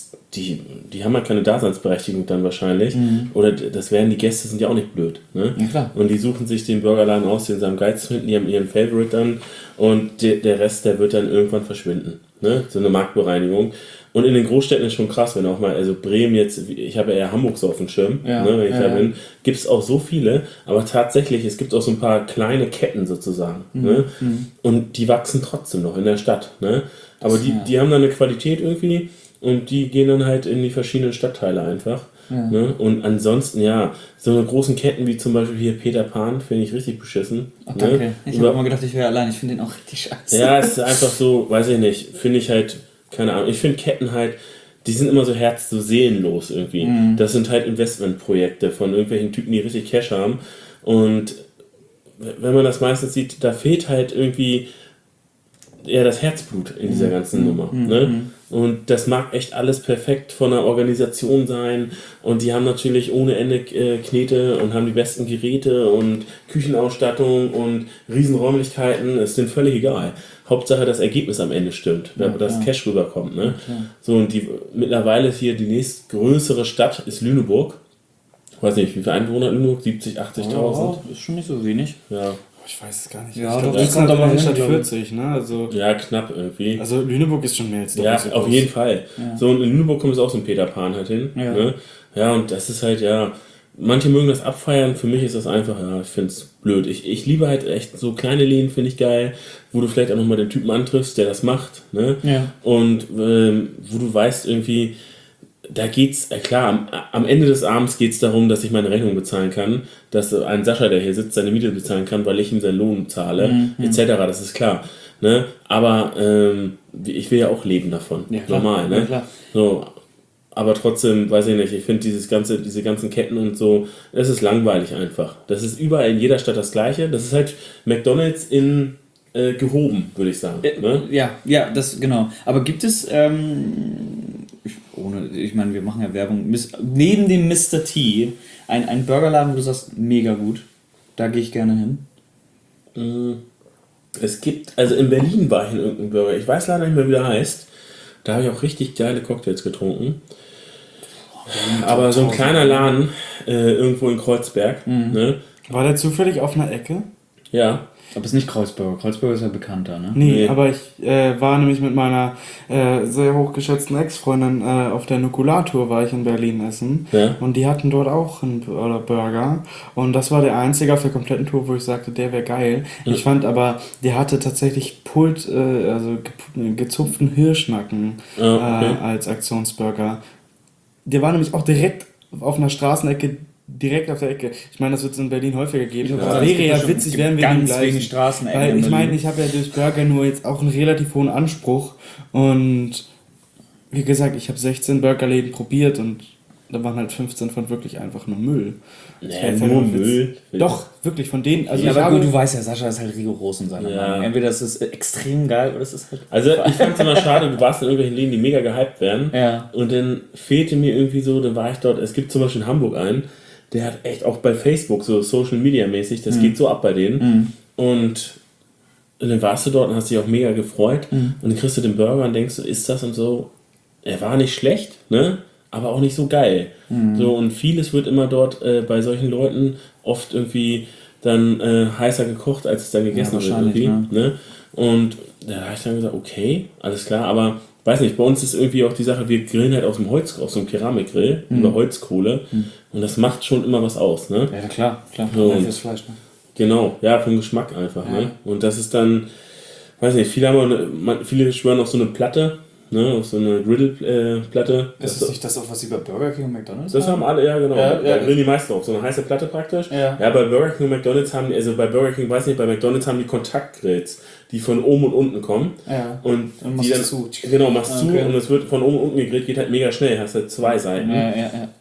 die haben halt keine Daseinsberechtigung dann wahrscheinlich. Oder die Gäste sind ja auch nicht blöd. Ne? Ja, klar. Und die suchen sich den Burgerladen aus, den sie am geilsten finden, die haben ihren Favorite dann und der Rest, der wird dann irgendwann verschwinden. Ne? So eine Marktbereinigung. Und in den Großstädten ist schon krass, wenn auch mal, also Bremen jetzt, ich habe ja eher Hamburg so auf dem Schirm, Ja, ne, wenn ich ja, da ja. bin, gibt es auch so viele, aber tatsächlich, es gibt auch so ein paar kleine Ketten sozusagen. Ne? Und die wachsen trotzdem noch in der Stadt. Ne? Aber die haben dann eine Qualität irgendwie und die gehen dann halt in die verschiedenen Stadtteile einfach. Ne? Und ansonsten, ja, so eine großen Ketten wie zum Beispiel hier Peter Pan, finde ich richtig beschissen. Ach, danke. Ne? Ich habe immer gedacht, ich wäre allein. Ich finde den auch richtig scheiße. Ja, es ist einfach so, weiß ich nicht, finde ich halt, keine Ahnung, ich finde Ketten halt, die sind immer so so seelenlos irgendwie. Das sind halt Investmentprojekte von irgendwelchen Typen, die richtig Cash haben. Und wenn man das meistens sieht, da fehlt halt irgendwie eher das Herzblut in dieser ganzen Nummer. Ne? Und das mag echt alles perfekt von der Organisation sein. Und die haben natürlich ohne Ende Knete und haben die besten Geräte und Küchenausstattung und Riesenräumlichkeiten. Ist denen völlig egal. Hauptsache das Ergebnis am Ende stimmt, dass Cash rüberkommt. Ne? So, und mittlerweile ist hier die nächstgrößere Stadt ist Lüneburg. Ich weiß nicht, wie viele Einwohner hat Lüneburg? 70, 80.000? Ist schon nicht so wenig. Ja. Ich weiß es gar nicht. Ja, ich doch, glaube, das kommt aber hin, Stadt glaube ich. 40, ne? Also Knapp irgendwie. Lüneburg ist schon mehr als Ja, doppelt so auf groß. jeden Fall. So, und in Lüneburg kommt es auch so ein Peter Pan halt hin. Ja. Ne? Ja, und das ist halt, ja, manche mögen das abfeiern, für mich ist das einfach, ja, ich finde es blöd. Ich liebe halt echt so kleine Läden, finde ich geil, wo du vielleicht auch nochmal den Typen antriffst, der das macht. Ne? Ja. Und wo du weißt irgendwie, da geht's, klar, am Ende des Abends geht es darum, dass ich meine Rechnung bezahlen kann, dass ein Sascha, der hier sitzt, seine Miete bezahlen kann, weil ich ihm seinen Lohn zahle, etc., das ist klar. Ne? Aber ich will ja auch leben davon, Ja, klar. normal. Ne? Ja, klar. So. aber trotzdem, weiß ich nicht, ich finde diese ganzen Ketten und so, es ist langweilig einfach. Das ist überall in jeder Stadt das Gleiche. Das ist halt McDonald's in gehoben, würde ich sagen. Ne? Ja, das genau. Aber gibt es, ich meine, wir machen ja Werbung, neben dem Mr. T, ein Burgerladen, wo du sagst, mega gut, da gehe ich gerne hin. Es gibt, also in Berlin war ich in irgendeinem Burger, ich weiß leider nicht mehr, wie der heißt. Da habe ich auch richtig geile Cocktails getrunken. Aber so ein kleiner Laden, irgendwo in Kreuzberg. Ne? War der zufällig auf einer Ecke? Ja. Aber es ist nicht Kreuzburger. Kreuzburger ist ja bekannter, ne? Nee, aber ich war nämlich mit meiner sehr hochgeschätzten Ex-Freundin auf der Nukulatur, war ich in Berlin essen. Ja. Und die hatten dort auch einen Burger. Und das war der einzige auf der kompletten Tour, wo ich sagte, der wäre geil. Ja. Ich fand aber, der hatte tatsächlich gezupften Hirschnacken als Aktionsburger. Der war nämlich auch direkt auf einer Straßenecke. Direkt auf der Ecke. Ich meine, das wird es in Berlin häufiger geben. Ja, Aber wäre ja witzig, wären wir ganz den wenig gleichen. Straßenecken. Weil in ich Berlin. meine, ich habe ja durch Burger nur jetzt auch einen relativ hohen Anspruch. Und wie gesagt, ich habe 16 Burgerläden probiert und da waren halt 15 von wirklich einfach nur Müll. Das war jetzt halt nur ein Witz. Müll. Doch, wirklich, von denen. Also Ja, ich aber habe, gut, du weißt ja, Sascha ist halt rigoros in seiner Ja. Meinung. Entweder das ist extrem geil oder es ist halt... Also ich fand es immer schade, du warst in irgendwelchen Läden, die mega gehypt werden. Ja. Und dann fehlte mir irgendwie so, dann war ich dort, es gibt zum Beispiel in Hamburg einen, der hat echt auch bei Facebook so Social Media mäßig, das geht so ab bei denen. Und dann warst du dort und hast dich auch mega gefreut. Und dann kriegst du den Burger und denkst, ist das und so. Er war nicht schlecht, ne? Aber auch nicht so geil. So, und vieles wird immer dort bei solchen Leuten oft irgendwie dann heißer gekocht, als es dann gegessen wird. wahrscheinlich, Irgendwie, ne? Und da habe ich dann gesagt, okay, alles klar, aber weiß nicht, bei uns ist irgendwie auch die Sache, wir grillen halt aus dem Keramikgrill, über Holzkohle. Und das macht schon immer was aus, ne? Ja, klar. So, und Fürs Fleisch, ne? genau, ja, vom Geschmack einfach, ne? Und das ist dann, weiß nicht, viele schwören auf so eine Platte, ne? Auf so eine Griddle-Platte. Ist das nicht das auch, was sie bei Burger King und McDonald's Das haben alle, ja genau. Ja, Da ja. grillen die meisten auf, so eine heiße Platte praktisch. Ja. Ja, bei Burger King und McDonald's haben die, also bei Burger King, weiß nicht, bei McDonald's haben die Kontaktgrills, die von oben und unten kommen. Ja. Und Dann machst die du dann, zu. Genau, machst Okay. zu und es wird von oben und unten gegrillt, geht halt mega schnell, hast halt zwei Seiten. Ja.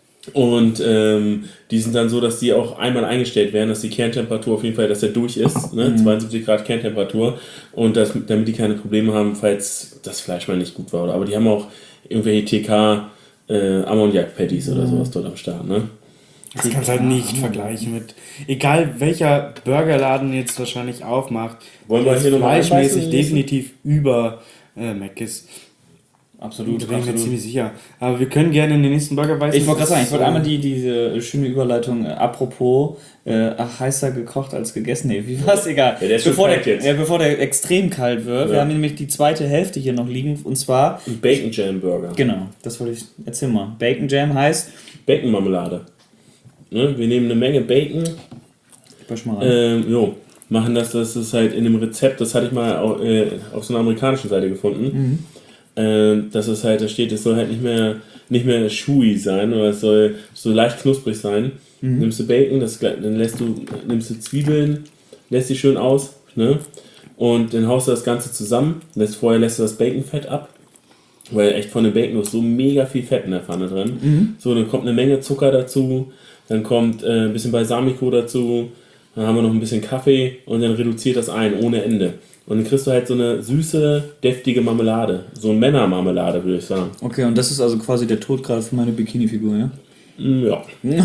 Und die sind dann so, dass die auch einmal eingestellt werden, dass die Kerntemperatur auf jeden Fall, dass der durch ist, ne? 72 Grad Kerntemperatur und damit die keine Probleme haben, falls das Fleisch mal nicht gut war. Aber die haben auch irgendwelche TK Ammoniak-Patties oder sowas dort am Start, ne? das kannst du halt nicht vergleichen mit, egal welcher Burgerladen jetzt wahrscheinlich aufmacht, Wollen wir der ist hier nochmal fleischmäßig einbeißen? definitiv über Mc's. Absolut. Da bin ich mir ziemlich sicher. Aber wir können gerne in den nächsten Burger beißen. Ich wollte gerade sagen, ich wollte einmal diese schöne Überleitung, apropos, heißer gekocht als gegessen. Nee, wie war's? Egal. Ja, der ist schon kalt jetzt. Bevor der extrem kalt wird. Ja. Wir haben nämlich die zweite Hälfte hier noch liegen. Und zwar, Ein Bacon Jam Burger. genau, das wollte ich, erzähl mal. Bacon Jam heißt, Bacon Marmelade. Ne? Wir nehmen eine Menge Bacon, ich mal rein. machen das ist halt in dem Rezept, das hatte ich mal auf so einer amerikanischen Seite gefunden. Das ist halt, da steht, es soll halt nicht mehr chewy sein, oder es soll so leicht knusprig sein. Nimmst du Bacon, dann nimmst du Zwiebeln, lässt die schön aus, ne? Und dann haust du das Ganze zusammen, vorher lässt du das Baconfett ab, weil echt von dem Bacon ist so mega viel Fett in der Pfanne drin. So, dann kommt eine Menge Zucker dazu, dann kommt ein bisschen Balsamico dazu, dann haben wir noch ein bisschen Kaffee und dann reduziert das ein ohne Ende. Und dann kriegst du halt so eine süße, deftige Marmelade. So eine Männermarmelade, würde ich sagen. Okay, und das ist also quasi der Tod gerade für meine Bikini-Figur, ja? Ja.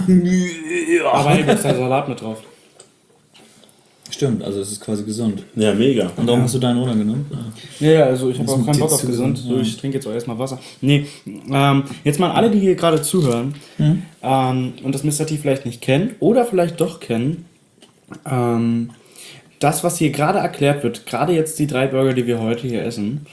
Aber hey, da ist der Salat mit drauf. Stimmt, also es ist quasi gesund. Ja, mega. Und darum hast du deinen runtergenommen? Ja, also ich habe Das auch mit keinen Bock dir auf zu gesund. gesund, So, ja. ich trinke jetzt auch erstmal Wasser. Nee, jetzt mal alle, die hier gerade zuhören und das Mr. T vielleicht nicht kennen oder vielleicht doch kennen, das, was hier gerade erklärt wird, gerade jetzt die 3 Burger, die wir heute hier essen,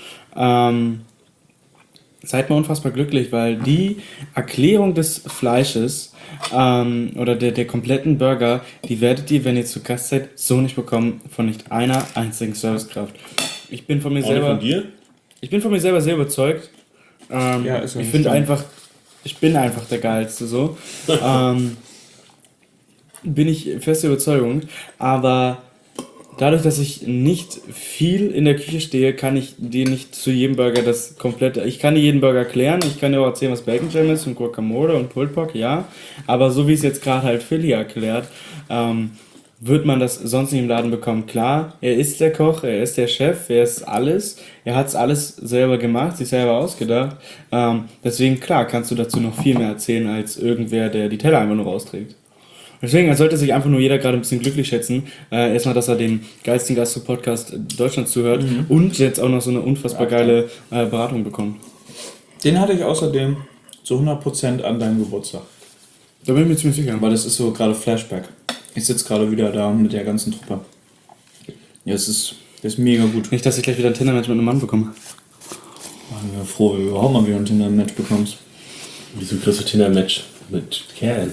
seid mal unfassbar glücklich, weil die Erklärung des Fleisches oder der kompletten Burger, die werdet ihr, wenn ihr zu Gast seid, so nicht bekommen von nicht einer einzigen Servicekraft. Ich bin von mir Auch nicht selber, von dir? ich bin von mir selber sehr überzeugt. Ja, ist ja ich nicht finde schlimm. einfach, ich bin einfach der Geilste so. Bin ich feste Überzeugung. Aber dadurch, dass ich nicht viel in der Küche stehe, kann ich dir nicht zu jedem Burger das komplette... Ich kann dir jeden Burger erklären, ich kann dir auch erzählen, was Bacon Jam ist und Guacamole und Pulled Pork, ja. Aber so wie es jetzt gerade halt Philly erklärt, wird man das sonst nicht im Laden bekommen. Klar, er ist der Koch, er ist der Chef, er ist alles. Er hat es alles selber gemacht, sich selber ausgedacht. Deswegen, klar, kannst du dazu noch viel mehr erzählen, als irgendwer, der die Teller einfach nur rausträgt. Deswegen sollte sich einfach nur jeder gerade ein bisschen glücklich schätzen. Erstmal, dass er den geilsten Gastro-Podcast Deutschlands zuhört und jetzt auch noch so eine unfassbar geile Beratung bekommt. Den hatte ich außerdem zu 100% an deinem Geburtstag. Da bin ich mir ziemlich sicher. Weil das ist so gerade Flashback. Ich sitze gerade wieder da mit der ganzen Truppe. Ja, das ist mega gut. Nicht, dass ich gleich wieder ein Tinder-Match mit einem Mann bekomme. Ich bin froh, wenn du überhaupt mal wieder ein Tinder-Match bekommst. Wieso kriegst du Tinder-Match mit Kerlen?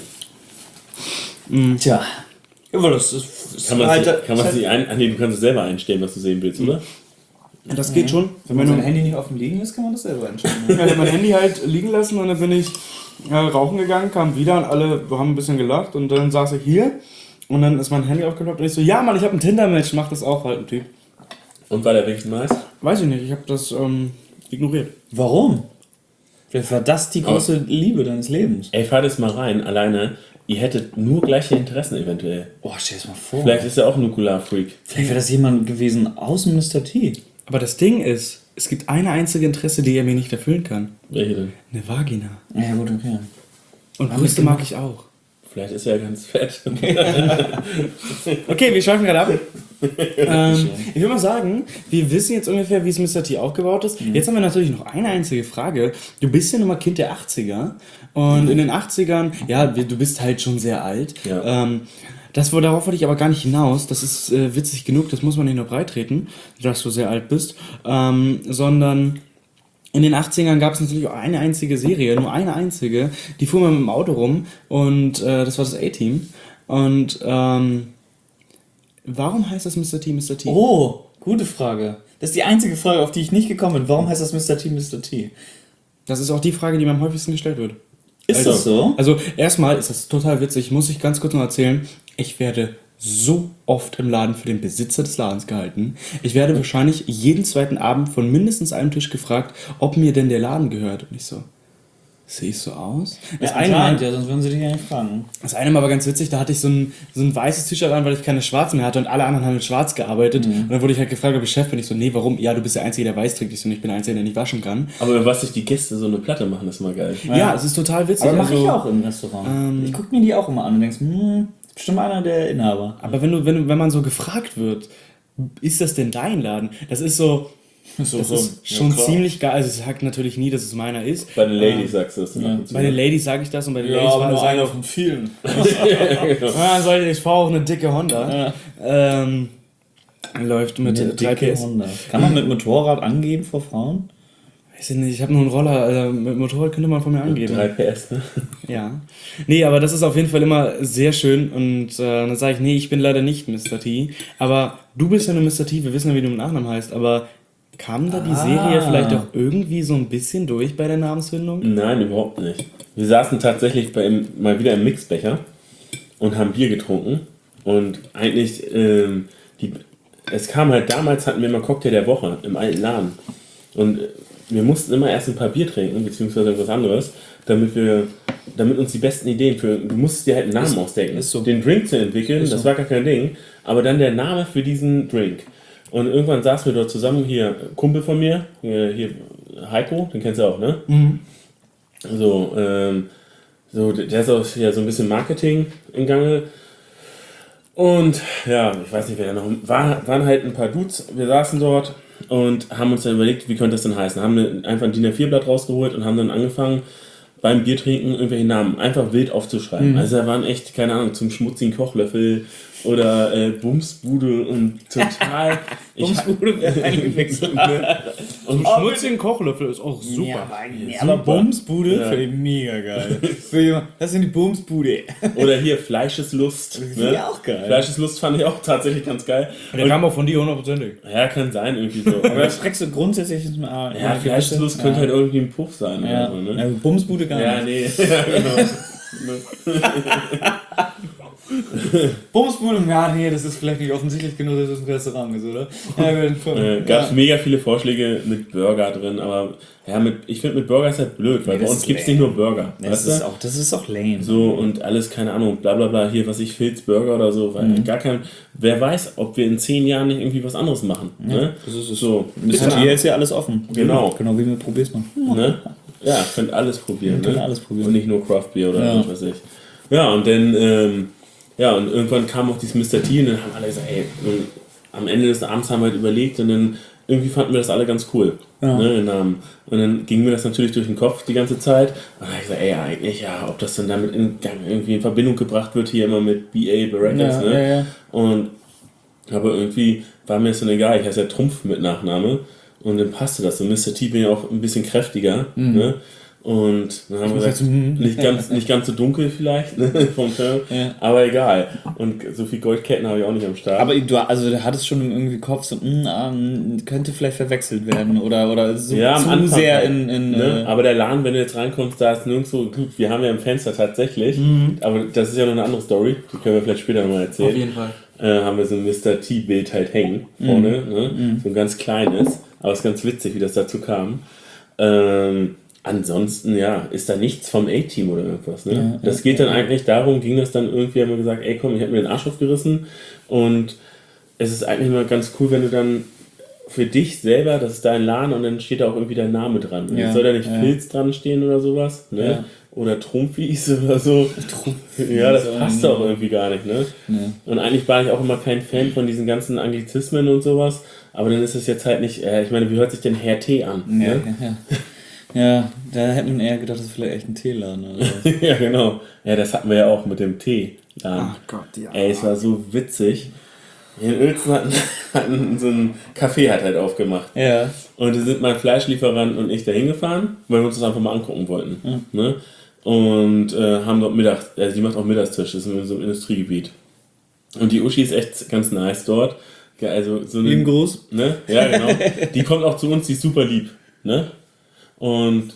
Tja. Aber das ist Kann man sich du kannst es selber einstellen, was du sehen willst, oder? Das geht schon. Wenn mein Handy nicht auf dem Liegen ist, kann man das selber entscheiden. Ich habe mein Handy halt liegen lassen und dann bin ich rauchen gegangen, kam wieder und alle haben ein bisschen gelacht und dann saß ich hier und dann ist mein Handy aufgeploppt und ich so, ja Mann, ich habe ein Tinder-Match, mach das auch halt ein Typ. Und war der wirklich nice? Weiß ich nicht, ich habe das ignoriert. Warum? Vielleicht war das die große Liebe deines Lebens. Ey, fahr das mal rein, alleine. Ihr hättet nur gleiche Interessen eventuell. Boah, stell dir das mal vor. Vielleicht ist er auch ein Nukular-Freak. Vielleicht wäre das jemand gewesen aus Mr. T. Aber das Ding ist, es gibt eine einzige Interesse, die er mir nicht erfüllen kann. Welche denn? Eine Vagina. Ja gut, okay. Und Brüste mag ich auch. Vielleicht ist er ganz fett. Okay, wir schweifen gerade ab. Ich würde mal sagen, wir wissen jetzt ungefähr, wie es Mr. T aufgebaut ist. Jetzt haben wir natürlich noch eine einzige Frage. Du bist ja nun mal Kind der 80er. Und in den 80ern, ja, du bist halt schon sehr alt. Ja. Darauf wollte ich aber gar nicht hinaus. Das ist witzig genug, das muss man nicht nur breitreten, dass du sehr alt bist. Sondern in den 80ern gab es natürlich auch eine einzige Serie, nur eine einzige. Die fuhr mal mit dem Auto rum und das war das A-Team. Und warum heißt das Mr. T, Mr. T? Oh, gute Frage. Das ist die einzige Frage, auf die ich nicht gekommen bin. Warum heißt das Mr. T, Mr. T? Das ist auch die Frage, die mir am häufigsten gestellt wird. Ist das so? Also erstmal ist das total witzig, muss ich ganz kurz noch erzählen. Ich werde so oft im Laden für den Besitzer des Ladens gehalten. Ich werde wahrscheinlich jeden zweiten Abend von mindestens einem Tisch gefragt, ob mir denn der Laden gehört. Und ich so, sehe ich so aus? Das eine Mal, ja, sonst würden sie dich ja nicht fragen. das eine Mal war ganz witzig, da hatte ich so ein weißes T-Shirt an, weil ich keine schwarze mehr hatte und alle anderen haben mit schwarz gearbeitet. Und dann wurde ich halt gefragt, ob ich Chef bin. Ich so, nee, warum? Ja, du bist der Einzige, der weiß trägt. Ich so, ich bin der Einzige, der nicht waschen kann. Aber was sich die Gäste so eine Platte machen, ist mal geil. Ja, es ist total witzig. Aber mache also, ich auch im Restaurant. Ich gucke mir die auch immer an und denkst, ist bestimmt einer der Inhaber. Aber wenn man so gefragt wird, ist das denn dein Laden? Das ist so... Das ist schon ziemlich geil. Also ich sag natürlich nie, dass es meiner ist. Bei den Ladies sagst du das. Bei den Ladies sage ich das und bei den Ladies war einer von vielen. ich fahre auch eine dicke Honda. Läuft mit 3 PS. Honda. Kann man mit Motorrad angehen vor Frauen? Weiß ich nicht, ich habe nur einen Roller, also mit Motorrad könnte man von mir angeben. 3 PS, ne? Ja. Nee, aber das ist auf jeden Fall immer sehr schön und dann sage ich, nee, ich bin leider nicht Mr. T. Aber du bist ja nur Mr. T, wir wissen ja, wie du mit Nachnamen heißt, aber kam da die Serie vielleicht auch irgendwie so ein bisschen durch bei der Namensfindung? Nein, überhaupt nicht. Wir saßen tatsächlich mal wieder im Mixbecher und haben Bier getrunken. Und eigentlich, es kam halt, damals hatten wir immer Cocktail der Woche im alten Laden. Und wir mussten immer erst ein paar Bier trinken, beziehungsweise etwas anderes, damit uns die besten Ideen du musstest dir halt einen Namen ausdenken. Ist so. Den Drink zu entwickeln, das war gar kein Ding, aber dann der Name für diesen Drink. Und irgendwann saßen wir dort zusammen, hier, Kumpel von mir, hier Heiko, den kennst du auch, ne? Mhm. Der ist auch ja so ein bisschen Marketing in Gange. Und ja, ich weiß nicht, wer da noch waren halt ein paar Dudes, wir saßen dort und haben uns dann überlegt, wie könnte das denn heißen. Haben einfach ein DIN A4-Blatt rausgeholt und haben dann angefangen, beim Biertrinken irgendwelche Namen einfach wild aufzuschreiben. Also da waren echt, keine Ahnung, zum schmutzigen Kochlöffel oder Bumsbude und total... Bumsbude wäre eingewechselt. Und schmutzigen Kochlöffel ist auch super. Ja, aber Bumsbude finde ich mega geil. Das sind die Bumsbude. Oder hier Fleischeslust. Das finde ich auch geil. Fleischeslust fand ich auch tatsächlich ganz geil. Der kam auch von dir 100%ig. Ja, kann sein, irgendwie so. Aber das schreckst du grundsätzlich jetzt mal. Ja, Fleischeslust könnte halt irgendwie ein Puff sein. Ja. Oder so, ne? Ja, Bumsbude gar Ja, nicht. nee. Ja, genau. Bumsbude, ja, nee, das ist vielleicht nicht offensichtlich genug, dass es ein Restaurant ist, oder? Ja, Gab es mega viele Vorschläge mit Burger drin, aber ja, ich finde mit Burger ist halt blöd, weil Nee, bei das uns ist gibt es lame. nicht nur Burger. das ist auch lame. So und alles, keine Ahnung, bla bla bla, hier, was ich, Filzburger oder so, weil wer weiß, ob wir in 10 Jahren nicht irgendwie was anderes machen. Ne? Das ist es. So. Bis hier ist ja alles offen. Genau. Genau wie mit Probier's mal. Ne? Ja, könnt alles probieren. Könnt Ne? alles probieren. Und nicht nur Craft Beer oder Ja. was weiß ich. Ja, und dann, ja, und irgendwann kam auch dieses Mr. T und dann haben alle gesagt, ey, und am Ende des Abends haben wir halt überlegt und dann irgendwie fanden wir das alle ganz cool. Ja. Ne, den Namen. Und dann ging mir das natürlich durch den Kopf die ganze Zeit. Und dann habe ich gesagt, ey, eigentlich, ja, ob das dann damit irgendwie in Verbindung gebracht wird, hier immer mit BA Baracus, ne? Ja. Und aber irgendwie war mir das dann egal, ich heiße ja Trumpf mit Nachname und dann passte das. Und Mr. T bin ja auch ein bisschen kräftiger, ne? Und dann haben wir gesagt, nicht ganz so dunkel vielleicht, ne? Vom Film, Ja. aber egal. Und so viel Goldketten habe ich auch nicht am Start. Aber du hattest schon irgendwie Kopf, so, könnte vielleicht verwechselt werden oder so ja, am zu Anfang sehr halt, in ne? Aber der Laden, wenn du jetzt reinkommst, da ist nirgendwo, gut, wir haben ja im Fenster tatsächlich, aber das ist ja noch eine andere Story, die können wir vielleicht später nochmal erzählen. Auf jeden Fall. Haben wir so ein Mr. T-Bild halt hängen vorne, ne? So ein ganz kleines, aber es ist ganz witzig, wie das dazu kam. Ansonsten, ja, ist da nichts vom A-Team oder irgendwas, ne? Das geht dann eigentlich darum, ging das dann irgendwie, haben wir gesagt, ey komm, ich habe mir den Arsch aufgerissen und es ist eigentlich immer ganz cool, wenn du dann für dich selber, das ist dein Laden und dann steht da auch irgendwie dein Name dran. Und Ja, soll da nicht ja. Filz dran stehen oder sowas, ne? Ja. Oder Trumpfis oder so. Ja, das passt auch irgendwie gar nicht, ne? Und eigentlich war ich auch immer kein Fan von diesen ganzen Anglizismen und sowas, aber dann ist es jetzt halt nicht, ich meine, wie hört sich denn Herr T an? Ja, Ne? ja, da hätten eher gedacht, das ist vielleicht echt ein Teeladen oder was. Ja, genau. Ja, das hatten wir ja auch mit dem Tee. Ach Gott, ja. Ey, es war so witzig. Hier in Uelzen hatten so ein Café hat halt aufgemacht. Ja. Und da sind mein Fleischlieferant und ich da hingefahren, weil wir uns das einfach mal angucken wollten. Ne? Und haben dort also die macht auch Mittagstisch, das ist in so einem Industriegebiet. Und die Uschi ist echt ganz nice dort. Ja, also so Lieben Gruß. Ne? Ja, genau. Die kommt auch zu uns, die ist super lieb. Ne? Und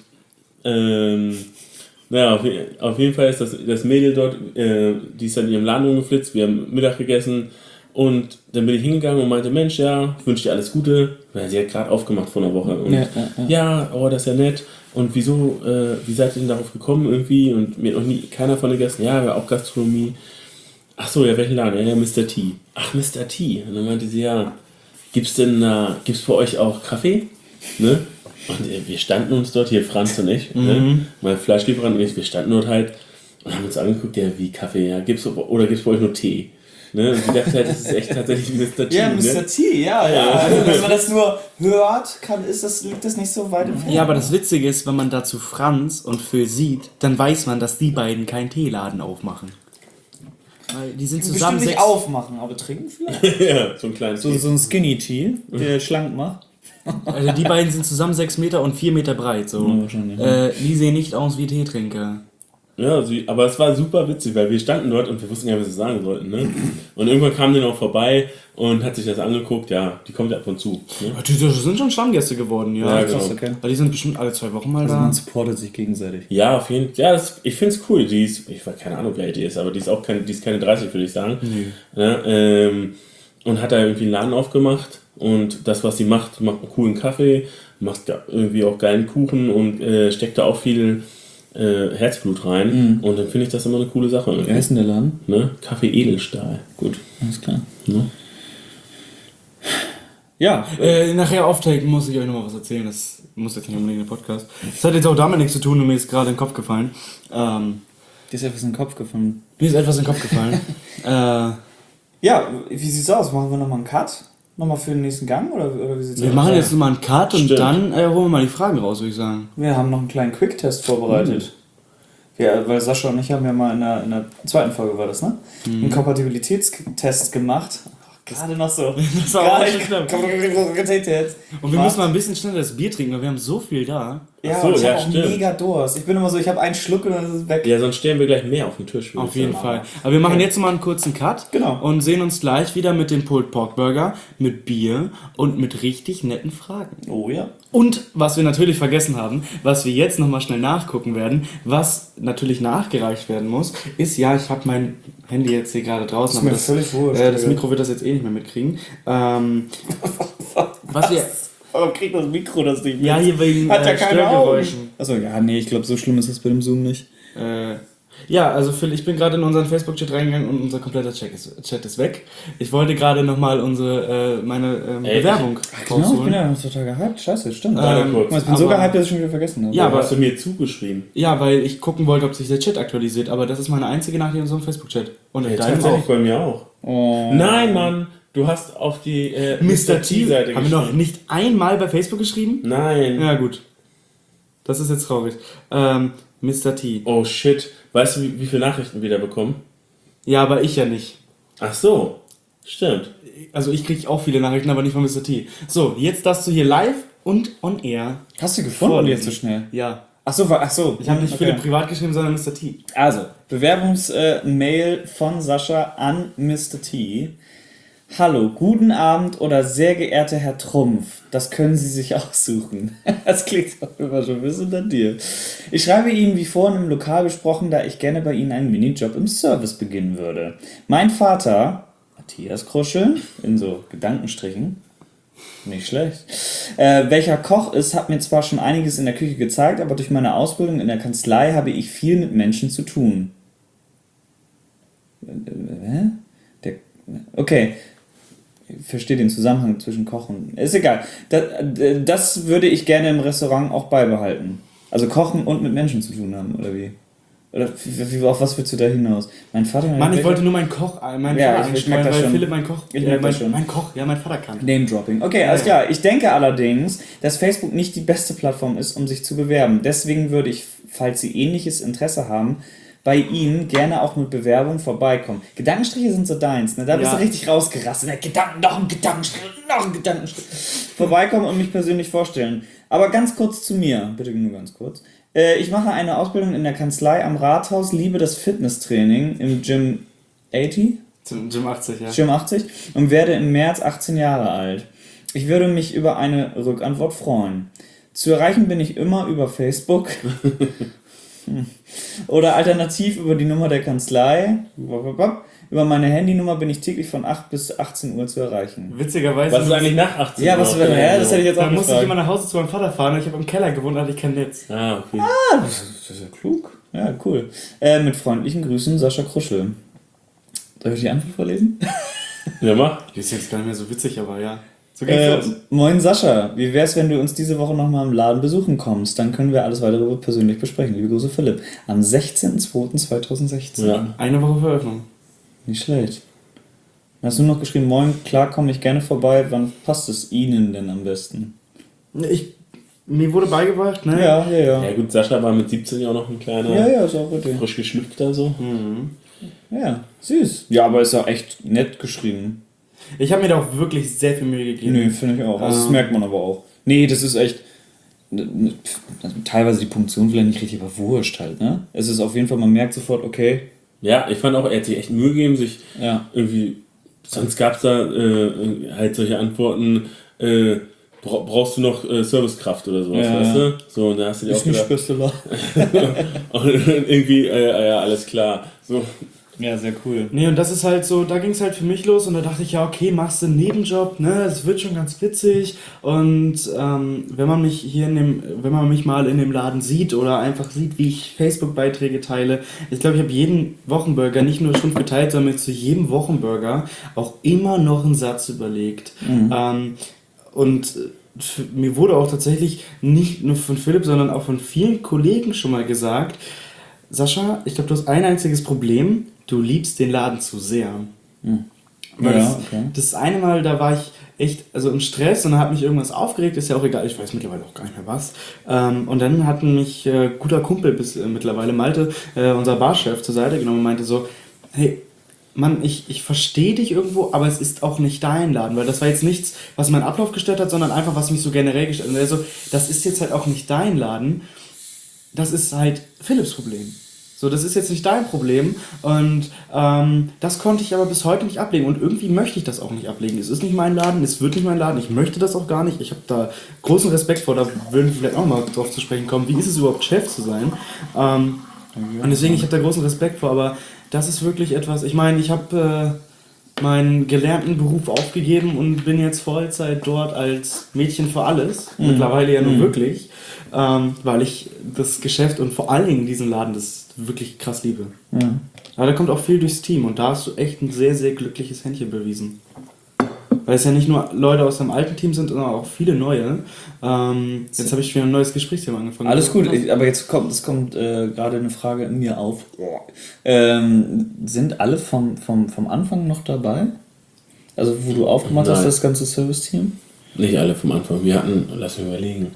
naja, auf jeden Fall ist das Mädel dort, die ist dann in ihrem Laden umgeflitzt, wir haben Mittag gegessen und dann bin ich hingegangen und meinte, Mensch, ja, ich wünsche dir alles Gute, weil sie hat gerade aufgemacht vor einer Woche. Und ja, oh, das ist ja nett. Und wieso, wie seid ihr denn darauf gekommen irgendwie? Und mir hat noch nie keiner von den Gästen, ja, auch Gastronomie. Ach so, ja, welchen Laden? Ja, Mr. T. Ach, Mr. T. Und dann meinte sie, ja, gibt's bei euch auch Kaffee? Ne? Und wir standen uns dort, hier Franz und ich, ne? Mein Fleischlieferant und ich, wir standen dort halt und haben uns angeguckt, ja, wie Kaffee, ja, gibt's bei euch nur Tee? Ne? Und sie dachte halt, das ist echt tatsächlich Mr. T. Ja, Ne? Mr. T, ja. Also, wenn man das nur hört, liegt das nicht so weit entfernt. Ja, aber das Witzige ist, wenn man dazu Franz und Phil sieht, dann weiß man, dass die beiden keinen Teeladen aufmachen. Weil die sind zusammen bestimmt nicht aufmachen, aber trinken vielleicht. Ja, so ein kleines So ein Skinny Tea, der schlank macht. Also die beiden sind zusammen 6 Meter und 4 Meter breit. So. Ja, wahrscheinlich, Die sehen nicht aus wie Teetrinker. Ja, aber es war super witzig, weil wir standen dort und wir wussten ja, was wir sagen sollten. Ne? Und irgendwann kam die noch vorbei und hat sich das angeguckt. Ja, die kommt ja ab und zu. Ne? Die sind schon Stammgäste geworden, ja. Ja, genau. Okay. Weil die sind bestimmt alle 2 Wochen mal Also da. man supportet sich gegenseitig. Ja, auf jeden Fall. Ja, ich finde es cool. Die ist, ich weiß keine Ahnung, wie alt die ist, aber die ist auch die ist keine 30, würde ich sagen. Ja, und hat da irgendwie einen Laden aufgemacht. Und das, was sie macht einen coolen Kaffee, macht irgendwie auch geilen Kuchen und steckt da auch viel Herzblut rein. Und dann finde ich das immer eine coole Sache. Wer ist denn der Laden? Ne? Kaffee Edelstahl. Gut, alles klar. Ne? Ja, Nachher auftaken muss ich euch noch mal was erzählen. Das muss jetzt nicht unbedingt in den Podcast. Das hat jetzt auch damit nichts zu tun und mir ist gerade in den Kopf gefallen. dir ist etwas in den Kopf gefallen. Mir ist etwas in den Kopf gefallen. Ja, wie sieht's aus? Machen wir nochmal einen Cut? Nochmal für den nächsten Gang? Oder wie sieht's Wir aus? machen jetzt mal einen Cut und Stimmt. dann holen wir mal die Fragen raus, würde ich sagen. Wir haben noch einen kleinen Quicktest vorbereitet. Ja, weil Sascha und ich haben ja mal in der zweiten Folge, war das, ne? Einen Kompatibilitätstest gemacht. Gerade noch so. Das war auch schon knapp. Kompatibilität. Und wir müssen mal ein bisschen schneller das Bier trinken, weil wir haben so viel da. Ja, Ach so, und ich ja, habe auch stimmt. mega Durst. Ich bin immer so, ich habe einen Schluck und dann ist es weg. Ja, sonst stellen wir gleich mehr auf den Tisch. würde Auf ich jeden sagen. Fall. Aber wir machen jetzt mal einen kurzen Cut. Genau. Und sehen uns gleich wieder mit dem Pulled Pork Burger, mit Bier und mit richtig netten Fragen. Oh ja. Und was wir natürlich vergessen haben, was wir jetzt nochmal schnell nachgucken werden, was natürlich nachgereicht werden muss, ist, ja, ich habe mein Handy jetzt hier gerade draußen, Ist mir völlig wurscht, das Digga. Mikro wird das jetzt eh nicht mehr mitkriegen. Was wir... Aber kriegt das Mikro das nicht mit? Ja, hier wegen Hat ja keine Störgeräuschen. Augen. Achso, ja, nee, ich glaube, so schlimm ist das bei dem Zoom nicht. Ja, also Phil, ich bin gerade in unseren Facebook-Chat reingegangen und unser kompletter Chat ist weg. Ich wollte gerade nochmal meine Bewerbung Genau, ich bin rausholen. ja total gehypt. Scheiße, stimmt. Warte kurz. Guck mal, ich bin so aber- gehypt, dass ich schon wieder vergessen habe. Ja, Ja, aber- hast du mir zugeschrieben? Ja, weil ich gucken wollte, ob sich der Chat aktualisiert, aber das ist meine einzige Nachricht in unserem Facebook-Chat. Und in Ja, deinem tatsächlich auch. bei mir auch. Oh. Nein, Mann, du hast auf die Mr. T-Seite haben wir noch geschrieben. nicht einmal bei Facebook geschrieben? Nein. Ja, gut. Das ist jetzt traurig. Mr. T. Oh shit. Weißt du, wie viele Nachrichten wir da bekommen? Ja, aber ich ja nicht. Ach so. Stimmt. Also ich kriege auch viele Nachrichten, aber nicht von Mr. T. So, jetzt darfst du hier live und on air. Hast du gefunden vorlesen. jetzt so schnell? Ja. Achso. Ich habe nicht Philipp privat geschrieben, sondern Mr. T. Also, Bewerbungsmail von Sascha an Mr. T. Hallo, guten Abend oder sehr geehrter Herr Trumpf. Das können Sie sich aussuchen. Das klingt auch immer schon ein bisschen nach dir. Ich schreibe Ihnen wie vorhin im Lokal besprochen, da ich gerne bei Ihnen einen Minijob im Service beginnen würde. Mein Vater, Matthias Kruschel, in so Gedankenstrichen, nicht schlecht, welcher Koch ist, hat mir zwar schon einiges in der Küche gezeigt, aber durch meine Ausbildung in der Kanzlei habe ich viel mit Menschen zu tun. Okay. Ich verstehe den Zusammenhang zwischen Kochen. Ist egal. Das würde ich gerne im Restaurant auch beibehalten. Also kochen und mit Menschen zu tun haben, oder wie? Oder auf was willst du da hinaus? Mein Vater... Mann, ich wollte nur meinen Ja, Vater ich merk einstreuen, das weil schon. Philipp mein Koch... Ich merk das schon. Mein Koch, ja, mein Vater kann. Name-Dropping. Okay, alles klar. Ich denke allerdings, dass Facebook nicht die beste Plattform ist, um sich zu bewerben. Deswegen würde ich, falls Sie ähnliches Interesse haben, bei Ihnen gerne auch mit Bewerbung vorbeikommen. Gedankenstriche sind so deins, ne? Da bist Ja. du richtig rausgerastet. Ne? Noch ein Gedankenstrich. Vorbeikommen und mich persönlich vorstellen. Aber ganz kurz zu mir. Bitte nur ganz kurz. Ich mache eine Ausbildung in der Kanzlei am Rathaus, liebe das Fitnesstraining im Gym 80. Zum Gym 80, ja. Gym 80 und werde im März 18 Jahre alt. Ich würde mich über eine Rückantwort freuen. Zu erreichen bin ich immer über Facebook oder alternativ über die Nummer der Kanzlei. Über meine Handynummer bin ich täglich von 8 bis 18 Uhr zu erreichen. Witzigerweise... Was ist eigentlich nach 18 Ja, Uhr? was das hätte ich jetzt Da auch musste ich gefragt. immer nach Hause zu meinem Vater fahren und ich habe im Keller gewohnt, hatte ich kein Netz. Ah, okay. Das ist ja klug. Ja, cool. Mit freundlichen Grüßen, Sascha Kruschel. Soll ich die Antwort vorlesen? Ja, mach. Die ist jetzt gar nicht mehr so witzig, aber ja. So geht's los. Moin Sascha, wie wär's, wenn du uns diese Woche nochmal im Laden besuchen kommst? Dann können wir alles weitere persönlich besprechen. Liebe Grüße, Philipp. Am 16.02.2016. Ja. Eine Woche Veröffnung. Nicht schlecht. Dann hast du noch geschrieben, moin, klar, komme ich gerne vorbei. Wann passt es Ihnen denn am besten? Mir wurde beigebracht, ne? Ja. Ja gut, Sascha war mit 17 ja auch noch ein kleiner, Ja, ist auch richtig. frisch geschlüpfter so. Ja, süß. Ja, aber ist ja echt nett geschrieben. Ich habe mir da auch wirklich sehr viel Mühe gegeben. Nö, finde ich auch. Also das merkt man aber auch. Nee, das ist echt... Teilweise die Punktion vielleicht nicht richtig, aber wurscht halt, ne? Es ist auf jeden Fall, man merkt sofort, okay, Ja, ich fand auch, er hat sich echt Mühe gegeben, sich ja. irgendwie, sonst gab es da halt solche Antworten, brauchst du noch Servicekraft oder sowas, Ja, weißt ja. du? So, und da hast du dir auch Ist nicht gedacht, Spösteler. und irgendwie, ja, alles klar. So, Ja, sehr cool. Nee, und das ist halt so, da ging es halt für mich los und da dachte ich, ja, okay, machst du einen Nebenjob, ne, das wird schon ganz witzig und wenn man mich mal in dem Laden sieht oder einfach sieht, wie ich Facebook-Beiträge teile, ich glaube, ich habe jeden Wochenburger nicht nur stumpf geteilt, sondern mir zu jedem Wochenburger auch immer noch einen Satz überlegt. Mir wurde auch tatsächlich nicht nur von Philipp, sondern auch von vielen Kollegen schon mal gesagt, Sascha, ich glaube, du hast ein einziges Problem, du liebst den Laden zu sehr. Weil Ja, okay. das eine Mal, da war ich echt im Stress und hat mich irgendwas aufgeregt, ist ja auch egal, ich weiß mittlerweile auch gar nicht mehr was. Und dann hat mich guter Kumpel mittlerweile, Malte, unser Barchef, zur Seite genommen und meinte so, hey, Mann, ich verstehe dich irgendwo, aber es ist auch nicht dein Laden, weil das war jetzt nichts, was meinen Ablauf gestört hat, sondern einfach, was mich so generell gestört hat. Also, das ist jetzt halt auch nicht dein Laden, das ist halt Philipps Problem. So, das ist jetzt nicht dein Problem und das konnte ich aber bis heute nicht ablegen und irgendwie möchte ich das auch nicht ablegen. Es ist nicht mein Laden, es wird nicht mein Laden, ich möchte das auch gar nicht. Ich habe da großen Respekt vor, da würden wir vielleicht auch mal drauf zu sprechen kommen, wie ist es überhaupt, Chef zu sein. Und deswegen, ich habe da großen Respekt vor, aber das ist wirklich etwas, ich meine, ich habe meinen gelernten Beruf aufgegeben und bin jetzt Vollzeit dort als Mädchen für alles, mittlerweile ja nur wirklich, weil ich das Geschäft und vor allen Dingen diesen Laden das wirklich krass liebe. Aber da kommt auch viel durchs Team und da hast du echt ein sehr, sehr glückliches Händchen bewiesen. Weil es ja nicht nur Leute aus dem alten Team sind, sondern auch viele neue. Jetzt habe ich wieder ein neues Gesprächsthema angefangen. Alles gut, aber jetzt kommt gerade eine Frage in mir auf. Sind alle vom Anfang noch dabei? Also wo du aufgemacht hast, das ganze Service-Team? Nicht alle vom Anfang. Wir hatten, lass mich überlegen.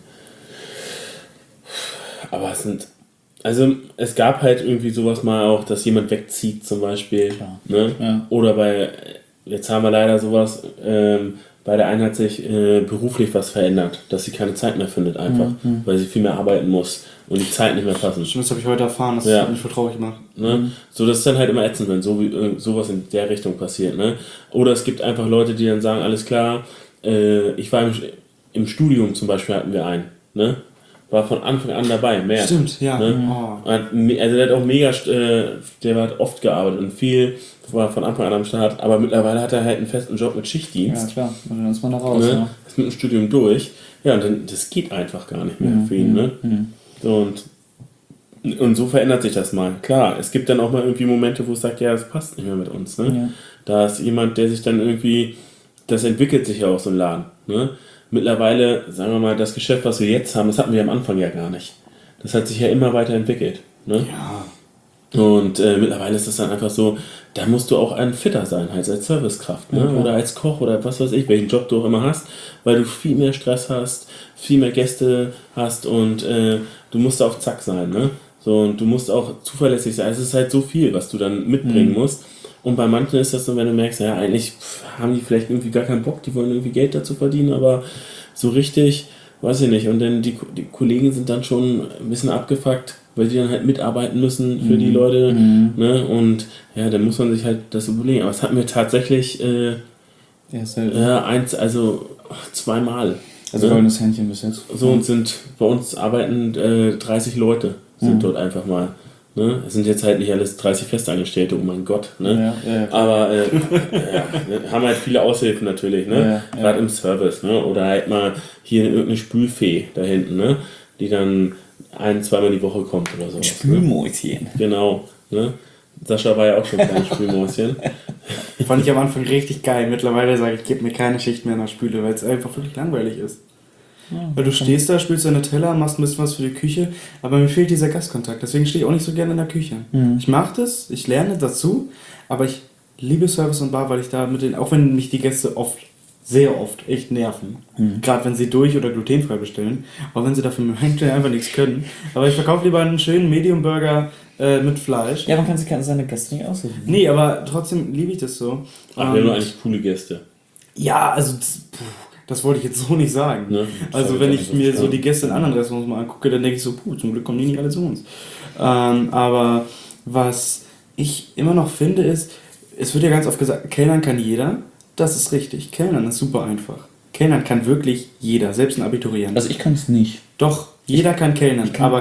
Aber es gab halt irgendwie sowas mal auch, dass jemand wegzieht zum Beispiel. Ne? Ja. Oder jetzt haben wir leider sowas, bei der einen hat sich beruflich was verändert, dass sie keine Zeit mehr findet einfach, weil sie viel mehr arbeiten muss und die Zeit nicht mehr passen. Stimmt, das habe ich heute erfahren, das hat mich voll traurig gemacht. Ne? So, das ist dann halt immer ätzend, wenn sowas in der Richtung passiert. Ne? Oder es gibt einfach Leute, die dann sagen, alles klar, ich war im Studium zum Beispiel, hatten wir einen, ne? War von Anfang an dabei, mehr. Stimmt, ja. Ne? Oh. Also der hat auch mega, der hat oft gearbeitet und viel war von Anfang an am Start, aber mittlerweile hat er halt einen festen Job mit Schichtdienst. Ja klar, und dann ist man da raus. Ne? Ja. Ist mit dem Studium durch. Ja, und dann, das geht einfach gar nicht mehr für ihn. Ne? So, und so verändert sich das mal. Klar, es gibt dann auch mal irgendwie Momente, wo es sagt, ja, das passt nicht mehr mit uns. Ne? Ja. Da ist jemand, der sich dann irgendwie, das entwickelt sich ja auch so ein Laden. Ne? Mittlerweile, sagen wir mal, das Geschäft, was wir jetzt haben, das hatten wir am Anfang ja gar nicht. Das hat sich ja immer weiterentwickelt. Ne? Ja. Und mittlerweile ist das dann einfach so, da musst du auch ein Fitter sein, halt als Servicekraft, ne? Oder als Koch oder was weiß ich, welchen Job du auch immer hast, weil du viel mehr Stress hast, viel mehr Gäste hast und du musst auf Zack sein. Ne? So, und du musst auch zuverlässig sein. Es ist halt so viel, was du dann mitbringen musst. Und bei manchen ist das so, wenn du merkst, ja, eigentlich haben die vielleicht irgendwie gar keinen Bock, die wollen irgendwie Geld dazu verdienen, aber so richtig, weiß ich nicht. Und dann die Kollegen sind dann schon ein bisschen abgefuckt, weil die dann halt mitarbeiten müssen für die Leute. Ne? Und ja, dann muss man sich halt das überlegen. Aber es hatten wir tatsächlich zweimal. Also goldenes Händchen bis jetzt. So, und bei uns arbeiten 30 Leute, sind dort einfach mal. Ne? Es sind jetzt halt nicht alles 30 Festangestellte, oh mein Gott. Ne? Ja, aber haben halt viele Aushilfen natürlich, ne? Gerade im Service. Ne? Oder halt mal hier irgendeine Spülfee da hinten, ne? Die dann zweimal die Woche kommt oder so. Spülmäuschen. Ne? Genau. Ne? Sascha war ja auch schon ein Spülmäuschen. Fand ich am Anfang richtig geil. Mittlerweile sage ich, gib mir keine Schicht mehr in der Spüle, weil es einfach wirklich langweilig ist. Ja, weil du stehst da, spülst deine Teller, machst ein bisschen was für die Küche, aber mir fehlt dieser Gastkontakt. Deswegen stehe ich auch nicht so gerne in der Küche. Ich mache das, ich lerne dazu, aber ich liebe Service und Bar, weil ich da auch wenn mich die Gäste sehr oft echt nerven. Gerade wenn sie durch- oder glutenfrei bestellen, auch wenn sie dafür einfach nichts können. Aber ich verkaufe lieber einen schönen Medium-Burger mit Fleisch. Ja, man kann sich seine Gäste nicht aussuchen. Nee, aber trotzdem liebe ich das so. Ach, wir haben eigentlich coole Gäste. Ja, also das wollte ich jetzt so nicht sagen. Ne? Also wenn ich mir so die Gäste in anderen Restaurants mal angucke, dann denke ich so, zum Glück kommen die nicht alle zu uns. Aber was ich immer noch finde ist, es wird ja ganz oft gesagt, Kellnern kann jeder. Das ist richtig. Kellnern ist super einfach. Kellnern kann wirklich jeder, selbst ein Abiturient. Also ich kann es nicht. Doch, jeder kann kellnern, aber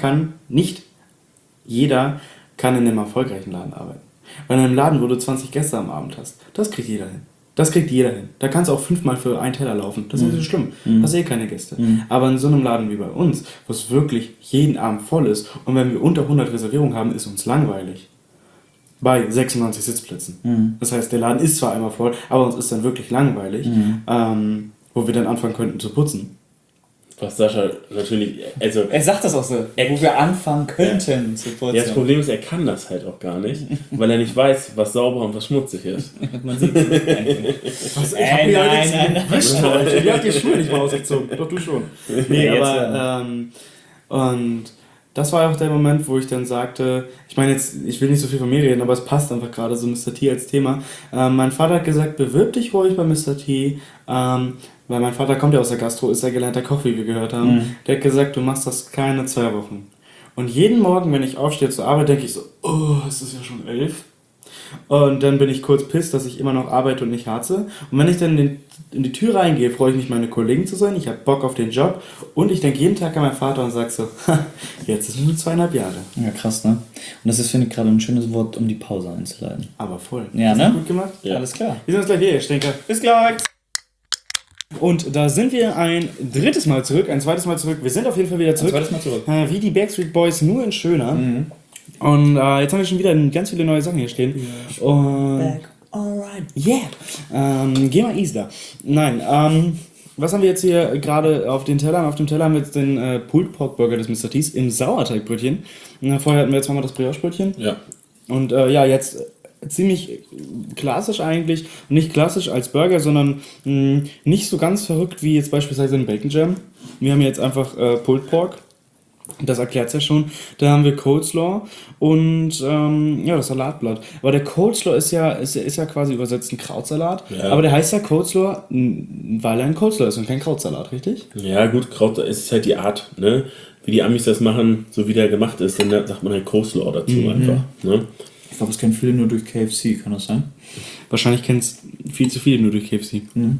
jeder kann in einem erfolgreichen Laden arbeiten. Weil in einem Laden, wo du 20 Gäste am Abend hast, das kriegt jeder hin. Das kriegt jeder hin. Da kannst du auch 5-mal für einen Teller laufen. Das ist nicht so schlimm. Hast eh keine Gäste. Aber in so einem Laden wie bei uns, wo es wirklich jeden Abend voll ist und wenn wir unter 100 Reservierungen haben, ist uns langweilig. Bei 96 Sitzplätzen. Das heißt, der Laden ist zwar einmal voll, aber uns ist dann wirklich langweilig, wo wir dann anfangen könnten zu putzen. Was Sascha natürlich, also... Er sagt das auch so, wo wir anfangen könnten zu putzen. Ja, das Problem ist, er kann das halt auch gar nicht, weil er nicht weiß, was sauber und was schmutzig ist. Man sieht es nicht. Was? Ich hab mir nein. Ihr habt die Schuhe nicht mal ausgezogen. Doch, du schon. Nee, aber... Und das war auch der Moment, wo ich dann sagte, ich meine jetzt, ich will nicht so viel von mir reden, aber es passt einfach gerade so Mr. T als Thema. Mein Vater hat gesagt, bewirb dich ruhig bei Mr. T, weil mein Vater kommt ja aus der Gastro, ist ja gelernter Koch, wie wir gehört haben. Der hat gesagt, du machst das keine 2 Wochen. Und jeden Morgen, wenn ich aufstehe zur Arbeit, denke ich so, oh, es ist ja schon 11. Und dann bin ich kurz pisst, dass ich immer noch arbeite und nicht harze. Und wenn ich dann in die Tür reingehe, freue ich mich, meine Kollegen zu sein. Ich habe Bock auf den Job. Und ich denke jeden Tag an meinen Vater und sage so, jetzt ist es nur 2,5 Jahre. Ja, krass, ne? Und das ist, finde ich, gerade ein schönes Wort, um die Pause einzuleiten. Aber voll. Ja, Hast ne? du gut gemacht? Ja. Alles klar. Wir sehen uns gleich hier, Stinker. Bis gleich. Und da sind wir ein zweites Mal zurück. Wir sind auf jeden Fall wieder zurück. Zweites Mal zurück. Wie die Backstreet Boys, nur in schöner. Und jetzt haben wir schon wieder ganz viele neue Sachen hier stehen. Und Back, alright. yeah. Geh mal easy da. Nein, was haben wir jetzt hier gerade auf den Tellern? Auf dem Teller haben wir jetzt den Pulled Pork Burger des Mr. T's im Sauerteigbrötchen. Vorher hatten wir jetzt mal das Brioche-Brötchen. Ja. Und jetzt ziemlich klassisch eigentlich. Nicht klassisch als Burger, sondern nicht so ganz verrückt wie jetzt beispielsweise ein Bacon Jam. Wir haben jetzt einfach Pulled Pork. Das erklärt es ja schon. Da haben wir Coleslaw und das Salatblatt. Aber der Coleslaw ist ja quasi übersetzt ein Krautsalat. Ja. Aber der heißt ja Coleslaw, weil er ein Coleslaw ist und kein Krautsalat, richtig? Ja, gut, Kraut ist halt die Art, ne? Wie die Amis das machen, so wie der gemacht ist, dann sagt man halt Coleslaw dazu einfach. Ne? Ich glaube, es kennen viele nur durch KFC, kann das sein? Wahrscheinlich kennen es viel zu viele nur durch KFC.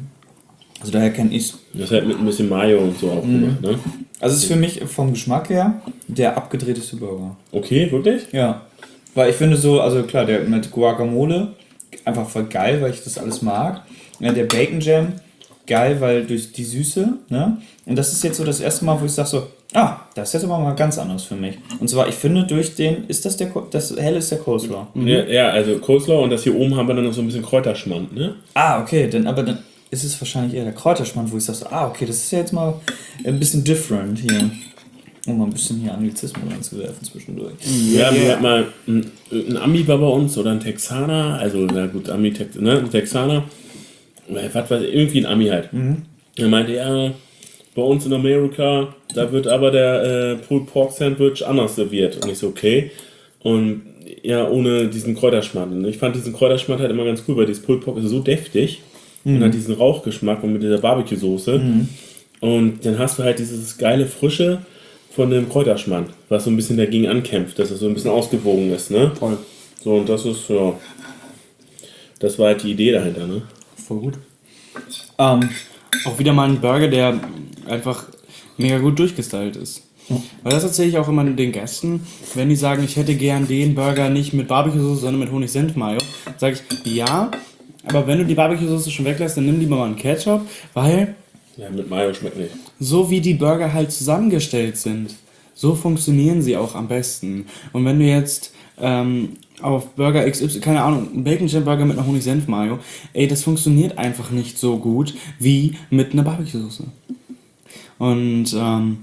Also daher kenne ich es. Das ist halt mit ein bisschen Mayo und so auch gemacht, ne? Also es ist für mich vom Geschmack her der abgedrehteste Burger. Okay, wirklich? Ja. Weil ich finde so, also klar, der mit Guacamole, einfach voll geil, weil ich das alles mag. Ja, der Bacon Jam, geil, weil durch die Süße, ne? Und das ist jetzt so das erste Mal, wo ich sage so, das ist jetzt aber mal ganz anders für mich. Und zwar, ich finde, durch den, das helle ist der Coleslaw. Ja, also Coleslaw und das hier oben haben wir dann noch so ein bisschen Kräuterschmand, ne? Okay, dann ist es wahrscheinlich eher der Kräuterschmand, wo ich sage so, okay, das ist ja jetzt mal ein bisschen different hier. Um mal ein bisschen hier Anglizismus reinzuwerfen zwischendurch. Ja, wir hatten mal ein Ami war bei uns oder ein Texaner, also na gut, ein Texaner, was weiß ich, irgendwie ein Ami halt. Er meinte, ja, bei uns in Amerika, da wird aber der Pulled Pork Sandwich anders serviert. Und ich so, okay. Und ja, ohne diesen Kräuterschmand. Und ich fand diesen Kräuterschmand halt immer ganz cool, weil dieses Pulled Pork ist so deftig und hat diesen Rauchgeschmack und mit dieser Barbecue-Soße. Und dann hast du halt dieses geile Frische von dem Kräuterschmand, was so ein bisschen dagegen ankämpft, dass es so ein bisschen ausgewogen ist, ne? Voll. So, und das ist, ja, das war halt die Idee dahinter, ne? Voll gut. Auch wieder mal ein Burger, der einfach mega gut durchgestylt ist. Weil das erzähle ich auch immer den Gästen, wenn die sagen, ich hätte gern den Burger nicht mit Barbecue-Soße, sondern mit Honig-Senf-Mayo, sage ich, ja, aber wenn du die Barbecue-Soße schon weglässt, dann nimm lieber mal einen Ketchup, weil Ja, mit Mayo schmeckt nicht. so wie die Burger halt zusammengestellt sind, so funktionieren sie auch am besten. Und wenn du jetzt auf Burger XY, keine Ahnung, ein Bacon Jam Burger mit einer Honig-Senf-Mayo, das funktioniert einfach nicht so gut wie mit einer Barbecue-Soße. Und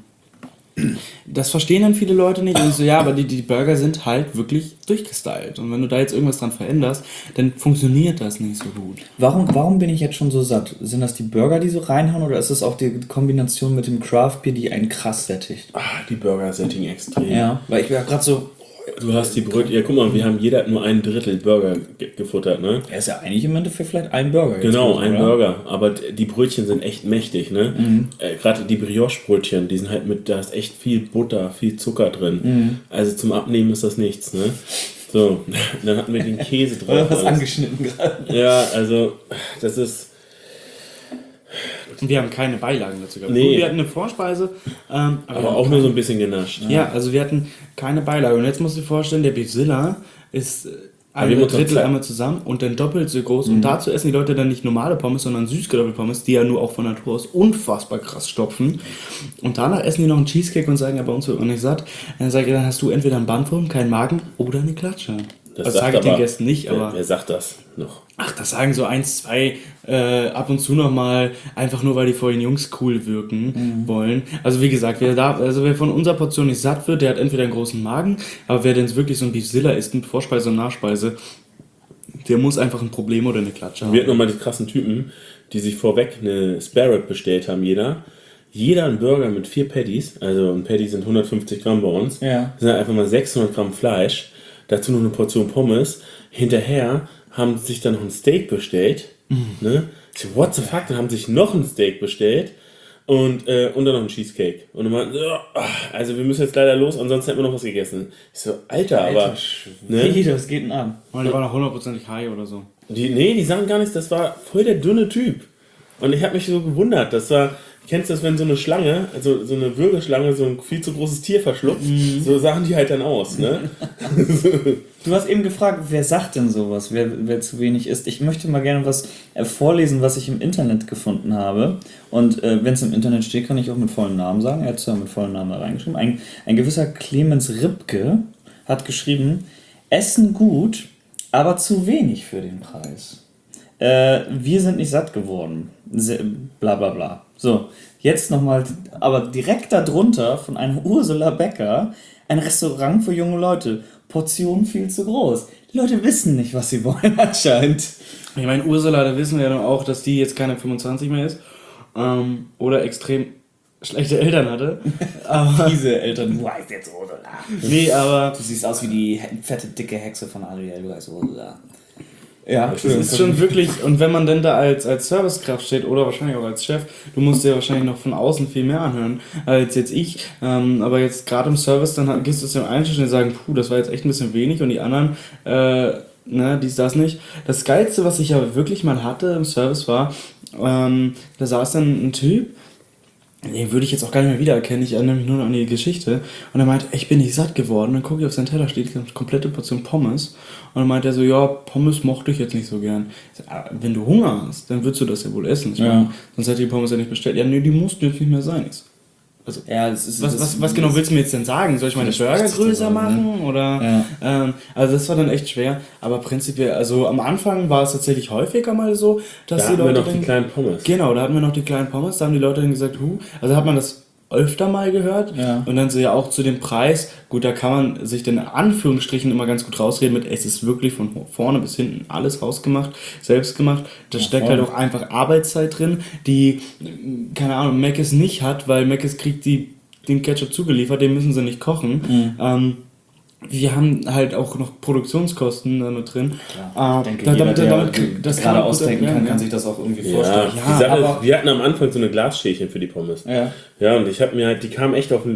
das verstehen dann viele Leute nicht. Und ich so, ja, aber die Burger sind halt wirklich durchgestylt. Und wenn du da jetzt irgendwas dran veränderst, dann funktioniert das nicht so gut. Warum bin ich jetzt schon so satt? Sind das die Burger, die so reinhauen, oder ist es auch die Kombination mit dem Craft Beer, die einen krass sättigt? Die Burger-Setting extrem. Ja, weil ich bin ja gerade so, Du hast die Brötchen, ja guck mal, wir haben jeder nur ein Drittel Burger gefuttert, ne? er ist ja eigentlich im Endeffekt vielleicht ein Burger. jetzt Genau, gewesen, ein oder? Burger. Aber die Brötchen sind echt mächtig, ne? Gerade die Brioche-Brötchen, die sind halt da ist echt viel Butter, viel Zucker drin. Also zum Abnehmen ist das nichts, ne? So, dann hatten wir den Käse drauf. Was alles. angeschnitten gerade. Ja, also, das ist. Und wir haben keine Beilagen dazu gehabt. Nee. Gut, wir hatten eine Vorspeise, Aber auch nur so ein bisschen genascht. ja, also wir hatten keine Beilage. Und jetzt musst du dir vorstellen, der Beefzilla ist wir ein haben uns Drittel Zeit- einmal zusammen und dann doppelt so groß. Und dazu essen die Leute dann nicht normale Pommes, sondern Süßkartoffelpommes, die ja nur auch von Natur aus unfassbar krass stopfen. Und danach essen die noch einen Cheesecake und sagen, ja, bei uns wird man nicht satt. Dann sage ich, dann hast du entweder einen Bandwurm, keinen Magen oder eine Klatsche. Das sage ich den Gästen nicht, aber... Wer sagt das noch? Ach, das sagen so 1, 2 ab und zu nochmal, einfach nur, weil die vor den Jungs cool wirken wollen. Also wie gesagt, wer von unserer Portion nicht satt wird, der hat entweder einen großen Magen, aber wer denn wirklich so ein Beefzilla isst mit Vorspeise und Nachspeise, der muss einfach ein Problem oder eine Klatsche haben. Wir hatten nochmal die krassen Typen, die sich vorweg eine Spare Rib bestellt haben, jeder. jeder einen Burger mit 4 Patties, also ein Patty sind 150 Gramm bei uns, Ja. das sind einfach mal 600 Gramm Fleisch, dazu noch eine Portion Pommes, hinterher haben sie sich dann noch ein Steak bestellt, ne? Ich so, what the fuck, dann haben sie sich noch ein Steak bestellt und dann noch ein Cheesecake. Und dann meinten, also wir müssen jetzt leider los, ansonsten hätten wir noch was gegessen. Ich so, Alter, aber... Ne? Wie, das geht denn an? Und der war noch 100% high oder so. Die sagen gar nichts, das war voll der dünne Typ. Und ich habe mich so gewundert, das war... Kennst du das, wenn so eine Schlange, also so eine Würgeschlange, so ein viel zu großes Tier verschluckt? So sahen die halt dann aus, ne? Du hast eben gefragt, wer sagt denn sowas, wer zu wenig isst. Ich möchte mal gerne was vorlesen, was ich im Internet gefunden habe. Und wenn es im Internet steht, kann ich auch mit vollen Namen sagen. Er hat es ja mit vollen Namen da reingeschrieben. Ein gewisser Clemens Ripke hat geschrieben, Essen gut, aber zu wenig für den Preis. Wir sind nicht satt geworden. Bla bla bla. So, jetzt nochmal, aber direkt darunter von einer Ursula Becker, ein Restaurant für junge Leute. Portion viel zu groß. Die Leute wissen nicht, was sie wollen anscheinend. Ich meine, Ursula, da wissen wir ja dann auch, dass die jetzt keine 25 mehr ist. Oder extrem schlechte Eltern hatte. Aber Diese Eltern, du heißt jetzt Ursula. nee, aber Du siehst aus wie die fette, dicke Hexe von Ariel, du heißt Ursula. Ja, das ist schon wirklich, und wenn man denn da als Servicekraft steht oder wahrscheinlich auch als Chef, du musst dir wahrscheinlich noch von außen viel mehr anhören als jetzt ich. Aber jetzt gerade im Service, dann gehst du es dem Einstieg und sagen, puh, das war jetzt echt ein bisschen wenig und die anderen, dies, das nicht. Das Geilste, was ich ja wirklich mal hatte im Service war, da saß dann ein Typ, den würde ich jetzt auch gar nicht mehr wiedererkennen, ich erinnere mich nur noch an die Geschichte. Und er meinte, ich bin nicht satt geworden. Dann gucke ich auf seinen Teller, steht eine komplette Portion Pommes. Und dann meinte er so, ja, Pommes mochte ich jetzt nicht so gern. Ich so, wenn du Hunger hast, dann würdest du das ja wohl essen. Ich meine, sonst hätte die Pommes ja nicht bestellt. Ja, nee, die mussten jetzt nicht mehr sein. Ich so, also, ja, was genau willst du mir jetzt denn sagen? Soll ich meine Burger größer machen? Oder? Ja. Also das war dann echt schwer. Aber prinzipiell, also am Anfang war es tatsächlich häufiger mal so, dass Da die hatten wir Leute noch die kleinen Pommes. Genau, da hatten wir noch die kleinen Pommes, da haben die Leute dann gesagt, also hat man das öfter mal gehört und dann so ja auch zu dem Preis, gut, da kann man sich dann in Anführungsstrichen immer ganz gut rausreden mit, es ist wirklich von vorne bis hinten alles hausgemacht, selbst gemacht, da steckt halt auch einfach Arbeitszeit drin, die, keine Ahnung, Mc's nicht hat, weil Mc's kriegt den Ketchup zugeliefert, den müssen sie nicht kochen. Wir haben halt auch noch Produktionskosten damit drin. Ich denke, jeder, der das gerade ausdenken kann sich das auch irgendwie vorstellen. Die Sache ist, wir hatten am Anfang so eine Glasschälchen für die Pommes. Ja. Und ich habe mir halt, die kamen echt auf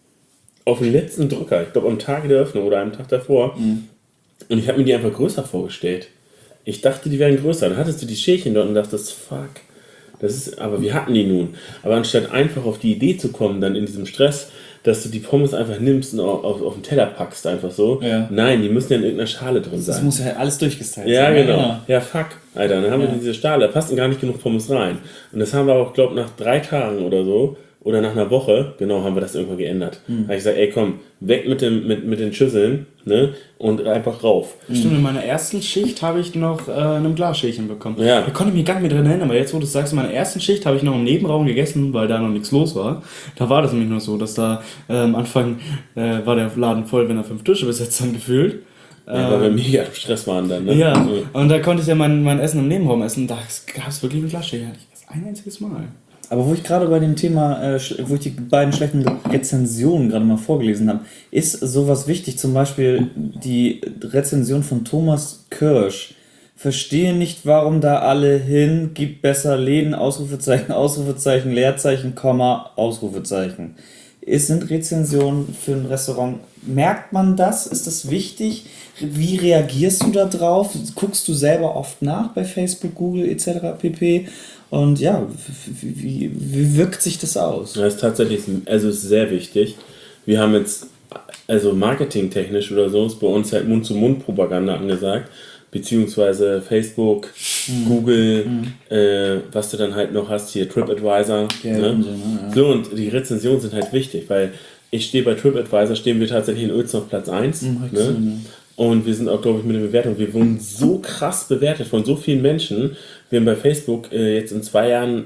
den letzten Drücker, ich glaube am Tag der Öffnung oder am Tag davor. Und ich habe mir die einfach größer vorgestellt. Ich dachte, die wären größer. Dann hattest du die Schälchen dort und dachtest, fuck. Aber wir hatten die nun. Aber anstatt einfach auf die Idee zu kommen, dann in diesem Stress, dass du die Pommes einfach nimmst und auf den Teller packst, einfach so. Ja. Nein, die müssen ja in irgendeiner Schale drin sein. Das muss ja alles durchgestylt Ja, sein. genau. Ja, fuck. Alter, dann haben wir diese Schale, da passen gar nicht genug Pommes rein. Und das haben wir auch, glaube ich, nach 3 Tagen oder so, oder nach einer Woche, genau, haben wir das irgendwann geändert. Da habe ich gesagt, ey, komm, weg mit den Schüsseln, ne, und einfach rauf. Stimmt, in meiner ersten Schicht habe ich noch ein Glasschälchen bekommen. Ja. Da konnte ich mich gar nicht mehr dran erinnern, aber jetzt, wo du es sagst, in meiner ersten Schicht habe ich noch im Nebenraum gegessen, weil da noch nichts los war. Da war das nämlich nur so, dass da am Anfang war der Laden voll, wenn er 5 Tische besetzt haben, gefühlt. Ja, weil wir mega im Stress waren dann, ne? Ja, und da konnte ich ja mein Essen im Nebenraum essen. Da gab es wirklich ein Glasschälchen. Das ein einziges Mal. Aber wo ich gerade bei dem Thema, wo ich die beiden schlechten Rezensionen gerade mal vorgelesen habe, ist sowas wichtig, zum Beispiel die Rezension von Thomas Kirsch. Verstehe nicht, warum da alle hin, gibt besser Läden, Ausrufezeichen, Ausrufezeichen, Leerzeichen, Komma, Ausrufezeichen. Sind Rezensionen für ein Restaurant, merkt man das? Ist das wichtig? Wie reagierst du da drauf? Guckst du selber oft nach bei Facebook, Google etc. pp.? Und ja, wie wirkt sich das aus? Das ist tatsächlich, also ist sehr wichtig. Wir haben jetzt, also marketingtechnisch oder so, ist bei uns halt Mund-zu-Mund-Propaganda angesagt, beziehungsweise Facebook, Google, was du dann halt noch hast, hier TripAdvisor. Ne? So, und die Rezensionen sind halt wichtig, weil ich stehe bei TripAdvisor, stehen wir tatsächlich in Uelzen auf Platz 1. Ne? Und wir sind auch, glaube ich, mit der Bewertung, wir wurden so krass bewertet von so vielen Menschen. Wir haben bei Facebook jetzt in 2 Jahren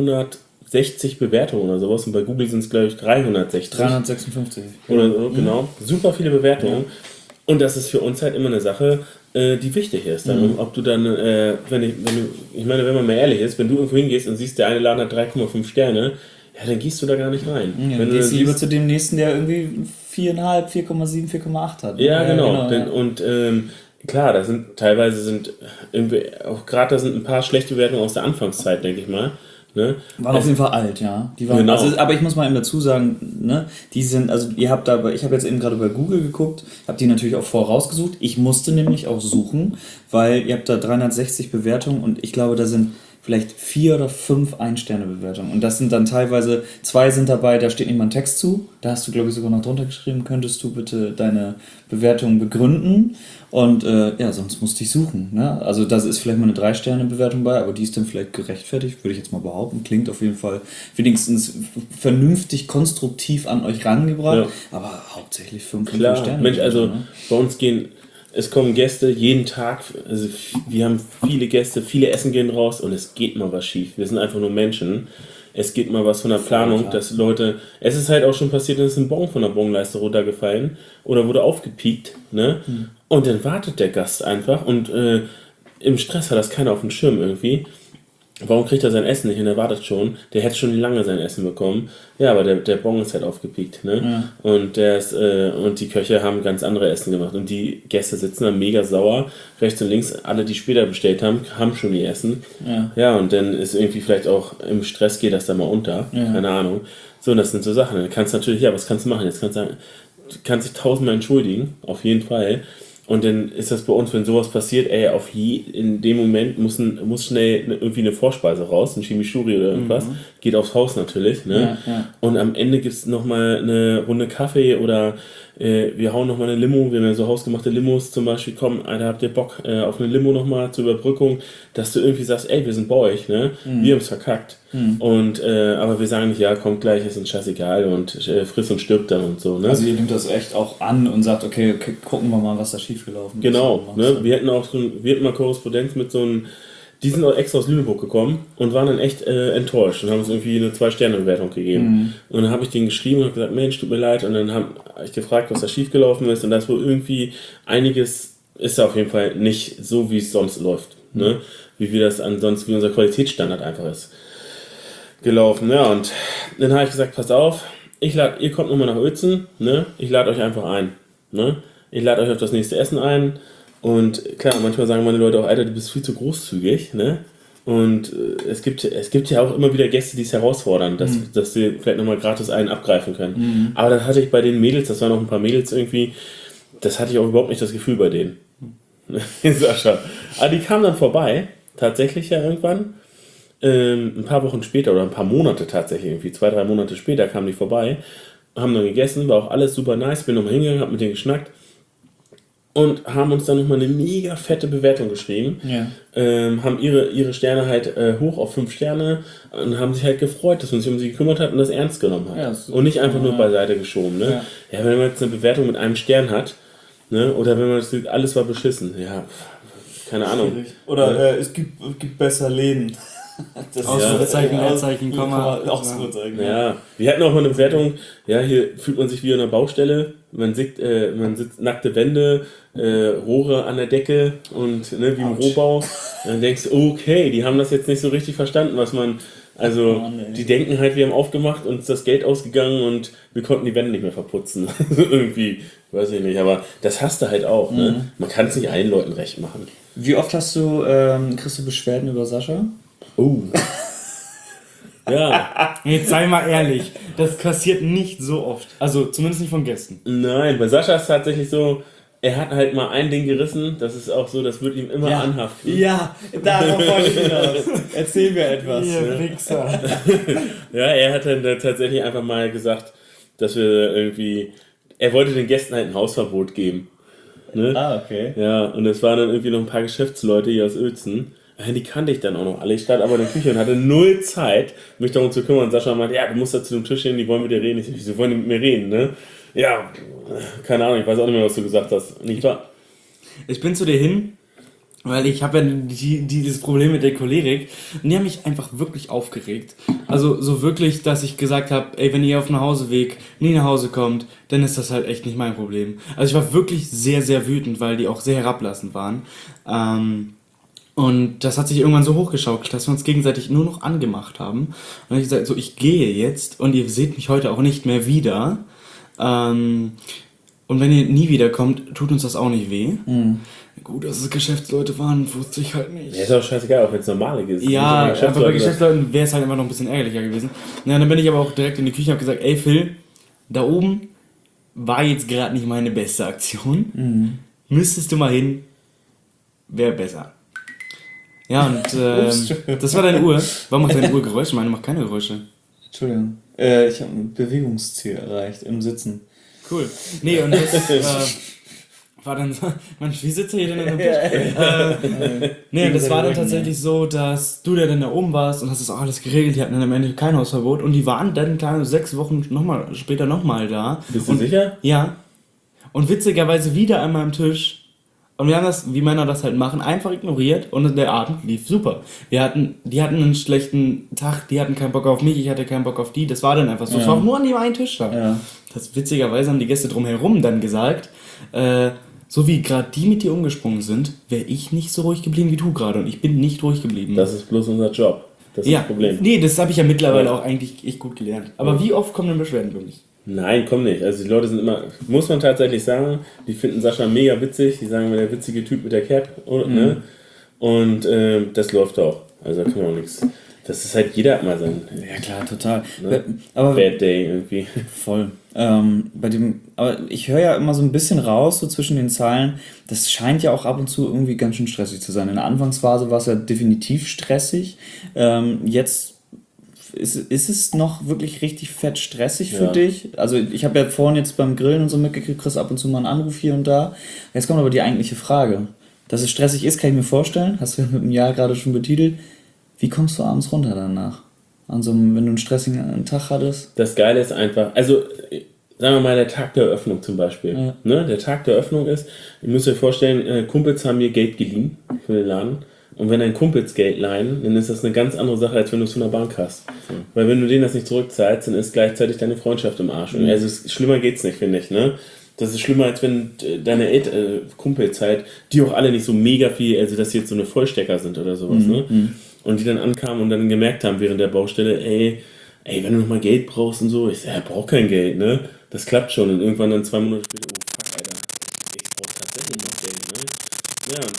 460 Bewertungen oder sowas und bei Google sind es, glaube ich, 360. 356. Oder so, genau. Super viele Bewertungen. Und das ist für uns halt immer eine Sache, die wichtig ist. Dann, ob du dann, ich meine, wenn man mal ehrlich ist, wenn du irgendwo hingehst und siehst, der eine Laden hat 3,5 Sterne, ja, ja, dann gehst du da gar nicht rein. Ja, Wenn dann du gehst du dann lieber siehst- zu dem nächsten, der irgendwie 4,5, 4,7, 4,8 hat. Ne? Ja, genau. ja. Und klar, da sind teilweise irgendwie, auch gerade da sind ein paar schlechte Bewertungen aus der Anfangszeit, denke ich mal. Ne? Waren auf jeden Fall alt, ja. Die waren, Genau. also, aber ich muss mal eben dazu sagen, ne, die sind, also ihr habt da, ich habe jetzt eben gerade bei Google geguckt, habe die natürlich auch vorausgesucht. Ich musste nämlich auch suchen, weil ihr habt da 360 Bewertungen und ich glaube, da sind vielleicht 4 oder 5 Ein-Sterne-Bewertungen. Und das sind dann teilweise, 2 sind dabei, da steht nicht mal ein Text zu. Da hast du, glaube ich, sogar noch drunter geschrieben, könntest du bitte deine Bewertung begründen. Und ja, sonst musste ich suchen. Ne? Also da ist vielleicht mal eine 3-Sterne-Bewertung bei, aber die ist dann vielleicht gerechtfertigt, würde ich jetzt mal behaupten. Klingt auf jeden Fall wenigstens vernünftig, konstruktiv an euch rangebracht. Ja. Aber hauptsächlich 5 Klar, Sterne. Mensch, also ne? bei uns es kommen Gäste jeden Tag, also wir haben viele Gäste, viele Essen gehen raus und es geht mal was schief. Wir sind einfach nur Menschen. Es geht mal was von der Planung, dass Leute, es ist halt auch schon passiert, dass ein Bon von der Bonleiste runtergefallen oder wurde aufgepiekt, ne? Und dann wartet der Gast einfach und im Stress hat das keiner auf dem Schirm irgendwie. Warum kriegt er sein Essen nicht und er wartet schon? Der hätte schon lange sein Essen bekommen. Ja, aber der Bon ist halt aufgepiekt, ne? Ja. Und und die Köche haben ganz andere Essen gemacht und die Gäste sitzen dann mega sauer. Rechts und links, alle, die später bestellt haben, haben schon ihr Essen. Ja, und dann ist irgendwie vielleicht auch im Stress geht das da mal unter. Ja. Keine Ahnung. So, und das sind so Sachen. Dann kannst du natürlich, ja, was kannst du machen? Jetzt kannst du sagen, du kannst dich 1000-mal entschuldigen, auf jeden Fall. Und dann ist das bei uns, wenn sowas passiert, in dem Moment muss schnell irgendwie eine Vorspeise raus, ein Chimichurri oder irgendwas. Geht aufs Haus natürlich. Ne? Ja. Und am Ende gibt es nochmal eine Runde Kaffee oder wir hauen nochmal eine Limo. Wir haben ja so hausgemachte Limos zum Beispiel. Komm, Alter, habt ihr Bock auf eine Limo nochmal zur Überbrückung, dass du irgendwie sagst, ey, wir sind bei euch, ne? Wir haben es verkackt. Und aber wir sagen nicht, ja, kommt gleich, ist uns scheißegal und friss und stirbt dann und so. Ne? Also ihr nehmt das echt auch an und sagt, okay, gucken wir mal, was da schiefgelaufen ist. Genau, ne? Wir hatten mal Korrespondenz mit so einem, die sind auch extra aus Lüneburg gekommen und waren dann echt enttäuscht und haben uns irgendwie eine 2-Sterne-Bewertung gegeben. Und dann habe ich denen geschrieben und habe gesagt, Mensch, tut mir leid. Und dann habe ich gefragt, was da schiefgelaufen ist. Und da ist wohl irgendwie einiges, ist da auf jeden Fall nicht so, wie es sonst läuft. Ne? Wie unser Qualitätsstandard einfach ist gelaufen. Ja, und dann habe ich gesagt, pass auf, ihr kommt nochmal nach Uelzen, ne? Ich lade euch einfach ein. Ne? Ich lade euch auf das nächste Essen ein. Und klar, manchmal sagen meine Leute auch, Alter, du bist viel zu großzügig, ne? Und es gibt ja auch immer wieder Gäste, die es herausfordern, dass sie vielleicht nochmal gratis einen abgreifen können. Aber das hatte ich bei den Mädels, das waren noch ein paar Mädels irgendwie, das hatte ich auch überhaupt nicht das Gefühl bei denen. Sascha. Aber die kamen dann vorbei, tatsächlich ja irgendwann, ein paar Wochen später oder ein paar Monate tatsächlich, irgendwie 2-3 Monate später kamen die vorbei, haben dann gegessen, war auch alles super nice, bin nochmal hingegangen, hab mit denen geschnackt. Und haben uns dann nochmal eine mega fette Bewertung geschrieben. Ja. Haben ihre Sterne halt hoch auf 5 Sterne und haben sich halt gefreut, dass man sich um sie gekümmert hat und das ernst genommen hat. Ja, und nicht einfach nur beiseite geschoben. Ne? Ja, wenn man jetzt eine Bewertung mit einem Stern hat, ne? Oder wenn man das sieht, alles war beschissen. Ja, keine Ahnung. Schwierig. Oder es gibt besser Läden. Ausrufezeichen, Leerzeichen, Komma. Ausrufezeichen. Ja, wir hatten auch mal eine Bewertung, ja, hier fühlt man sich wie an einer Baustelle, man sitzt nackte Wände, Rohre an der Decke und ne, wie im Rohbau. Und dann denkst du, okay, die haben das jetzt nicht so richtig verstanden, was man, die denken halt, wir haben aufgemacht, uns das Geld ausgegangen und wir konnten die Wände nicht mehr verputzen. Irgendwie, weiß ich nicht, aber das hast du halt auch, ne? Man kann es nicht allen Leuten recht machen. Wie oft kriegst du Beschwerden über Sascha? Oh. Ja. Jetzt sei mal ehrlich, das passiert nicht so oft. Also zumindest nicht von Gästen. Nein, bei Sascha ist es tatsächlich so, er hat halt mal ein Ding gerissen, das ist auch so, das wird ihm immer anhaften. Ja, darauf wollte ich hinaus. Erzähl mir etwas. Ihr Wichser. Ja, er hat dann tatsächlich einfach mal gesagt, dass wir irgendwie, er wollte den Gästen halt ein Hausverbot geben. Ne? Ah, okay. Ja, und es waren dann irgendwie noch ein paar Geschäftsleute hier aus Uelzen. Die kannte ich dann auch noch alle. Ich stand aber in der Küche und hatte 0 Zeit, mich darum zu kümmern. Und Sascha meinte, ja, du musst da zu dem Tisch hin, die wollen mit dir reden. Ich so, wieso wollen die mit mir reden, ne? Ja, keine Ahnung, ich weiß auch nicht mehr, was du gesagt hast. Nicht wahr? Ich bin zu dir hin, weil ich habe ja dieses Problem mit der Cholerik und die haben mich einfach wirklich aufgeregt. Also so wirklich, dass ich gesagt habe, ey, wenn ihr auf dem Nachhauseweg nie nach Hause kommt, dann ist das halt echt nicht mein Problem. Also ich war wirklich sehr, sehr wütend, weil die auch sehr herablassend waren. Und das hat sich irgendwann so hochgeschaukelt, dass wir uns gegenseitig nur noch angemacht haben. Und dann habe ich gesagt, so, ich gehe jetzt und ihr seht mich heute auch nicht mehr wieder. Und wenn ihr nie wiederkommt, tut uns das auch nicht weh. Gut, dass es Geschäftsleute waren, wusste ich halt nicht. Ja, ist auch scheißegal, auch wenn es normale ist. Ja, aber bei Geschäftsleuten wäre es halt einfach noch ein bisschen ärgerlicher gewesen. Ja, dann bin ich aber auch direkt in die Küche und habe gesagt, ey Phil, da oben war jetzt gerade nicht meine beste Aktion. Müsstest du mal hin, wäre besser. Ja, und das war deine Uhr. Warum macht deine Uhr Geräusche? Meine macht keine Geräusche. Entschuldigung. Ich habe ein Bewegungsziel erreicht im Sitzen. Cool. Nee, und das war dann so, Mensch, wie sitzt ihr hier denn an dem Tisch? Nee, und das war dann tatsächlich so, dass du da dann da oben warst und hast das auch alles geregelt. Die hatten dann am Ende kein Hausverbot und die waren dann klar 6 Wochen später nochmal da. Bist du sicher? Ja. Und witzigerweise wieder an meinem Tisch. Und wir haben das, wie Männer das halt machen, einfach ignoriert und der Abend lief super. Die hatten einen schlechten Tag, die hatten keinen Bock auf mich, ich hatte keinen Bock auf die. Das war dann einfach so. Es war nur an dem einen Tisch da. Ja. Das witzigerweise haben die Gäste drumherum dann gesagt, so wie gerade die mit dir umgesprungen sind, wäre ich nicht so ruhig geblieben wie du gerade. Und ich bin nicht ruhig geblieben. Das ist bloß unser Job. Das ist das Problem. Nee, das habe ich ja mittlerweile auch eigentlich echt gut gelernt. Aber wie oft kommen denn Beschwerden wirklich? Nein, komm nicht. Also die Leute sind immer, muss man tatsächlich sagen, die finden Sascha mega witzig. Die sagen immer, der witzige Typ mit der Cap. Ne? Und das läuft auch. Also da kann man auch nichts. Das ist halt, jeder hat mal sein Ja klar, total. Ne? Aber Bad Day irgendwie. voll. Aber ich höre ja immer so ein bisschen raus, so zwischen den Zeilen, das scheint ja auch ab und zu irgendwie ganz schön stressig zu sein. In der Anfangsphase war es ja definitiv stressig. Jetzt ist es noch wirklich richtig fett stressig für dich? Also ich habe ja vorhin jetzt beim Grillen und so mitgekriegt, kriegst ab und zu mal einen Anruf hier und da. Jetzt kommt aber die eigentliche Frage. Dass es stressig ist, kann ich mir vorstellen. Hast du ja mit einem Jahr gerade schon betitelt. Wie kommst du abends runter danach? Also wenn du einen stressigen Tag hattest? Das Geile ist einfach, also sagen wir mal der Tag der Eröffnung zum Beispiel. Ja. Ne? Der Tag der Eröffnung ist, ihr müsst euch vorstellen, Kumpels haben mir Geld geliehen für den Laden. Und wenn dein Kumpels Geld leihen, dann ist das eine ganz andere Sache, als wenn du es von der Bank hast. Weil wenn du denen das nicht zurückzahlst, dann ist gleichzeitig deine Freundschaft im Arsch. Und also schlimmer geht's nicht, finde ich. Ne? Das ist schlimmer, als wenn deine Kumpels halt, die auch alle nicht so mega viel, also dass sie jetzt so eine Vollstecker sind oder sowas. Ne? Und die dann ankamen und dann gemerkt haben während der Baustelle, ey, wenn du nochmal Geld brauchst und so, ich sag, er braucht kein Geld, ne? Das klappt schon. Und irgendwann dann 2 Monate später, oh fuck, Alter, ich brauch tatsächlich noch Geld, ne? Ja,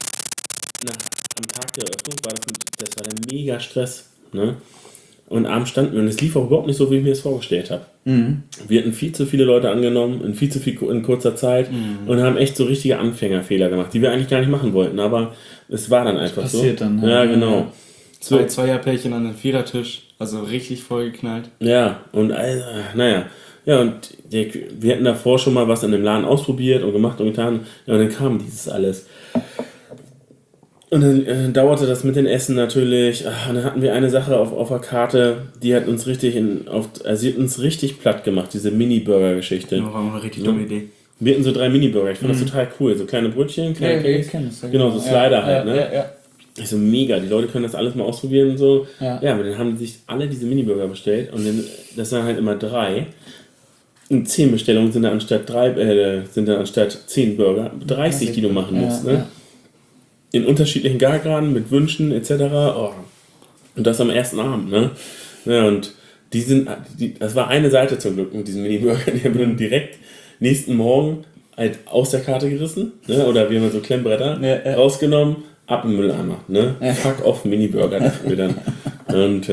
und am Tag der Eröffnung war das war der mega Stress, ne? Und abends standen wir und es lief auch überhaupt nicht so, wie ich mir das vorgestellt habe. Wir hatten viel zu viele Leute angenommen, in kurzer Zeit und haben echt so richtige Anfängerfehler gemacht, die wir eigentlich gar nicht machen wollten, aber es war dann einfach so. Passiert dann. Ja, genau. Zwei Zweierpärchen an den Vierertisch, also richtig vollgeknallt. Ja, und naja. Ja, und wir hatten davor schon mal was an dem Laden ausprobiert und gemacht und getan. Ja, und dann kam dieses alles. Und dann dauerte das mit den Essen natürlich. Und dann hatten wir eine Sache auf der Karte, die hat uns richtig platt gemacht, diese Mini-Burger-Geschichte. Das war auch eine richtig dumme Idee. Wir hatten so 3 Mini-Burger, ich fand das total cool. So kleine Brötchen, kleine Cakes. Genau, so Slider halt, ne? Ja. Ich so, mega, die Leute können das alles mal ausprobieren und so. Ja. Ja, aber dann haben die sich alle diese Mini-Burger bestellt und dann, das waren halt immer 3. Und 10 Bestellungen sind dann anstatt 10 Burger 30, die du machen musst, ne? Ja. In unterschiedlichen Gargraden, mit Wünschen etc. Oh. Und das am ersten Abend, ne? Ja, und das war eine Seite zum Glück mit diesen Mini-Burgern, die haben wir dann direkt nächsten Morgen halt aus der Karte gerissen, ne? Oder wie immer so Klemmbretter rausgenommen, ab im Mülleimer, ne? Fuck off Mini-Burger dafür dann. Und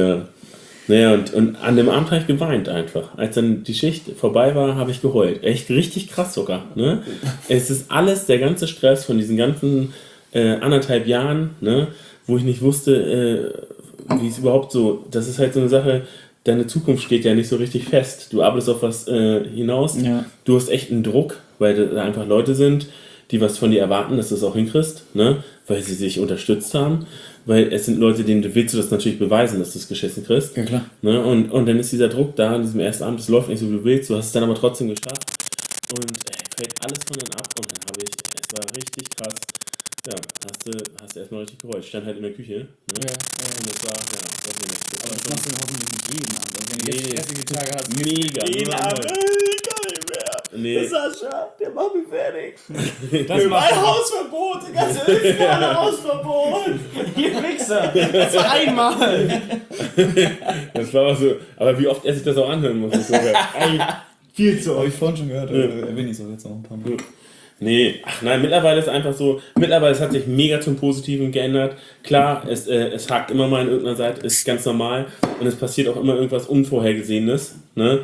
und an dem Abend habe ich geweint einfach. Als dann die Schicht vorbei war, habe ich geheult. Echt richtig krass sogar, ne? Es ist alles, der ganze Stress von diesen ganzen 1,5 Jahren, ne, wo ich nicht wusste, wie es überhaupt so, das ist halt so eine Sache, deine Zukunft steht ja nicht so richtig fest. Du arbeitest auf was hinaus, du hast echt einen Druck, weil da einfach Leute sind, die was von dir erwarten, dass du es auch hinkriegst, ne, weil sie sich unterstützt haben, weil es sind Leute, denen willst du das natürlich beweisen, dass du es geschissen kriegst. Ja, klar. Ne, und dann ist dieser Druck da an diesem ersten Abend, es läuft nicht so, wie du willst, du hast es dann aber trotzdem geschafft und fällt alles von dann ab und dann es war richtig krass. Ja, hast du erstmal richtig geheult. Ich stand halt in der Küche. Ne? Ja. Und das war, Aber das machst du hoffentlich nicht jeden Abend. Also wenn du jetzt stressige Tage hast, mega. Ich kann nicht mehr. Nee. Sascha, der macht mich fertig. Das Mein Hausverbot. Die ganze Ölskala Hausverbot! Ihr Wichser! Das war einmal! Das war aber so, aber wie oft er sich das auch anhören muss. Ist so geil. Viel zu Habe oft. ich vorhin schon gehört, erwähne ich so jetzt noch ein paar Mal. Nee, ach nein, mittlerweile ist einfach so, es hat sich mega zum Positiven geändert. Klar, es hakt immer mal in irgendeiner Seite, ist ganz normal und es passiert auch immer irgendwas Unvorhergesehenes, ne?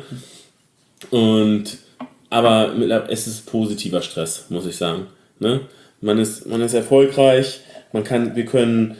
Aber es ist positiver Stress, muss ich sagen, ne? Man ist erfolgreich, wir können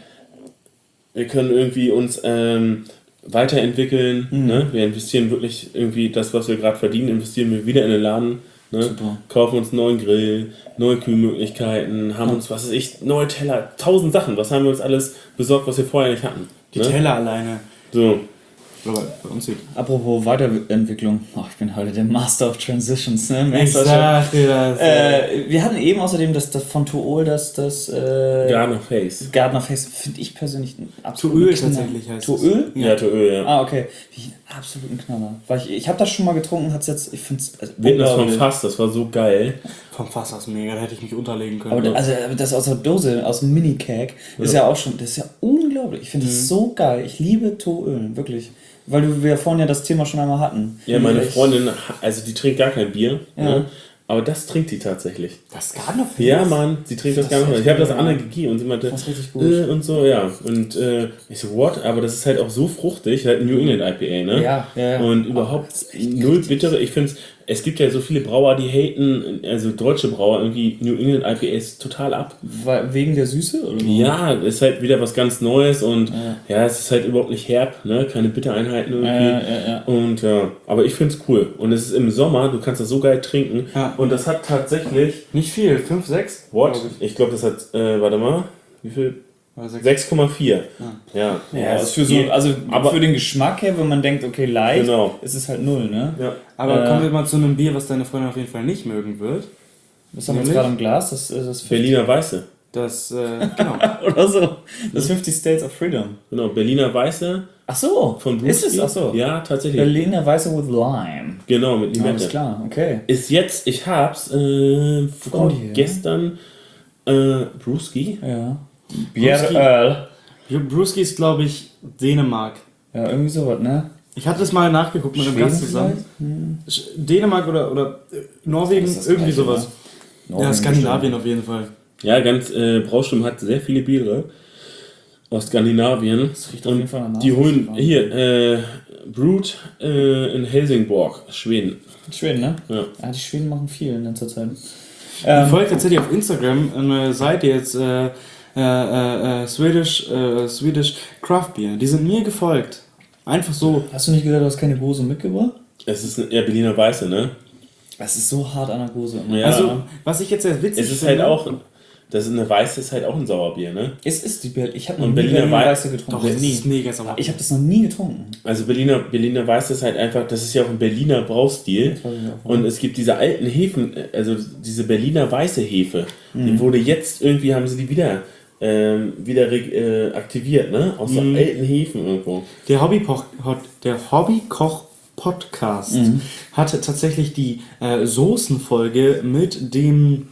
irgendwie uns weiterentwickeln, ne? Wir investieren wirklich irgendwie das, was wir gerade verdienen, investieren wir wieder in den Laden. Ne? Super. Kaufen uns einen neuen Grill, neue Kühlmöglichkeiten, haben uns, was weiß ich, neue Teller, 1000 Sachen. Was haben wir uns alles besorgt, was wir vorher nicht hatten? Die Ne? Teller alleine. So. Aber bei uns sieht. Apropos Weiterentwicklung. Oh, ich bin heute der Master of Transitions. Ne? Ich sag dir das. Wir hatten eben außerdem das von Tuol, das Gardener Face. Gardner Face, finde ich persönlich einen absoluten Tuöl Knaller. tatsächlich heißt Tuöl? Ja, Öl, ja. Ah, okay. Einen absoluten Knaller. Weil ich habe das schon mal getrunken, hat's jetzt, ich finde es Wir hatten das vom Fass, das war so geil. Vom Fass aus mega, da hätte ich mich unterlegen können. Aber das aus der Dose, aus dem Mini-Keg, ist ja auch schon, das ist ja unglaublich. Ich finde das so geil. Ich liebe Tuöl, wirklich. Weil wir vorhin ja das Thema schon einmal hatten. Ja, meine Ich- Freundin, also die trinkt gar kein Bier, Ja. ne? Aber das trinkt sie tatsächlich. das Gardener Face? Ja, Mann, sie trinkt das gar nicht. Ich habe das Anne gegeben und sie meinte, Das ist richtig gut. und so, ja. Und ich so, what? Aber das ist halt auch so fruchtig, halt ein New England IPA, ne? Ja. Und überhaupt null bittere. Ich finde es gibt ja so viele Brauer, die haten, also deutsche Brauer, irgendwie New England IPAs total ab. Wegen der Süße? Oder? Ja, ist halt wieder was ganz Neues und ja, es ist halt überhaupt nicht herb, ne? Keine Bittereinheiten irgendwie. Ja. Und ja, aber ich finde es cool. Und es ist im Sommer, du kannst das so geil trinken. Ja. Und das hat tatsächlich, Nicht viel, 5, 6? what? Ich glaube, das hat, warte mal, wie viel? 6,4. Ja. Ja, das ist für so, also aber- für den Geschmack her, wenn man denkt, okay, leicht, Genau. ist es halt 0, ne? Ja. Aber kommen wir mal zu einem Bier, was deine Freundin auf jeden Fall nicht mögen wird. Was haben wir jetzt Nämlich? gerade im Glas? Das 50, Berliner Weiße. Das, genau. oder so. Das 50 States of Freedom. Genau, Berliner Weiße Ach so, von Bruce. ist es? Ach so. Ja, tatsächlich. Berliner Weiße with Lime. Genau, mit Alles Limette. klar, okay. Ist jetzt, ich hab's kommt die her? gestern Brewski. Ja. Brewski. Bier Earl. Brewski ist, glaube ich, Dänemark. Ja, irgendwie sowas, ne? Ich hatte das mal nachgeguckt mit einem Schweden Gast zusammen. Dänemark oder Norwegen, Das ist das irgendwie Gleiche, sowas. ne? Ja, Skandinavien auf jeden Fall. Ja, Braustum hat sehr viele Biere aus Skandinavien. Das riecht auf jeden Fall nach Die holen Nase. hier Brewed in Helsingborg, Schweden. Schweden, ne? Ja. Ja, die Schweden machen viel in letzter Zeit. Ich folge tatsächlich auf Instagram eine Seite jetzt, Swedish Craft Beer. Die sind mir gefolgt. Einfach so. Hast du nicht gesagt, du hast keine Gose mitgebracht? Es ist eher Berliner Weiße, ne? Das ist so hart an der Gose. immer. Ja. Also, was ich jetzt sehr witzig Es ist finde. halt auch, das ist eine Weiße ist halt auch ein Sauerbier, ne? Es ist die Ich habe noch Und nie Berliner Berliner Wei- Weiße getrunken. Doch, das ist mega sauer. Ich habe das noch nie getrunken. Also Berliner Weiße ist halt einfach, das ist ja auch ein Berliner Braustil. weiß ich auch. Und es gibt diese alten Hefen, also diese Berliner Weiße Hefe, die wurde jetzt irgendwie, haben sie die wieder aktiviert, ne? Aus so alten Hefen irgendwo. Der Hobbykoch-Podcast hatte tatsächlich die Soßenfolge mit dem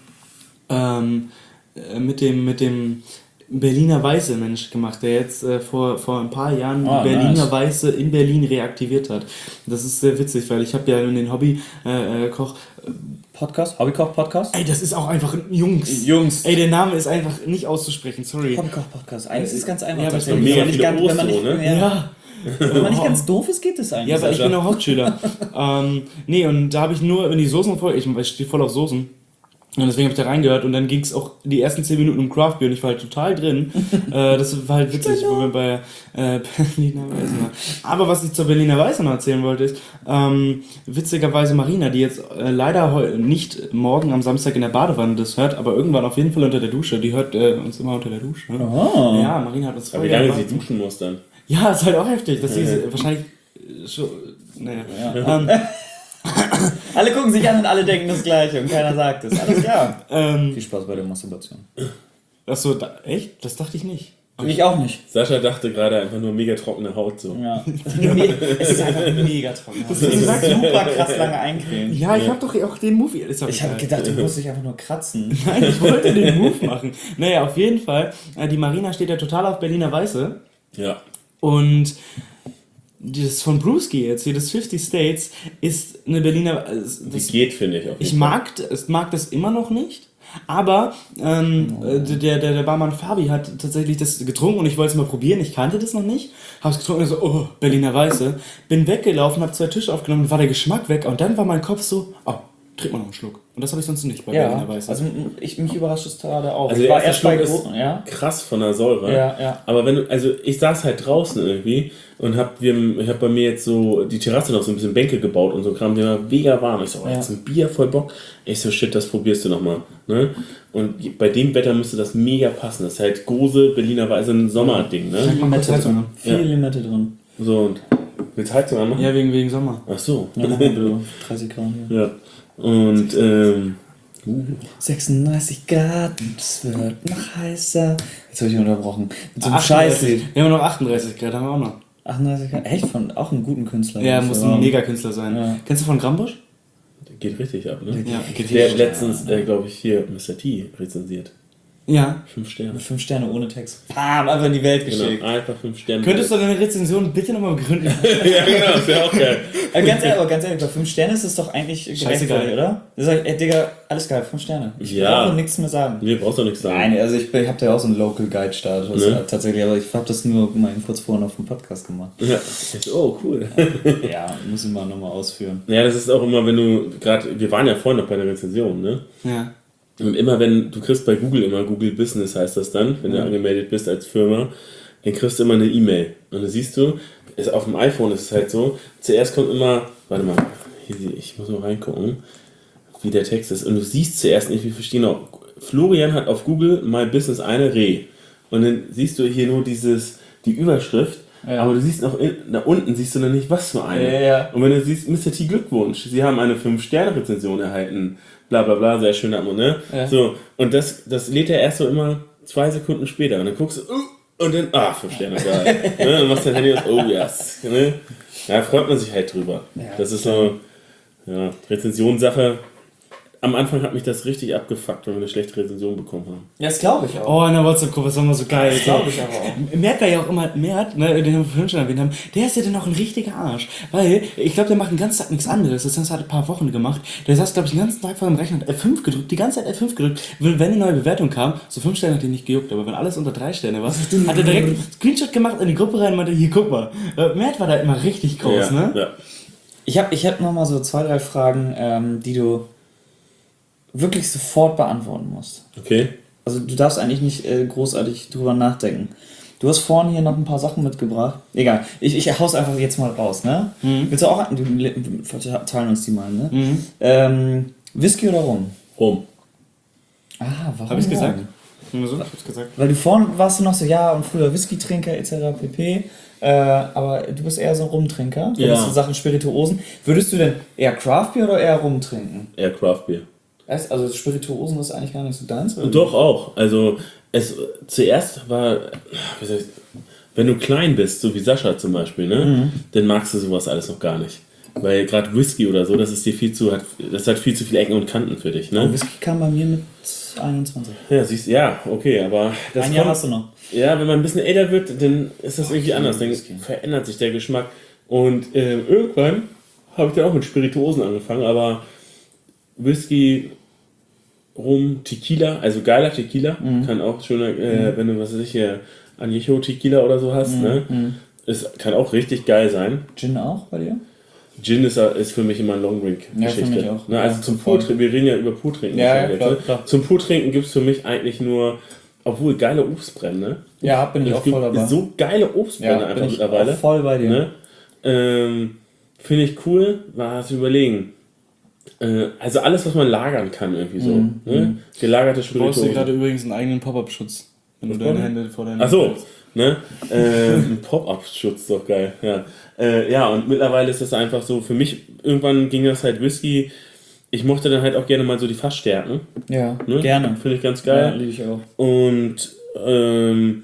Berliner Weiße Mensch gemacht, der jetzt vor ein paar Jahren Ah, die Berliner nice. Weiße in Berlin reaktiviert hat. Das ist sehr witzig, weil ich habe ja in den Hobbykoch. Hobbykoch-Podcast? Ey, das ist auch einfach ein Jungs. Jungs. Ey, der Name ist einfach nicht auszusprechen, sorry. Hobbykoch-Podcast. Eigentlich ist es ganz einfach. Ja, aber es tatsächlich. mega Wenn viele ganz- wenn man O's nicht, so, ne? ja. Wenn man nicht ganz doof ist, geht es eigentlich. Ja, aber ich Sascha. bin auch Hauptschüler. Nee, und da habe ich nur in die Soßenfolge, ich stehe voll auf Soßen. Und deswegen habe ich da reingehört und dann ging es auch die ersten 10 Minuten um Craft Beer und ich war halt total drin. Das war halt witzig, wo wir bei Berliner Weiße waren. Aber was ich zur Berliner Weiße noch erzählen wollte, ist, witzigerweise Marina, die jetzt leider nicht morgen am Samstag in der Badewanne das hört, aber irgendwann auf jeden Fall unter der Dusche. Die hört uns immer unter der Dusche. Oh. Ja, Marina hat uns Aber wie vorher lange sie gewartet. duschen muss dann. Ja, ist halt auch heftig, dass sie wahrscheinlich schon. Naja. Alle gucken sich an und alle denken das Gleiche und keiner sagt es. Alles klar. Ähm, Viel Spaß bei der Masturbation. Achso, echt? Das dachte ich nicht. Ich auch nicht. Sascha dachte gerade einfach nur mega trockene Haut so. Ja. Es ist einfach mega trocken. Das ist super krass lange eincremen. Ja, ich habe doch auch den Move. Ist doch Ich habe egal. gedacht, du musst dich einfach nur kratzen. Nein, ich wollte den Move machen. Naja, auf jeden Fall. Die Marina steht ja total auf Berliner Weiße. Ja. Und das von Brewski jetzt hier, das 50 States, ist eine Berliner. Das geht, finde ich. Ich mag das immer noch nicht. Aber der Barmann Fabi hat tatsächlich das getrunken und ich wollte es mal probieren. Ich kannte das noch nicht. Habe es getrunken und so, oh, Berliner Weiße. Bin weggelaufen, habe 2 Tische aufgenommen, war der Geschmack weg und dann war mein Kopf so, oh, trink mal noch einen Schluck. Und das habe ich sonst nicht bei Berliner Weiße. Also mich überrascht es gerade auch. Also ich der war erste erst bei Schluck ist ja. krass von der Säure. Ja. Aber ich saß halt draußen irgendwie und ich hab bei mir jetzt so die Terrasse noch so ein bisschen Bänke gebaut und so Kram, der war mega warm. Ich so, jetzt ein Bier, voll Bock. Ich so, shit, das probierst du nochmal. Ne? Und bei dem Wetter müsste das mega passen. Das ist halt Gose, Berliner Weiße, ein Sommerding. Ne? Limette drin. Viel Limette drin. So, und willst du Heizung anmachen? Ja, wegen Sommer. Ach so. Ja, 30 Grad hier. Ja. Und 36 Grad, es wird noch heißer. Jetzt habe ich unterbrochen. Mit so einem 38. Scheiß. Wir haben noch 38 Grad, haben wir auch noch. 38 Grad? Echt? Von auch einem guten Künstler. Ja, muss ein Mega-Künstler sein. Ja. Kennst du von Grambusch? geht richtig ab, ne? Ja, geht Der richtig hat letztens, glaube ich, hier Mr. T rezensiert. Ja. 5 Sterne. 5 Sterne ohne Text. Bam, einfach in die Welt geschickt. Genau, einfach 5 Sterne. Könntest du deine Rezension bitte nochmal begründen? Ja, genau, das wäre auch geil. Ganz ehrlich, bei 5 Sternen ist es doch eigentlich Scheißegal, gerechtfertigt, oder? Da sag ich, ey Digga, alles geil, 5 Sterne. Ich Ja. brauche nichts mehr sagen. Mir brauchst du auch nichts sagen. Nein, also ich habe da ja auch so einen Local Guide Status tatsächlich, aber ich habe das nur mal kurz vorhin auf dem Podcast gemacht. Ja. Oh, cool. Ja, muss ich mal nochmal ausführen. Ja, das ist auch immer, wenn du gerade, wir waren ja vorhin noch bei der Rezension, ne? Ja. Und immer wenn, du kriegst bei Google immer, Google Business heißt das dann, wenn du angemeldet bist als Firma, dann kriegst du immer eine E-Mail. Und dann siehst du, auf dem iPhone ist es halt so, zuerst kommt immer, warte mal, ich muss mal reingucken, wie der Text ist. Und du siehst zuerst nicht, wir verstehen auch, Florian hat auf Google My Business eine Reh. Und dann siehst du hier nur die Überschrift, aber du siehst noch, da unten siehst du noch nicht, was für eine. Ja. Und wenn du siehst, Mr. T, Glückwunsch, Sie haben eine 5-Sterne-Rezension erhalten, bla bla bla, sehr schön, ne? Ja. So, und das lädt er erst so immer 2 Sekunden später. Und dann guckst du, und dann, 5 Sterne, geil. Ne? Und machst dein Handy aus, oh yes. Ne? Ja, freut man sich halt drüber. Ja, das ist so, Rezensionssache. Am Anfang hat mich das richtig abgefuckt, wenn wir eine schlechte Rezension bekommen haben. Ja, das glaube ich auch. Oh, in der WhatsApp-Gruppe ist immer so geil. Das glaube ich aber auch. Mert war ja auch immer, den wir vorhin schon erwähnt haben, der ist ja dann auch ein richtiger Arsch. Weil, ich glaube, der macht den ganzen Tag nichts anderes. Das hat ein paar Wochen gemacht. Der saß, glaube ich, den ganzen Tag vor dem Rechner und F5 gedrückt, die ganze Zeit F5 gedrückt. Wenn eine neue Bewertung kam, so 5 Sterne hat ihn nicht gejuckt, aber wenn alles unter 3 Sterne war, hat er direkt einen Screenshot gemacht in die Gruppe rein und meinte, hier, guck mal. Mert war da immer richtig groß, ne? Ja. Ich hab noch mal so 2, 3 Fragen, die du wirklich sofort beantworten musst. Okay. Also du darfst eigentlich nicht großartig drüber nachdenken. Du hast vorhin hier noch ein paar Sachen mitgebracht. Egal, ich hau's einfach jetzt mal raus, ne? Willst du auch, teilen uns die mal, ne? Whisky oder Rum? Rum. Warum? Hab ich's gesagt? Rum? So, ich hab's gesagt. Weil du vorhin warst du noch so, ja, und früher Whisky-Trinker etc. pp. Aber du bist eher so ein Rumtrinker. Du bist so Sachen Spirituosen. Würdest du denn eher Craftbier oder eher Rum trinken? Eher Craftbier. Also Spirituosen ist eigentlich gar nicht so deins? Oder? Doch auch. Also zuerst war, wenn du klein bist, so wie Sascha zum Beispiel, ne, dann magst du sowas alles noch gar nicht. Weil gerade Whisky oder so, das hat viel zu viele Ecken und Kanten für dich. Ne? Whisky kam bei mir mit 21. Ja, siehst du, ja, okay, aber das Ein Jahr hast du noch. Ja, wenn man ein bisschen älter wird, dann ist das irgendwie anders. Dann verändert sich der Geschmack. Und irgendwann habe ich dann auch mit Spirituosen angefangen, aber Whisky, Rum, Tequila, also geiler Tequila, kann auch schöner, wenn du, was weiß ich, hier Añejo Tequila oder so hast, ne? Es kann auch richtig geil sein. Gin auch bei dir? Gin ist für mich immer eine Long-Drink-Geschichte. Ja, für mich auch. Ne, also zum Purtrinken, wir reden ja über Purtrinken. Ja, jetzt, klar, ne? klar. Zum Purtrinken gibt es für mich eigentlich nur, obwohl geile Obstbrände. Ja, bin ich auch voll dabei. So geile Obstbrände einfach mittlerweile. Auch voll bei dir. Ne? Finde ich cool, war zu überlegen. Also alles, was man lagern kann, irgendwie so. Ne? Gelagerte Du brauchst dir Spirituosen. gerade übrigens einen eigenen Pop-Up-Schutz. Wenn du deine Hände vor deinen Achso, ne? Ein Pop-Up-Schutz, doch geil. Ja, und mittlerweile ist das einfach so, für mich, irgendwann ging das halt Whisky. Ich mochte dann halt auch gerne mal so die Fassstärken. Ja, Ne? gerne. Finde ich ganz geil. Ja, liebe ich auch. Und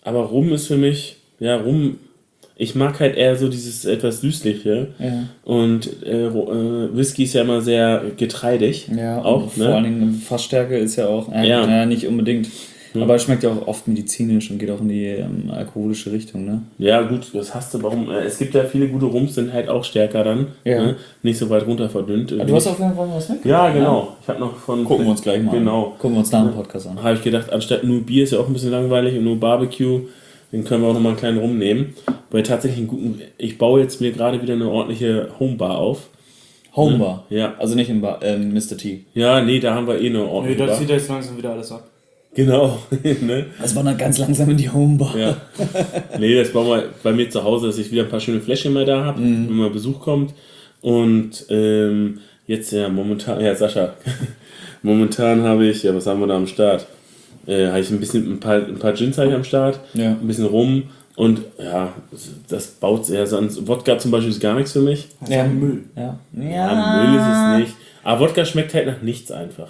Aber Rum ist für mich, ja, Rum, ich mag halt eher so dieses etwas Süßliche. Ja. Und Whisky ist ja immer sehr getreidig. Ja, auch, und vor allen Dingen Fassstärke ist ja auch, nicht unbedingt. Aber es schmeckt ja auch oft medizinisch und geht auch in die alkoholische Richtung, ne? Ja, gut, das hast du, warum? Es gibt ja viele gute Rums, sind halt auch stärker dann. Ja. Ne? Nicht so weit runter verdünnt. Du hast auf jeden Fall was mitgebracht. Ja, genau. Ich habe noch von. Gucken wir uns gleich mal genau. an. Gucken wir uns nach dem Podcast an. Habe ich gedacht, anstatt nur Bier ist ja auch ein bisschen langweilig und nur Barbecue, dann können wir auch nochmal einen kleinen Rum nehmen. Weil tatsächlich einen guten. Ich baue jetzt mir gerade wieder eine ordentliche Homebar auf. Homebar? Ja. Also nicht in Mr. T. Ja, nee, da haben wir eh eine Nee, ordentliche das Bar. zieht jetzt langsam wieder alles ab. Genau. Ne? Das war dann ganz langsam in die Homebar. Ja. Nee, das bauen wir bei mir zu Hause, dass ich wieder ein paar schöne Fläschchen mal da habe, wenn mal Besuch kommt. Und jetzt ja momentan, ja Sascha, momentan habe ich, ja was haben wir da am Start? Habe ich ein paar Gins habe ich am Start, Ja. ein bisschen Rum und ja, das baut sehr sonst. Wodka zum Beispiel ist gar nichts für mich. Ja. Müll. Ja. Ja, Müll ist es nicht. Aber Wodka schmeckt halt nach nichts einfach.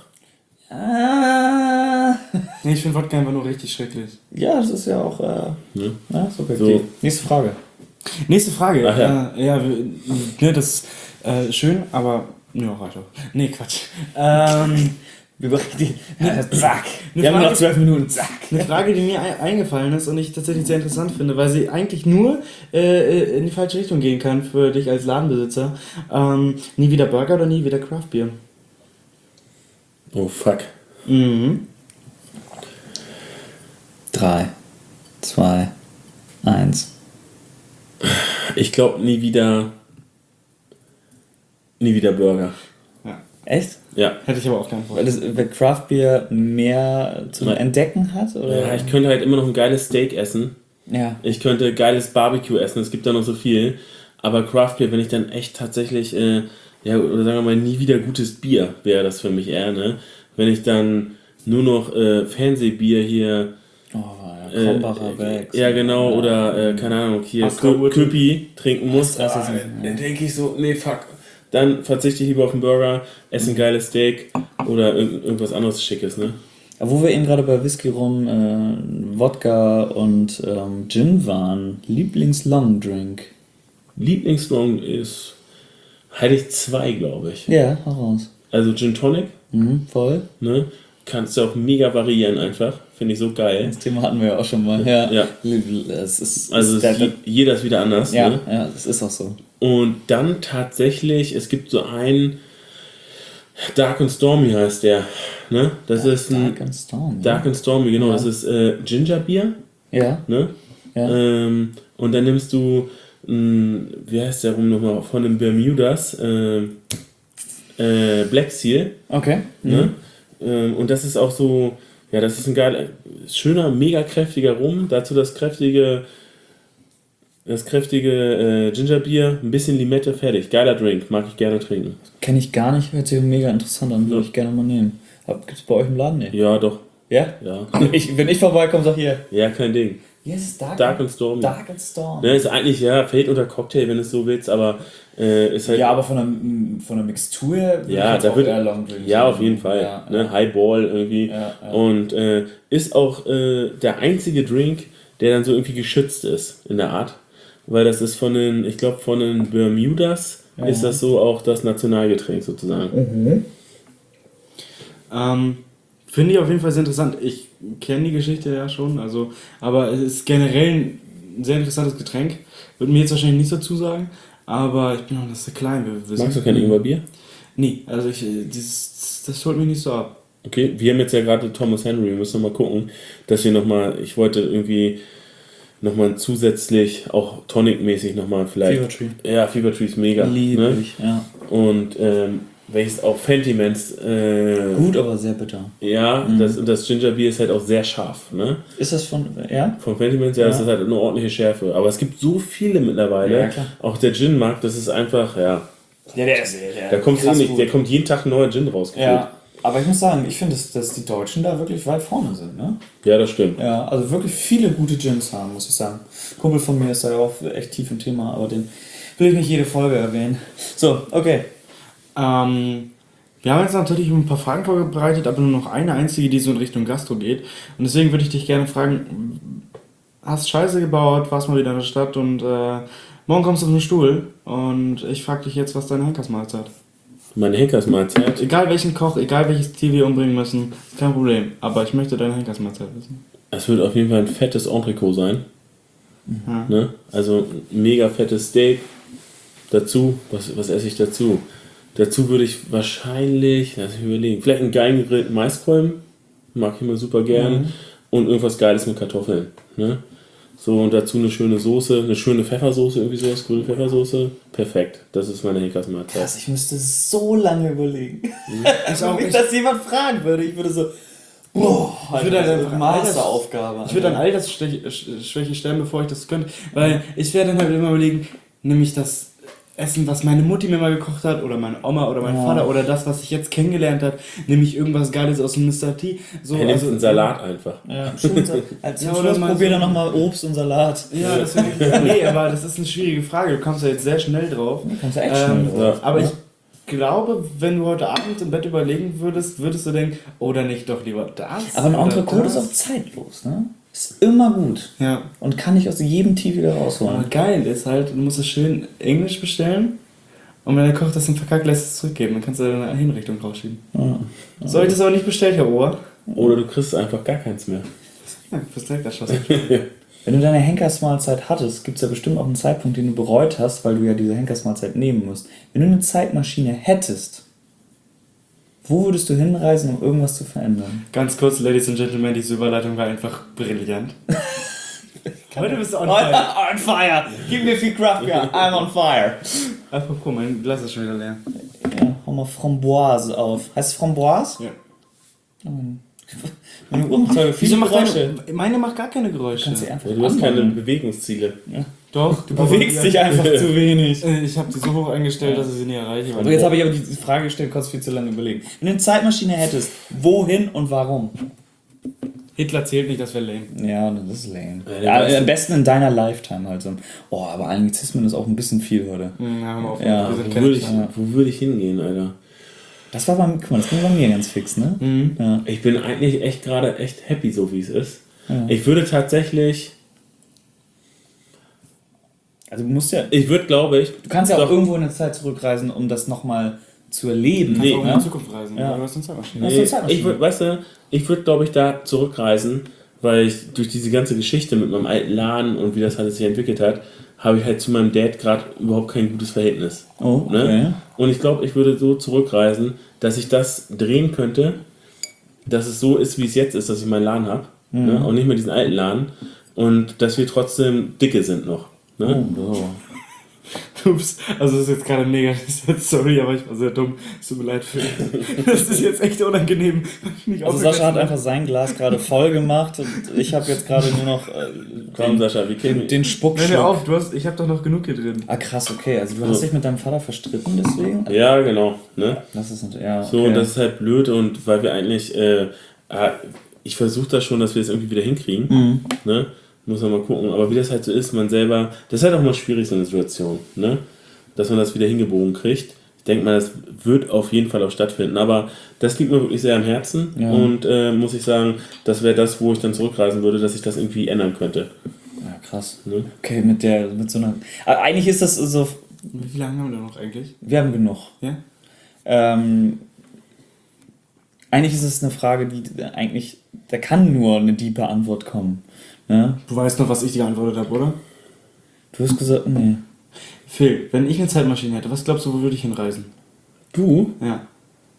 Nee, ich finde Wodka einfach nur richtig schrecklich. Ja, das ist ja auch so okay. So. Nächste Frage. Nächste Frage. Ach ja. Das ist schön, aber ja, reicht auch. Nee, Quatsch. Wir bereiten die. Zack. Eine Wir haben Frage- noch 12 Minuten. Zack. Eine Frage, die mir eingefallen ist und ich tatsächlich sehr interessant finde, weil sie eigentlich nur in die falsche Richtung gehen kann für dich als Ladenbesitzer. Nie wieder Burger oder nie wieder Craft Beer? Oh fuck. Mhm. 3, 2, 1. Ich glaube nie wieder Burger. Ja. Echt? Ja. Hätte ich aber auch keinen Fall. Weil Craft Beer mehr zum Nein. Entdecken hat? Oder? Ja, ich könnte halt immer noch ein geiles Steak essen. Ja. Ich könnte geiles Barbecue essen, es gibt da noch so viel. Aber Craft Beer, wenn ich dann echt tatsächlich, oder sagen wir mal, nie wieder gutes Bier, wäre das für mich eher, ne? Wenn ich dann nur noch Fernsehbier hier, Oh, ja, Krombacher weg. ja genau, oder keine Ahnung, hier Astra-Urteil. Köpi trinken muss, Das ist- dann denke ich so, nee, fuck. Dann verzichte ich lieber auf einen Burger, esse ein geiles Steak oder irgendwas anderes Schickes, ne? Aber wo wir eben gerade bei Whisky rum, Wodka und Gin waren, Lieblings-Long-Drink. Lieblingslong ist Heilig 2, glaube ich. Ja, hau raus. Also Gin Tonic, Voll. ne? Kannst du auch mega variieren einfach. Finde ich so geil. Das Thema hatten wir ja auch schon mal. Ja. Ja. Es ist, Also jeder ist wieder anders. ja, Ne? ja, das ist auch so. Und dann tatsächlich, es gibt so einen Dark and Stormy heißt der. Ne? Das ist ein Dark and Storm. Dark and Stormy, genau. Ja. Das ist Gingerbier. Ja. Ne? Ja. Und dann nimmst du, wie heißt der rum nochmal, von den Bermudas, Black Seal. Okay. Ne? Und das ist auch so, ja, das ist ein geiler, schöner, mega kräftiger Rum. Dazu das kräftige Gingerbier, ein bisschen Limette, fertig. Geiler Drink, mag ich gerne trinken. Kenne ich gar nicht, hört sich mega interessant an, würde Ja. ich gerne mal nehmen. Gibt es bei euch im Laden? Nee. Ja, doch. Ja? Ja, Wenn ich vorbeikomme, sag hier. ja kein Ding. Hier ist es Dark and Stormy. Dark and Storm. Ne, ist eigentlich, ja, fällt unter Cocktail, wenn du es so willst, aber ist halt. Ja, aber von der Mixtur würde Ja, ich jetzt da auch wird, eher Long Drink ja, sagen. auf jeden Fall. Ja, Ne? Highball irgendwie. Ja, ja. Und ist auch der einzige Drink, der dann so irgendwie geschützt ist in der Art. Weil das ist ich glaube von den Bermudas ist das so auch das Nationalgetränk sozusagen. Finde ich auf jeden Fall sehr interessant. Ich kenne die Geschichte ja schon, also, aber es ist generell ein sehr interessantes Getränk. Würde mir jetzt wahrscheinlich nicht dazu sagen, aber ich bin auch noch sehr klein. Wir Magst du kein Ingwerbier? Nee, also das holt mich nicht so ab. Okay, wir haben jetzt ja gerade Thomas Henry, wir müssen noch mal gucken, dass wir nochmal, ich wollte irgendwie nochmal zusätzlich, auch tonic-mäßig nochmal vielleicht. Fever Tree. Ja, Fever Tree ist mega. Lieb Ne? ich, ja. Und welches auch Fentimans. Gut, aber sehr bitter. Ja, das Gingerbier ist halt auch sehr scharf. Ne? Ist das ja? Von Fentimans, ja, das ist halt eine ordentliche Schärfe. Aber es gibt so viele mittlerweile. Ja, klar. Auch der Gin-Markt, das ist einfach, ja. Ja, der ist Da kommt eh nicht, der kommt jeden Tag ein neuer Gin raus. Ja, aber ich muss sagen, ich finde, dass die Deutschen da wirklich weit vorne sind, ne? Ja, das stimmt. Ja, also wirklich viele gute Gins haben, muss ich sagen. Kumpel von mir ist da ja auch echt tief im Thema, aber den will ich nicht jede Folge erwähnen. So, okay. Wir haben jetzt natürlich ein paar Fragen vorbereitet, aber nur noch eine einzige, die so in Richtung Gastro geht. Und deswegen würde ich dich gerne fragen, hast Scheiße gebaut, warst mal wieder in der Stadt und morgen kommst du auf den Stuhl und ich frag dich jetzt, was deine Henkersmahlzeit. Meine Henkersmahlzeit. Egal welchen Koch, egal welches Tier wir umbringen müssen, ist kein Problem. Aber ich möchte deine Henkersmahlzeit wissen. Es wird auf jeden Fall ein fettes Entrecot sein. Mhm. Ne? Also ein mega fettes Steak. Dazu, was esse ich dazu? Dazu würde ich wahrscheinlich, lass mich überlegen, vielleicht einen geilen gegrillten Maiskolben. Mag ich immer super gern. Und irgendwas Geiles mit Kartoffeln. Ne? So, und dazu eine schöne Soße, eine schöne Pfeffersoße, irgendwie sowas, grüne Pfeffersoße. Perfekt. Das ist meine Henkersmahlzeit. Krass, ich müsste so lange überlegen. Ich auch, Wenn mich das jemand fragen würde, ich würde so, boah, Ich würde halt einfach Masteraufgabe. Ich würde dann Altersschwäche stellen, bevor ich das könnte. Weil ich werde dann halt immer überlegen, nämlich das Essen, was meine Mutti mir mal gekocht hat, oder meine Oma oder mein Vater, oder das, was ich jetzt kennengelernt habe, nämlich irgendwas Geiles aus dem Mr. T. So, Er nimmt einen Salat einfach. Ja, schön. Als Ja, Schluss oder mal probier so- dann nochmal Obst und Salat. Ja, das nee, aber das ist eine schwierige Frage. Du kommst ja jetzt sehr schnell drauf. Kannst du echt schnell drauf. Ja. Aber ich glaube, wenn du heute Abend im Bett überlegen würdest du denken, oder nicht doch lieber das. Aber ein oder Entrecot das. ist auch zeitlos, ne? Ist immer gut. Ja. Und kann ich aus jedem Tee wieder Aber rausholen. geil ist halt, du musst es schön Englisch bestellen. Und wenn der Koch das dann verkackt, lässt es zurückgeben. Dann kannst du deine Hinrichtung rausschieben. Soll ich das aber nicht bestellt, Herr Ohr? Oder du kriegst einfach gar keins mehr. Ja, fürs Direkterschoss. Wenn du deine Henkersmahlzeit hattest, gibt es ja bestimmt auch einen Zeitpunkt, den du bereut hast, weil du ja diese Henkersmahlzeit nehmen musst. Wenn du eine Zeitmaschine hättest, wo würdest du hinreisen, um irgendwas zu verändern? Ganz kurz, Ladies and Gentlemen, diese Überleitung war einfach brillant. Heute bist du on fire. On fire! Gib mir viel Kraft, ja. I'm on fire. Apropos, mein Glas ist schon wieder leer. Ja, hau mal Framboise auf. Heißt es Framboise? Ja. Meine Uhr macht heute Wieso viele macht Geräusche. meine macht gar keine Geräusche? Kannst sie einfach Du hast keine anmachen. Bewegungsziele. Doch, Du bewegst dich einfach zu wenig. Ich habe sie so hoch eingestellt, dass ich sie nie erreiche. So, jetzt habe ich aber die Frage gestellt, konntest viel zu lange überlegen. Wenn du eine Zeitmaschine hättest, wohin und warum? Hitler zählt nicht, das wäre lame. Ja, das ist lame. Ja, Ja, am besten in deiner Lifetime halt so. Oh, aber Anglizismen ist auch ein bisschen viel heute. Ja, hör mal auf. Ja, Wir sind Wo würde ich hingehen, Alter? Das war bei mir, guck mal, das ging bei mir ganz fix, ne? Ja. Ich bin eigentlich echt gerade echt happy, so wie es ist. Ich würde tatsächlich, Also du musst ja, ich würde, glaube ich, du kannst ja auch doch- irgendwo in der Zeit zurückreisen, um das nochmal zu erleben. Kannst auch in ne? die Zukunft reisen. Ja. Ja. Du hast eine Zeitmaschine. Das ist eine Zeitmaschine. ich würde, weißt du, ich würde, glaube ich, da zurückreisen, weil ich durch diese ganze Geschichte mit meinem alten Laden und wie das alles sich entwickelt hat, habe ich halt zu meinem Dad gerade überhaupt kein gutes Verhältnis. Oh, okay. Ne? Und ich glaube, ich würde so zurückreisen, dass ich das drehen könnte, dass es so ist, wie es jetzt ist, dass ich meinen Laden habe. Ne? Und nicht mehr diesen alten Laden. Und dass wir trotzdem dicke sind noch. Ne? Oh. Ups, also das ist jetzt gerade mega, sorry, aber ich war sehr dumm. Es tut mir leid für das ist jetzt echt unangenehm. Also Sascha hat einfach sein Glas gerade voll gemacht und ich habe jetzt gerade nur noch Komm, Sascha, wir kennen den Nein, Spuckschluck. hör auf, ich habe doch noch genug hier drin. Ah krass, okay. Also du hast dich mit deinem Vater verstritten deswegen? Ja, genau. Ne? Das ist natürlich, ja, okay. So, und das ist halt blöd und weil wir eigentlich, ich versuche das schon, dass wir das irgendwie wieder hinkriegen. Ne? Muss man mal gucken. Aber wie das halt so ist, man selber, das ist halt auch mal schwierig, so eine Situation. Ne? Dass man das wieder hingebogen kriegt. Ich denke mal, das wird auf jeden Fall auch stattfinden. Aber das liegt mir wirklich sehr am Herzen. Ja. Und muss ich sagen, das wäre das, wo ich dann zurückreisen würde, dass ich das irgendwie ändern könnte. Ja, krass. Ne? Okay, mit so einer. Aber eigentlich ist das so. Wie lange haben wir da noch eigentlich? Wir haben genug. Ja? Eigentlich ist es eine Frage, die eigentlich. Da kann nur eine diepe Antwort kommen. Ne? Du weißt noch, was ich dir geantwortet habe, oder? Du hast gesagt, nee. Phil, wenn ich eine Zeitmaschine hätte, was glaubst du, wo würde ich hinreisen? Du? Ja.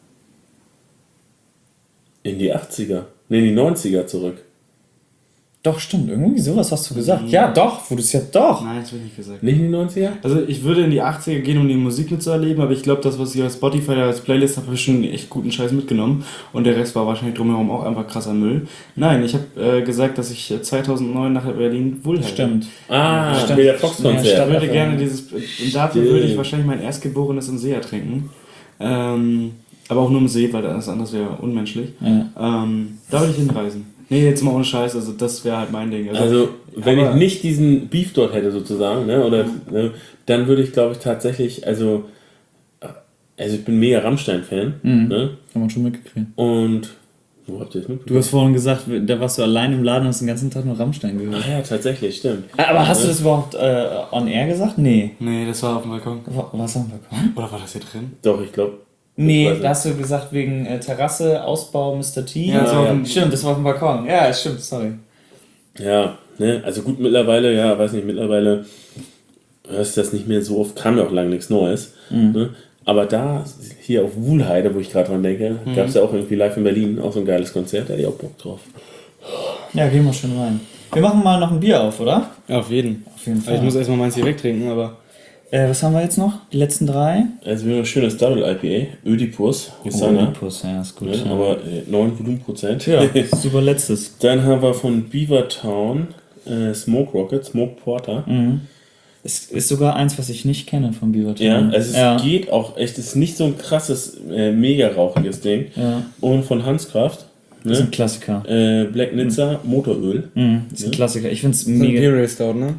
In die 80er. Ne, in die 90er zurück. Doch, stimmt. Irgendwie sowas hast du gesagt. Ja, doch. Wo du es ja doch. Nein, das will ich nicht gesagt. Nicht in die 90er? Also ich würde in die 80er gehen, um die Musik mitzuerleben, aber ich glaube, das, was ich auf Spotify als Playlist habe, habe ich schon echt guten Scheiß mitgenommen. Und der Rest war wahrscheinlich drumherum auch einfach krasser Müll. Nein, ich habe gesagt, dass ich 2009 nach Berlin Wohlheide. Stimmt. Ah, Stimmt. Peter Ja, Fox-Konzert. Ich Stadt- würde gerne dieses... Und dafür würde ich wahrscheinlich mein Erstgeborenes im See ertrinken. Aber auch nur im See, weil das anders wäre unmenschlich. Ja. Da würde ich hinreisen. Nee, jetzt mal ohne Scheiß, also das wäre halt mein Ding. Also, wenn aber- ich nicht diesen Beef dort hätte, sozusagen, ne, oder, ne, dann würde ich, glaube ich, tatsächlich, also ich bin mega Rammstein-Fan, ne, Haben wir schon mitgekriegt. und Wo habt ihr das mitbekommen? Du hast vorhin gesagt, da warst du allein im Laden und hast den ganzen Tag nur Rammstein gehört. Ja, tatsächlich, stimmt. Aber hast du das überhaupt on air gesagt? Nee. Nee, das war auf dem Balkon. Was am Balkon? Oder war das hier drin? Doch, ich glaube. Nee, da hast du gesagt wegen Terrasse, Ausbau, Mr. T. Ja, das war auf dem- Stimmt, das war auf dem Balkon. Ja, stimmt, sorry. Ja, ne, also gut, mittlerweile, ja, weiß nicht, mittlerweile hörst du das nicht mehr so oft, kam ja auch lange nichts Neues. Ne? Aber da, hier auf Wuhlheide, wo ich gerade dran denke, gab es ja auch irgendwie live in Berlin auch so ein geiles Konzert, da hätte ich auch Bock drauf. Ja, gehen wir schon rein. Wir machen mal noch ein Bier auf, oder? Ja, auf jeden. Auf jeden Fall. Ich muss erstmal meins hier wegtrinken, aber. Was haben wir jetzt noch? Die letzten 3? Also wieder ein schönes Double IPA, Ödipus, Hosanna, Oedipus, ja, ist gut. ne, aber 9 Volumenprozent. Ja, super letztes. Dann haben wir von Beavertown Smoke Rocket, Smoke Porter. Es ist sogar eins, was ich nicht kenne von Beavertown. Ja, also es ja. geht auch echt, es ist nicht so ein krasses, mega rauchiges Ding. Ja. Und von Hanskraft, Das ist ein ne? Klassiker. Black Nizza, Motoröl. Das ist ein Klassiker. Ich finde es Das ist mega. Imperial Stout, ne?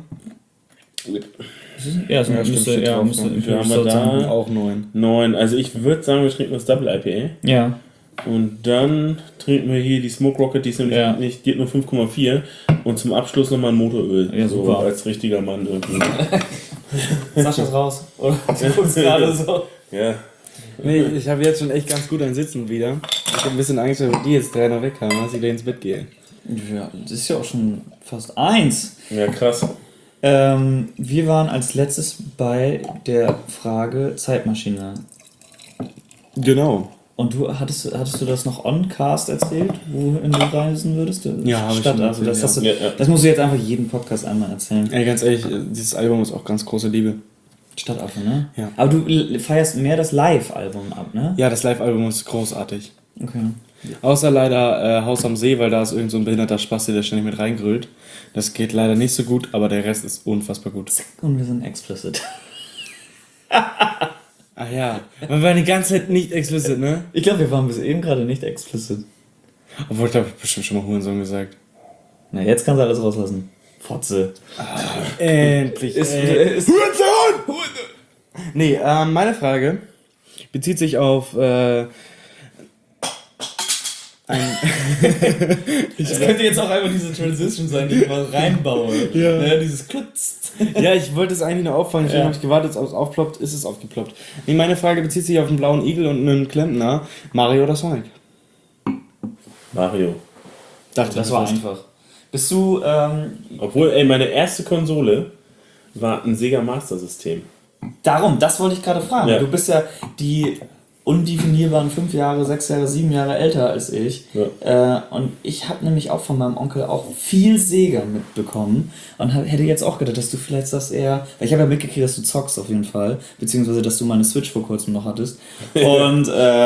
Ja, so Ja, stimmt, müsste, steht ja, drauf, müsste ne? Imperial Haben wir Stout sein. da- Auch 9. 9, also ich würde sagen, wir trinken das Double IPA. Ja. Und dann trinken wir hier die Smoke Rocket, die ist nämlich Ja. nicht, die hat nur 5,4. Und zum Abschluss nochmal ein Motoröl. Ja, super. So als richtiger Mann irgendwie. Sascha's raus. Oder? Du guckst gerade so. Ja. Nee, ich habe jetzt schon echt ganz gut ein Sitzen wieder. Ich habe ein bisschen Angst, wenn die jetzt 3 noch weg haben, dass ich gleich ins Bett gehe. Ja, das ist ja auch schon fast 1. Ja, krass. Wir waren als letztes bei der Frage Zeitmaschine. Genau. Und hattest du das noch on-cast erzählt, wohin du reisen würdest? Ja, habe ich Stadt, schon also das, erzählt, hast du, ja. das musst du jetzt einfach jeden Podcast einmal erzählen. Ey, ganz ehrlich, dieses Album ist auch ganz große Liebe. Stadtaffe, ne? Ja. Aber du feierst mehr das Live-Album ab, ne? Ja, das Live-Album ist großartig. Okay. Außer leider Haus am See, weil da ist irgend so ein behinderter Spasti, der ständig mit reingrölt. Das geht leider nicht so gut, aber der Rest ist unfassbar gut. Und wir sind explicit. Ah ja, wir waren die ganze Zeit nicht explicit, ne? Ich glaube, wir waren bis eben gerade nicht explicit. Obwohl, ich glaube, ich habe bestimmt schon mal Hurensohn gesagt. Na, jetzt kannst du alles rauslassen. Fotze. Endlich. Ist Nee, meine Frage bezieht sich auf Das könnte jetzt auch einfach diese Transition sein, die ich mal reinbaue. Ja. Ne, dieses Klutzt. Ja, ich wollte es eigentlich nur auffangen, deswegen Ja. habe ich gewartet, ob es aufploppt, ist es aufgeploppt. Nee, meine Frage bezieht sich auf einen blauen Igel und einen Klempner. Mario oder Sonic? Mario. Dachte Das ich war fast. einfach. Bist du, Obwohl, ey, meine erste Konsole war ein Sega Master System. darum, das wollte ich gerade fragen. Ja. Du bist ja die undefinierbaren 5 Jahre, 6 Jahre, 7 Jahre älter als ich. Und ich habe nämlich auch von meinem Onkel auch viel Sega mitbekommen und hätte jetzt auch gedacht, dass du vielleicht sagst eher, weil ich habe ja mitgekriegt, dass du zockst auf jeden Fall, beziehungsweise dass du meine Switch vor kurzem noch hattest. Und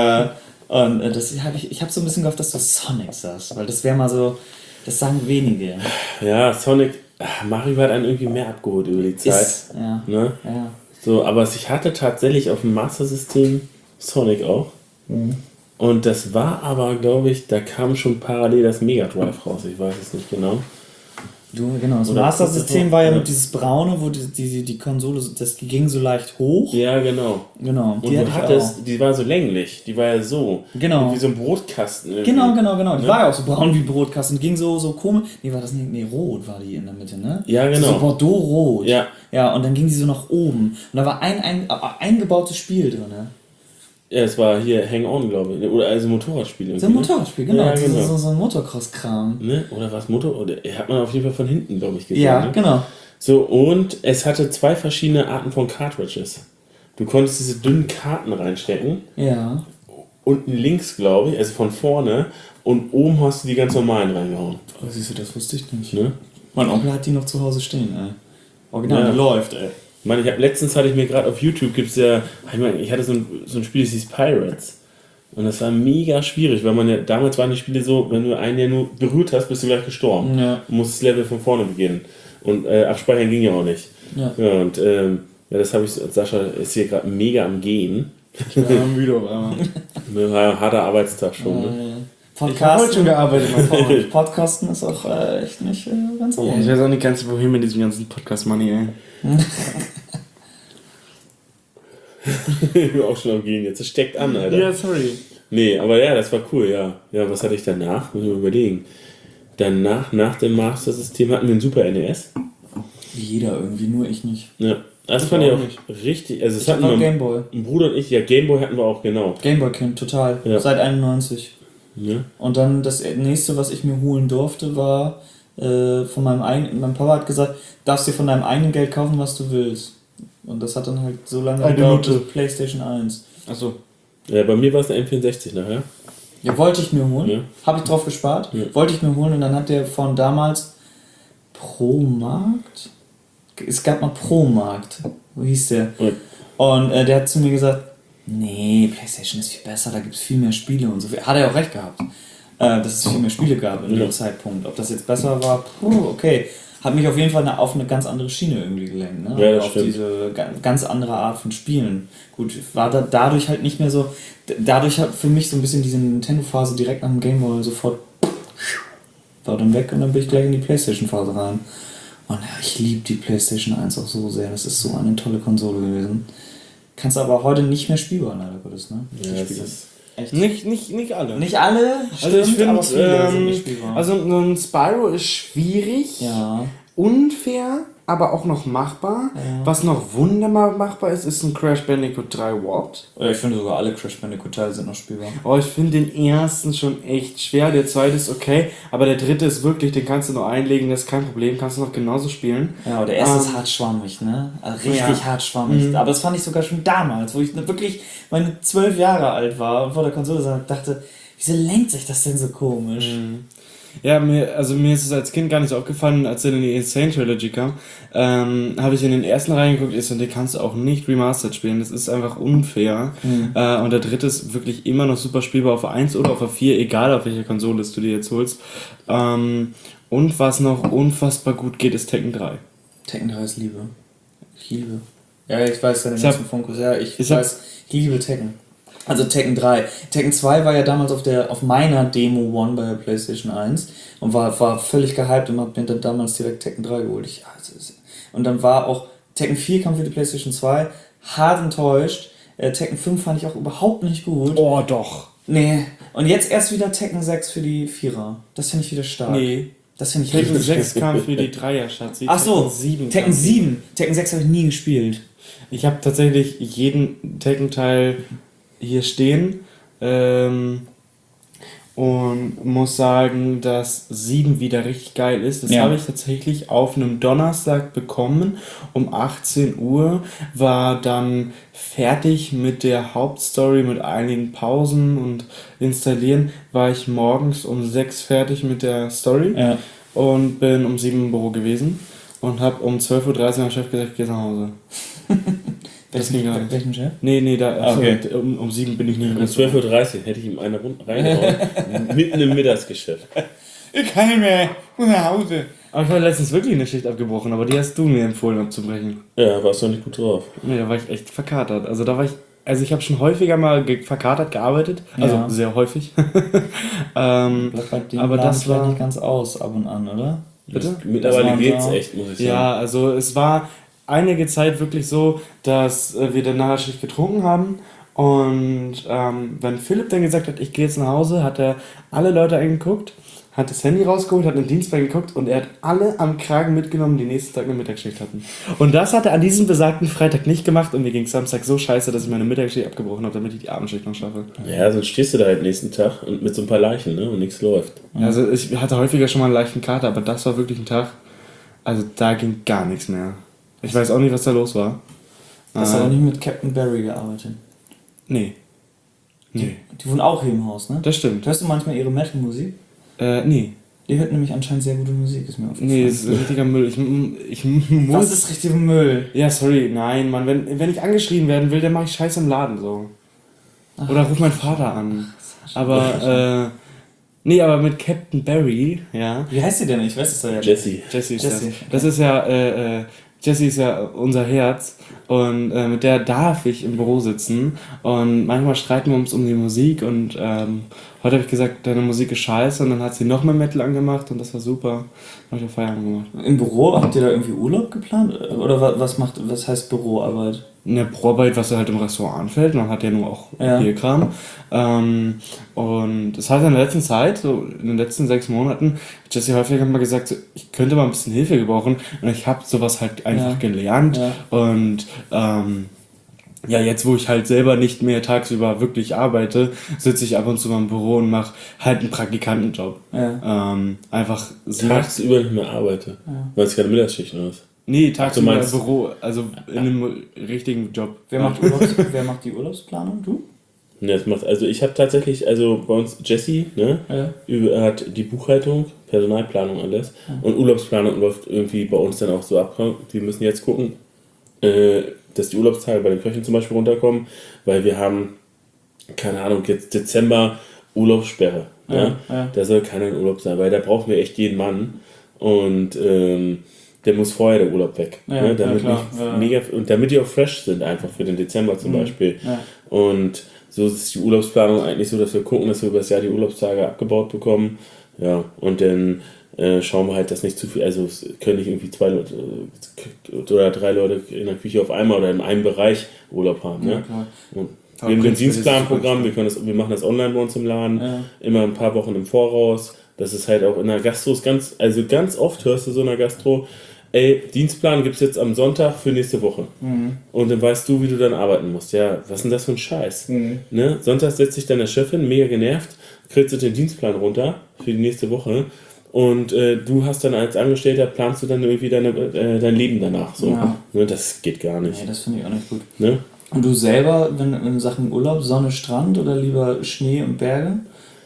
das ich habe so ein bisschen gehofft, dass du Sonic sagst, weil das wäre mal so, das sagen wenige. Ja, Sonic, Mario hat einen irgendwie mehr abgeholt über die Zeit. Ja. Ne? Ja. So, aber ich hatte tatsächlich auf dem Master System Sonic auch. Und das war aber, glaube ich, da kam schon parallel das Mega Drive raus. Ich weiß es nicht genau. Genau, das Oder Master-System das war ja ja. mit dieses braune, wo die Konsole, das ging so leicht hoch. Ja, genau. Genau, Und du hattest, die war so länglich, die war ja so. Genau. Wie so ein Brotkasten. irgendwie. Genau. Die Ja. war ja auch so braun wie Brotkasten. Ging so komisch. Nee, war das nicht? Nee, rot war die in der Mitte, ne? Ja, genau. So Bordeaux-rot. Ja. Ja, und dann ging die so nach oben. Und da war ein eingebautes Spiel drin, ne? Ja, es war hier Hang On, glaube ich. Oder also Motorradspiel. So ein irgendwie, ne? Motorradspiel, genau. Ja, genau. So ein Motocross-Kram. Ne? Oder was Motor? Oder hat man auf jeden Fall von hinten, glaube ich, gesehen. Ja, ne? genau. So, und es hatte 2 verschiedene Arten von Cartridges. Du konntest diese dünnen Karten reinstecken. Ja. Unten links, glaube ich, also von vorne. Und oben hast du die ganz normalen reingehauen. Oh, siehst du, das wusste ich nicht. Ne? Mein Onkel hat die noch zu Hause stehen, ey. Original, Ja. die läuft, ey. Ich meine, letztens hatte ich mir gerade auf YouTube, gibt's ja, ich hatte so ein Spiel, das hieß Pirates. Und das war mega schwierig, weil man ja, damals waren die Spiele so, wenn du einen ja nur berührt hast, bist du gleich gestorben. Ja. Du musst das Level von vorne beginnen. Und abspeichern ging ja auch nicht. Ja. Und das habe ich, Sascha ist hier gerade mega am Gehen. Ich bin müde auf einmal. War ein harter Arbeitstag schon. Ne? Ich habe heute schon gearbeitet, mein Freund. Podcasten ist auch echt nicht ganz Ja, ohne. ich weiß auch nicht ganz, wohin mit diesem ganzen Podcast-Money, ey. Ich bin auch schon am Gehen jetzt. Das steckt an, Alter. Ja, sorry. Nee, aber ja, das war cool, ja. Ja, was hatte ich danach? Muss ich mal überlegen. Danach, nach dem Master-System hatten wir ein Super NES. Jeder irgendwie, nur ich nicht. Ja, das Ich fand ich auch auch nicht. richtig. Also, es Ich hatten war mein Gameboy. Bruder und ich, ja, Gameboy hatten wir auch, genau. Gameboy-Kind, total. Ja. Seit 91. Ja. Und dann das nächste, was ich mir holen durfte, war von meinem eigenen. Mein Papa hat gesagt, darfst dir von deinem eigenen Geld kaufen, was du willst. Und das hat dann halt so lange Eine gedauert, Minute. bis PlayStation 1. Achso. Ja, bei mir war es eine N64 nachher. Ja, wollte ich mir holen. Ja. Habe ich drauf gespart. Ja. Wollte ich mir holen und dann hat der von damals Promarkt. Es gab mal Promarkt. Wo hieß der? Ja. Und der hat zu mir gesagt, nee, PlayStation ist viel besser, da gibt es viel mehr Spiele und so. Hat er auch recht gehabt, dass es viel mehr Spiele gab in dem Zeitpunkt. Ob das jetzt besser war, okay. Hat mich auf jeden Fall auf eine ganz andere Schiene irgendwie gelenkt. Ne? Ja, das auf stimmt. diese ganz andere Art von Spielen. Gut, war dadurch halt nicht mehr so. Dadurch hat für mich so ein bisschen diese Nintendo-Phase direkt nach dem Gameboy sofort war dann weg und dann bin ich gleich in die PlayStation-Phase rein. Und ja, ich liebe die PlayStation 1 auch so sehr. Das ist so eine tolle Konsole gewesen. Kannst aber heute nicht mehr spielbar, leider Gottes, ne? Ja, Die das Spiele. ist, Echt. Nicht alle. Nicht alle, Also ich stimmt, aber finde, viele sind nicht spielbar. also ein Spyro ist schwierig, ja. unfair, aber auch noch machbar. Ja. Was noch wunderbar machbar ist, ist ein Crash Bandicoot 3 Warped. Ja, ich finde sogar alle Crash Bandicoot-Teile sind noch spielbar. Oh, ich finde den ersten schon echt schwer, der zweite ist okay, aber der dritte ist wirklich, den kannst du noch einlegen, das ist kein Problem, kannst du noch genauso spielen. Ja, aber der erste ist hart schwammig, ne? Also richtig Ja. hart schwammig. Aber das fand ich sogar schon damals, wo ich wirklich meine 12 Jahre alt war und vor der Konsole saß und dachte, wieso lenkt sich das denn so komisch? Ja, mir ist es als Kind gar nicht so aufgefallen, als er in die Insane Trilogy kam, habe ich in den ersten reingeguckt, und den kannst du auch nicht remastered spielen, das ist einfach unfair. Und der dritte ist wirklich immer noch super spielbar auf 1 oder auf 4, egal auf welcher Konsole du dir jetzt holst. Und was noch unfassbar gut geht, ist Tekken 3. Tekken 3 ist Liebe. Ich liebe. Ja, ich weiß deine Ich ganzen Funkos. Ja, ich ich liebe Tekken. Also Tekken 3. Tekken 2 war ja damals auf meiner Demo One bei der PlayStation 1 und war völlig gehypt und hab mir dann damals direkt Tekken 3 geholt. Und dann war auch Tekken 4 kam für die PlayStation 2, hart enttäuscht. Tekken 5 fand ich auch überhaupt nicht gut. Oh, doch. Nee. Und jetzt erst wieder Tekken 6 für die 4er. Das finde ich wieder stark. Nee. Das finde ich Tekken richtig 6 kam für die 3er, Schatzi. Ach so, Tekken 7. Tekken 7. Tekken 6 habe ich nie gespielt. Ich habe tatsächlich jeden Tekken-Teil hier stehen und muss sagen, dass 7 wieder richtig geil ist. Das Ja. habe ich tatsächlich auf einem Donnerstag bekommen. Um 18 Uhr war dann fertig mit der Hauptstory mit einigen Pausen und installieren. War ich morgens um 6 fertig mit der Story Ja. und bin um 7 im Büro gewesen und habe um 12:30 Uhr meinem Chef gesagt, ich gehe nach Hause. Das ging gar nicht. Welchen Chef? Nee, Okay. um 7 bin ich nicht um mehr. 12:30 Uhr hätte ich ihm eine reingehauen, mitten im Mittagsgeschäft. Ich kann nicht mehr, ich muss nach Hause. Aber ich war letztens wirklich eine Schicht abgebrochen, aber die hast du mir empfohlen abzubrechen. Ja, warst du nicht gut drauf. Nee, da war ich echt verkatert. Also ich habe schon häufiger mal verkatert gearbeitet, also Ja. sehr häufig. Bleibt bei dem Aber Laden das vielleicht war- nicht ganz aus, ab und an, oder? Bitte? Mittlerweile Das geht's war- echt, muss ich sagen. Ja, also es war einige Zeit wirklich so, dass wir dann nachher Schicht getrunken haben und wenn Philipp dann gesagt hat, ich gehe jetzt nach Hause, hat er alle Leute angeguckt, hat das Handy rausgeholt, hat in den Dienstplan geguckt und er hat alle am Kragen mitgenommen, die nächsten Tag eine Mittagsschicht hatten. Und das hat er an diesem besagten Freitag nicht gemacht und mir ging Samstag so scheiße, dass ich meine Mittagsschicht abgebrochen habe, damit ich die Abendschicht noch schaffe. Ja, sonst stehst du da halt nächsten Tag und mit so ein paar Leichen, ne? Und nichts läuft. Also ich hatte häufiger schon mal einen leichten Kater, aber das war wirklich ein Tag, also da ging gar nichts mehr. Ich weiß auch nicht, was da los war. Du hast aber nicht mit Captain Barry gearbeitet. Nee. Nee. Die wohnen auch hier im Haus, ne? Das stimmt. Hörst du manchmal ihre Metal-Musik? Nee. Die hört nämlich anscheinend sehr gute Musik, ist mir aufgefallen. Nee, das ist richtiger Müll. Ich muss. Was ist richtiger Müll? Ja, sorry, nein, Mann. Wenn ich angeschrien werden will, dann mache ich Scheiße im Laden so. Oder ruf meinen Vater an. Aber, nee, aber mit Captain Barry, ja. Wie heißt sie denn? Ich weiß es ja nicht. Jesse. Jessie ist Jessie, das. Das ist ja, Jessie ist ja unser Herz und mit der darf ich im Büro sitzen und manchmal streiten wir uns um die Musik und heute habe ich gesagt, deine Musik ist scheiße und dann hat sie noch mehr Metal angemacht und das war super. Dann habe ich auch Feierabend gemacht. Im Büro habt ihr da irgendwie Urlaub geplant? Oder was heißt Büroarbeit? eine Proarbeit, was halt im Restaurant anfällt. Man hat ja nur auch Bierkram. Und das heißt in der letzten Zeit, so in den letzten 6 Monaten, hat Jesse häufiger mal gesagt, so, ich könnte mal ein bisschen Hilfe gebrauchen. Und ich habe sowas halt einfach gelernt. Ja. Und ja, jetzt wo ich halt selber nicht mehr tagsüber wirklich arbeite, sitze ich ab und zu mal im Büro und mache halt einen Praktikantenjob. Ja. Einfach tagsüber nicht mehr arbeite, weil es keine Mittagsschicht oder was? Nee, tagsüber im Büro, also in einem richtigen Job. Wer macht die Urlaubsplanung? Du? Ja, also ich habe tatsächlich, also bei uns Jesse, ne, hat die Buchhaltung, Personalplanung, alles. Und Urlaubsplanung läuft irgendwie bei uns dann auch so ab. Wir müssen jetzt gucken, dass die Urlaubstage bei den Köchen zum Beispiel runterkommen, weil wir haben, keine Ahnung, jetzt Dezember Urlaubssperre. Ja? Da soll keiner in Urlaub sein, weil da brauchen wir echt jeden Mann. Und der muss vorher der Urlaub weg. Ne? Damit mega, und damit die auch fresh sind, einfach für den Dezember zum Beispiel. Ja. Und so ist die Urlaubsplanung eigentlich so, dass wir gucken, dass wir über das Jahr die Urlaubstage abgebaut bekommen. Ja, und dann schauen wir halt, dass nicht zu viel, also es können nicht irgendwie 2 Leute oder 3 Leute in der Küche auf einmal oder in einem Bereich Urlaub haben. Ne? Und wir haben ein Dienstplanprogramm, wir machen das online bei uns im Laden, immer ein paar Wochen im Voraus. Das ist halt auch in der Gastro, ganz oft hörst du so in der Gastro, ey, Dienstplan gibt es jetzt am Sonntag für nächste Woche. Und dann weißt du, wie du dann arbeiten musst. Ja, was ist denn das für ein Scheiß? Ne? Sonntag setzt sich deine Chefin, mega genervt, kriegst du den Dienstplan runter für die nächste Woche und du hast dann als Angestellter, planst du dann irgendwie dein Leben danach. So. Ja. Ne? Das geht gar nicht. Nee, das finde ich auch nicht gut. Ne? Und du selber, wenn in Sachen Urlaub, Sonne, Strand oder lieber Schnee und Berge?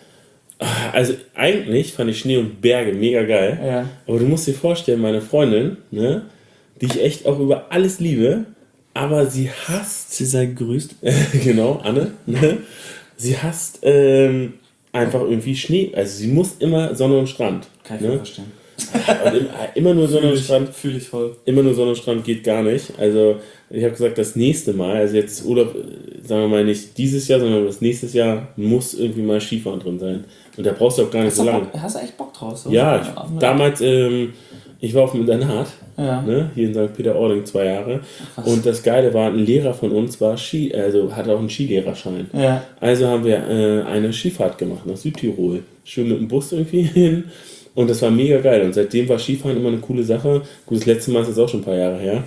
Also eigentlich fand ich Schnee und Berge mega geil, aber du musst dir vorstellen, meine Freundin, ne, die ich echt auch über alles liebe, aber sie hasst... Sie sei gegrüßt. Genau, Anne. Ne? Sie hasst einfach irgendwie Schnee, also sie muss immer Sonne und Strand. Kann ich verstehen. Und immer nur Sonne und Strand. Fühle ich voll. Immer nur Sonne und Strand geht gar nicht. Also ich habe gesagt, das nächste Mal, also jetzt Urlaub, sagen wir mal nicht dieses Jahr, sondern das nächste Jahr muss irgendwie mal Skifahren drin sein. Und da brauchst du auch gar nicht so lange. Hast du echt Bock drauf? So? Ja, damals, ich war auf dem Internat, ne, hier in St. Peter-Ording 2 Jahre. Und das Geile war, ein Lehrer von uns war hatte auch einen Skilehrerschein. Ja. Also haben wir eine Skifahrt gemacht nach Südtirol. Schön mit dem Bus irgendwie hin. Und das war mega geil. Und seitdem war Skifahren immer eine coole Sache. Gut, das letzte Mal ist jetzt auch schon ein paar Jahre her.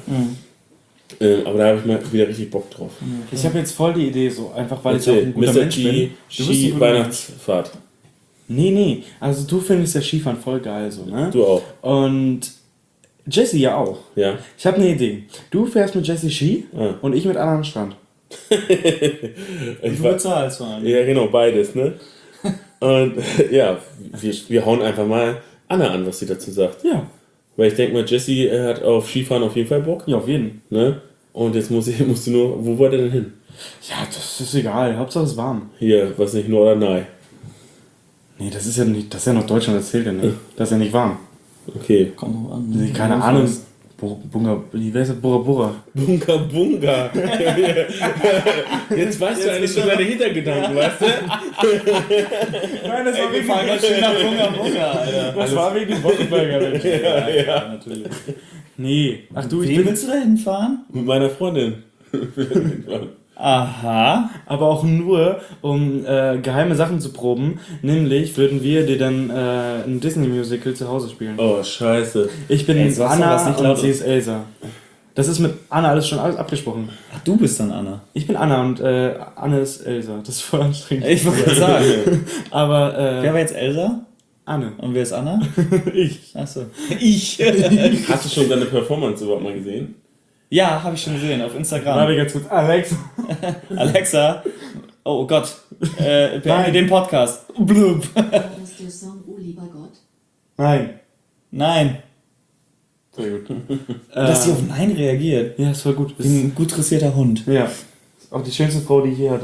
Aber da habe ich mal wieder richtig Bock drauf. Ich habe jetzt voll die Idee, so einfach, weil ich auch ein guter Mensch bin. Ski-Weihnachtsfahrt. Nee. Also du findest ja Skifahren voll geil, so, ne? Du auch. Und Jesse ja auch. Ja. Ich habe eine Idee. Du fährst mit Jesse Ski und ich mit Anna am Strand. Du bezahlst vor allem. Ja, genau, beides, ne? Und ja, wir hauen einfach mal Anna an, was sie dazu sagt. Ja. Weil ich denke mal, Jesse hat auf Skifahren auf jeden Fall Bock. Ja, auf jeden. Ne? Und jetzt musst du nur, wo wollt ihr denn hin? Ja, das ist egal. Hauptsache es ist warm. Hier, was nicht, nur oder nein? Nee, das ist ja noch Deutschland, das zählt ja nicht. Das ist ja nicht warm. Okay. Komm mal an. Keine Ahnung. Bunga, wie heißt das? Bura. Bunga. Jetzt weißt du eigentlich schon deine Hintergedanken, weißt du? Nein, das war wegen Bunga, Alter. Das war wegen dem Wochenberger. Ja, natürlich. Nee. Ach du, willst du da hinfahren? Mit meiner Freundin. Aha. Aber auch nur, um geheime Sachen zu proben. Nämlich würden wir dir dann ein Disney-Musical zu Hause spielen. Oh, scheiße. Ich bin Anna und sie ist Elsa. Das ist mit Anna alles abgesprochen. Ach, du bist dann Anna. Ich bin Anna und Anna ist Elsa. Das ist voll anstrengend. Ich wollte gerade sagen. Aber, wer war jetzt Elsa? Anne. Und wer ist Anna? Ich. Achso. Hast du schon deine Performance überhaupt mal gesehen? Ja, habe ich schon gesehen, auf Instagram. Warte ganz kurz. Alexa. Oh Gott. Beende den Podcast. Blub. Ist der Song Oh lieber Gott? Nein. Sehr gut. Dass sie auf Nein reagiert. Ja, ist voll gut. Wie ein gut dressierter Hund. Ja. Auch die schönste Frau, die ich je hatte.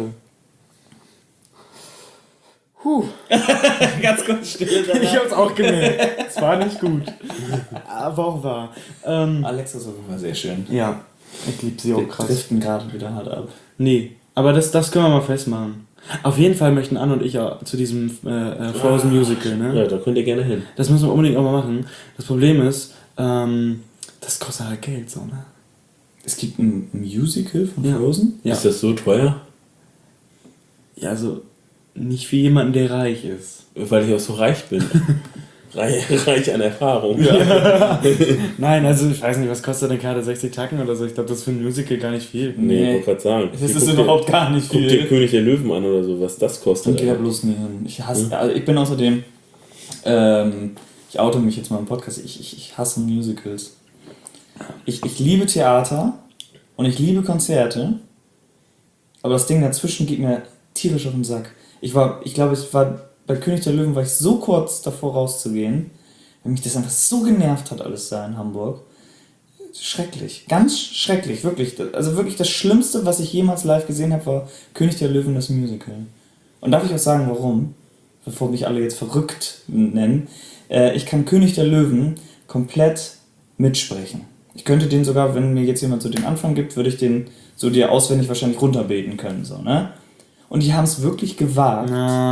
Ganz kurz still. Ich hab's auch gemerkt. Es war nicht gut. Aber auch wahr. Alexa ist auf jeden Fall sehr schön. Ja. Ich liebe sie auch Wir krass. driften gerade wieder hart ab. Nee. Aber das können wir mal festmachen. Auf jeden Fall möchten Anne und ich ja zu diesem Frozen Musical, ne? Ja, da könnt ihr gerne hin. Das müssen wir unbedingt auch mal machen. Das Problem ist, das kostet halt Geld, so, ne? Es gibt ein Musical von Frozen? Ja. Ist das so teuer? Ja, also nicht für jemanden, der reich ist. Weil ich auch so reich bin. reich an Erfahrung. Nein, also ich weiß nicht, was kostet eine Karte? 60 Tacken oder so? Ich glaube, das ist für ein Musical gar nicht viel. Nee, ich wollte gerade sagen. Das ist überhaupt gar nicht Guck dir viel. König der Löwen an oder so, was das kostet. Und geh da Alter. bloß nie hin. Ich hasse, also ich bin außerdem, ich oute mich jetzt mal im Podcast, ich hasse Musicals. Ich liebe Theater und ich liebe Konzerte, aber das Ding dazwischen geht mir tierisch auf den Sack. Ich glaube, ich war bei König der Löwen war ich so kurz davor rauszugehen, weil mich das einfach so genervt hat, alles da in Hamburg. Schrecklich, ganz schrecklich, wirklich. Also wirklich das Schlimmste, was ich jemals live gesehen habe, war König der Löwen, das Musical. Und darf ich auch sagen, warum? Bevor mich alle jetzt verrückt nennen. Ich kann König der Löwen komplett mitsprechen. Ich könnte den sogar, wenn mir jetzt jemand so den Anfang gibt, würde ich den so dir auswendig wahrscheinlich runterbeten können, so, ne? Und die haben es wirklich gewagt,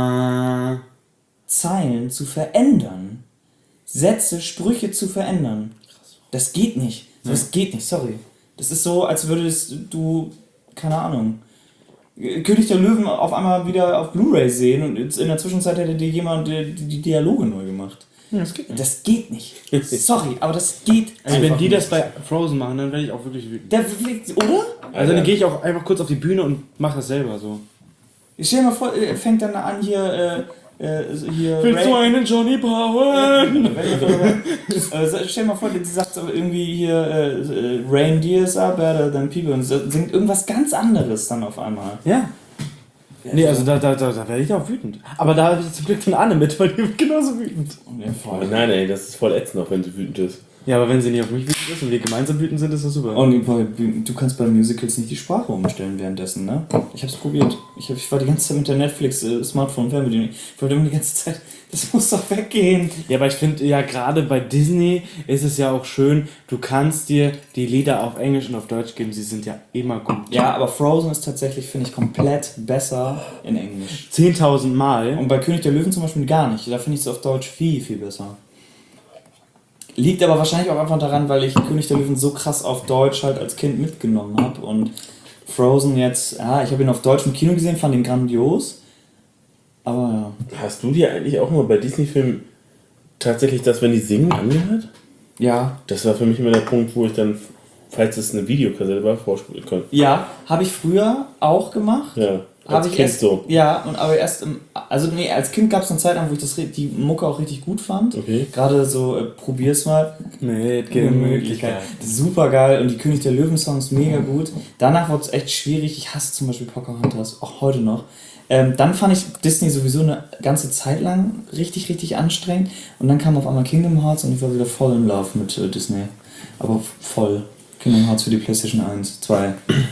Zeilen zu verändern. Sätze, Sprüche zu verändern. Das geht nicht. Das geht nicht, sorry. Das ist so, als würdest du, keine Ahnung, König der Löwen auf einmal wieder auf Blu-ray sehen und in der Zwischenzeit hätte dir jemand die Dialoge neu gemacht. Ja, das geht nicht. Das geht nicht. Sorry, aber das geht Also wenn die nicht. das bei Frozen machen, dann werde ich auch wirklich wütend. Oder? Also dann gehe ich auch einfach kurz auf die Bühne und mache das selber so. Stell dir mal vor, fängt dann an hier Willst du einen Johnny Bowen? stell dir mal vor, die sagt so irgendwie hier Reindeers are better than people und singt irgendwas ganz anderes dann auf einmal. Ja. Nee, also da werde ich auch wütend. Aber da habe ich zum Glück von Anne mit, weil die wird genauso wütend. Ja, voll. Nein, ey, das ist voll ätzend, auch wenn sie wütend ist. Ja, aber wenn sie nicht auf mich wütend ist und wir gemeinsam wütend sind, ist das super. Und du kannst bei Musicals nicht die Sprache umstellen währenddessen, ne? Ich hab's probiert. Ich war die ganze Zeit mit der Netflix Smartphone-Fernbedienung. Ich wollte immer die ganze Zeit, das muss doch weggehen. Ja, aber ich finde ja gerade bei Disney ist es ja auch schön, du kannst dir die Lieder auf Englisch und auf Deutsch geben, sie sind ja immer gut. Ja, aber Frozen ist tatsächlich, finde ich, komplett besser in Englisch. 10.000 Mal. Und bei König der Löwen zum Beispiel gar nicht. Da finde ich es auf Deutsch viel, viel besser. Liegt aber wahrscheinlich auch einfach daran, weil ich König der Löwen so krass auf Deutsch halt als Kind mitgenommen habe. Und Frozen jetzt, ja, ich habe ihn auf Deutsch im Kino gesehen, fand ihn grandios. Aber ja. Hast du dir eigentlich auch mal bei Disney-Filmen tatsächlich das, wenn die singen, angehört? Ja. Das war für mich immer der Punkt, wo ich dann, falls es eine Videokassette war, vorspielen konnte. Ja, habe ich früher auch gemacht. Ja, Habe als ich Kind erst, so. Ja, und aber erst als Kind gab es eine Zeit lang, wo ich die Mucke auch richtig gut fand. Okay. Gerade so, probier's mal. Mit Gemütlichkeit. Super geil und die König der Löwen Songs mega gut. Danach wurde es echt schwierig. Ich hasse zum Beispiel Pocahontas, auch heute noch. Dann fand ich Disney sowieso eine ganze Zeit lang richtig, richtig anstrengend. Und dann kam auf einmal Kingdom Hearts und ich war wieder voll in Love mit Disney. Aber voll. Kingdom Hearts für die PlayStation 1. 2.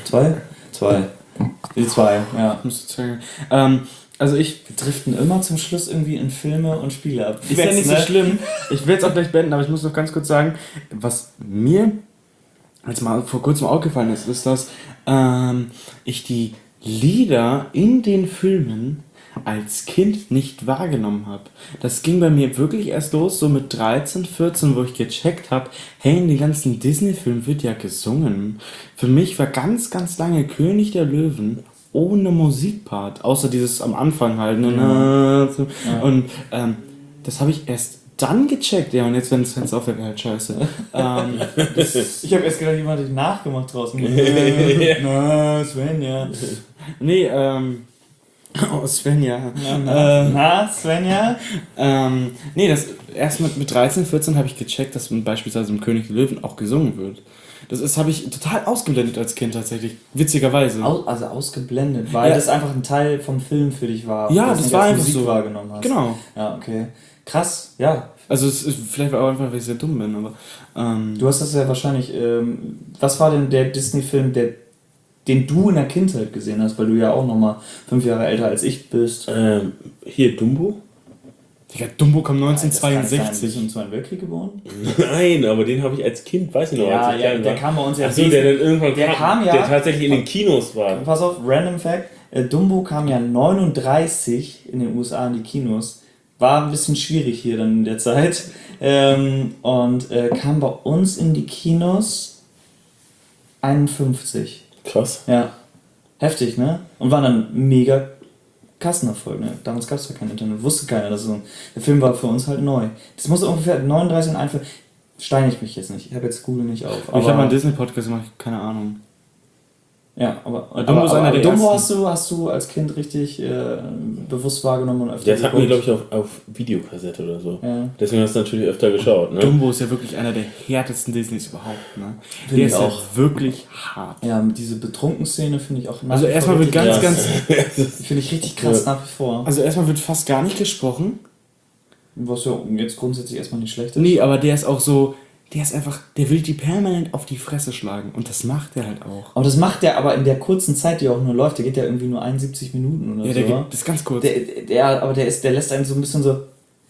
Die 2, ja. Musst du zeigen. Also wir driften immer zum Schluss irgendwie in Filme und Spiele ab. ist ja nicht so schlimm. Ich will jetzt auch gleich beenden, aber ich muss noch ganz kurz sagen, was mir als mal vor kurzem aufgefallen ist, dass ich die Lieder in den Filmen als Kind nicht wahrgenommen habe. Das ging bei mir wirklich erst los, so mit 13, 14, wo ich gecheckt habe, hey, in den ganzen Disney-Filmen wird ja gesungen. Für mich war ganz, ganz lange König der Löwen ohne Musikpart, außer dieses am Anfang halt. Und das habe ich erst dann gecheckt, ja, und jetzt, wenn es aufhört, halt scheiße. Ich habe erst gedacht, jemand hat dich nachgemacht draußen. Na, Svenja. Nee, oh, Svenja. Na, Svenja? Nee, das erst mit 13, 14 habe ich gecheckt, dass beispielsweise im König der Löwen auch gesungen wird. Das habe ich total ausgeblendet als Kind tatsächlich, witzigerweise. Also ausgeblendet, weil Ja. das einfach ein Teil vom Film für dich war. Ja, und du das nicht war als einfach Musik so. wahrgenommen hast. Genau. Ja, okay. Krass, ja. Also es ist vielleicht auch einfach, weil ich sehr dumm bin, aber Du hast das ja wahrscheinlich, was war denn der Disney-Film, den du in der Kindheit gesehen hast, weil du ja auch nochmal 5 Jahre älter als ich bist. Hier, Dumbo? Digga, Dumbo kam Bist du 1962. im Zweiten Weltkrieg geboren? Nein, aber den habe ich als Kind, weiß ich noch, als ich klein der war. kam bei uns ja. Achso, der dann irgendwann Der kam ja- der tatsächlich in den Kinos war. Pass auf, Random Fact, Dumbo kam ja 39 in den USA in die Kinos. War ein bisschen schwierig hier dann in der Zeit. Und kam bei uns in die Kinos 51. Krass. Ja. Heftig, ne? Und war dann mega Kassenerfolg, ne? Damals gab es ja kein Internet, wusste keiner, dass so der Film war für uns halt neu. Das muss ungefähr 39 und 41. Steinigt mich jetzt nicht. Ich habe jetzt Google nicht auf. Ich habe mal einen Disney-Podcast gemacht, keine Ahnung. Ja, aber Dumbo ist einer der Dumbo ersten. hast du als Kind richtig bewusst wahrgenommen und öfter Das hatten wir, geguckt. glaube ich, auf Videokassette oder so. Ja. Deswegen hast du natürlich öfter geschaut, ne? Dumbo ist ja wirklich einer der härtesten Disneys überhaupt, ne? Finde Der ich ist auch. ja wirklich hart. Ja, mit diese Betrunken-Szene finde ich auch nach Also wie vor erstmal wird richtig- ganz, Ja. ganz... Finde ich richtig krass nach wie vor. Also erstmal wird fast gar nicht gesprochen. Was ja jetzt grundsätzlich erstmal nicht schlecht ist. Nee, aber der ist auch so... Der ist einfach... Der will die permanent auf die Fresse schlagen. Und das macht er halt auch. Aber das macht der aber in der kurzen Zeit, die auch nur läuft, der geht ja irgendwie nur 71 Minuten oder Ja, so. der geht... Das ist ganz kurz. Der lässt einen so ein bisschen so.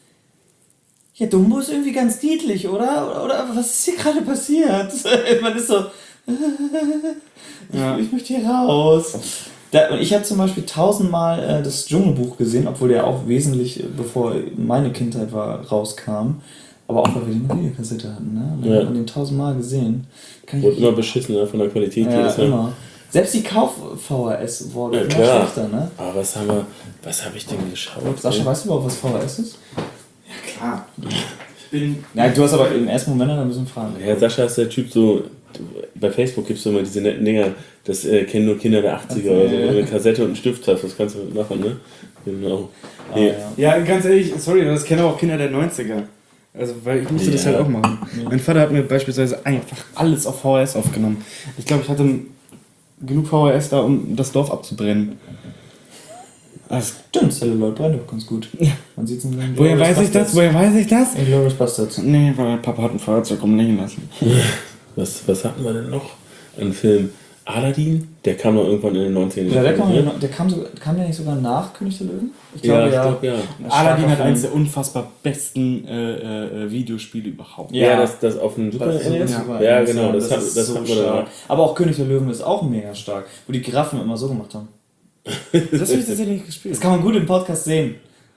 Ja, Dumbo ist irgendwie ganz niedlich, oder? Oder was ist hier gerade passiert? Man ist so. Ja. Ich möchte hier raus. Und ich habe zum Beispiel 1000-mal das Dschungelbuch gesehen, obwohl der auch wesentlich, bevor meine Kindheit war, rauskam. Aber auch weil wir die Videokassette hatten, ne? Und dann Ja. hat man den 1000-mal gesehen. Kann ich Wurde immer beschissener von der Qualität ja, jedes Mal. immer. Selbst die Kauf-VHS wurde Ja, immer klar. schlechter, ne? Aber was habe ich denn geschaut? Sascha, weißt du überhaupt, was VHS ist? Klar. Ich bin... Ja, du hast aber im ersten Moment dann ein bisschen Fragen. Ja, Sascha ist der Typ so, bei Facebook gibt es immer diese netten Dinger, das kennen nur Kinder der 80er oder so, wenn du eine Kassette und einen Stift hast, was kannst du damit machen, ne? Genau. Nee. Ja, ganz ehrlich, sorry, das kennen auch Kinder der 90er. Also, weil ich musste das Ja. halt auch machen. Mein Vater hat mir beispielsweise einfach alles auf VHS aufgenommen. Ich glaube, ich hatte genug VHS da, um das Dorf abzubrennen. Also, Stimmt, Celluloid brennt doch ganz gut. Man sieht es in seinem woher weiß ich das? Woher weiß ich das? Inglourious Bastards. Nee, weil Papa hat ein Feuerzeug rumliegen lassen. Was hatten wir denn noch? Ein Film Aladdin, der kam noch irgendwann in den 90ern. Ja, ne? kam der nicht sogar nach König der Löwen? Ich Ja, glaube, ich glaub, ja. Aladdin hat Starker eines Film. der unfassbar besten Videospiele überhaupt. Ja. Ja, das auf dem Super Das ist NES? super Ja, NES, genau, das ist so hatten wir dann stark. auch. Aber auch König der Löwen ist auch mega stark, wo die Giraffen immer so gemacht haben. Das habe ich tatsächlich nicht gespielt. Das kann man gut im Podcast sehen.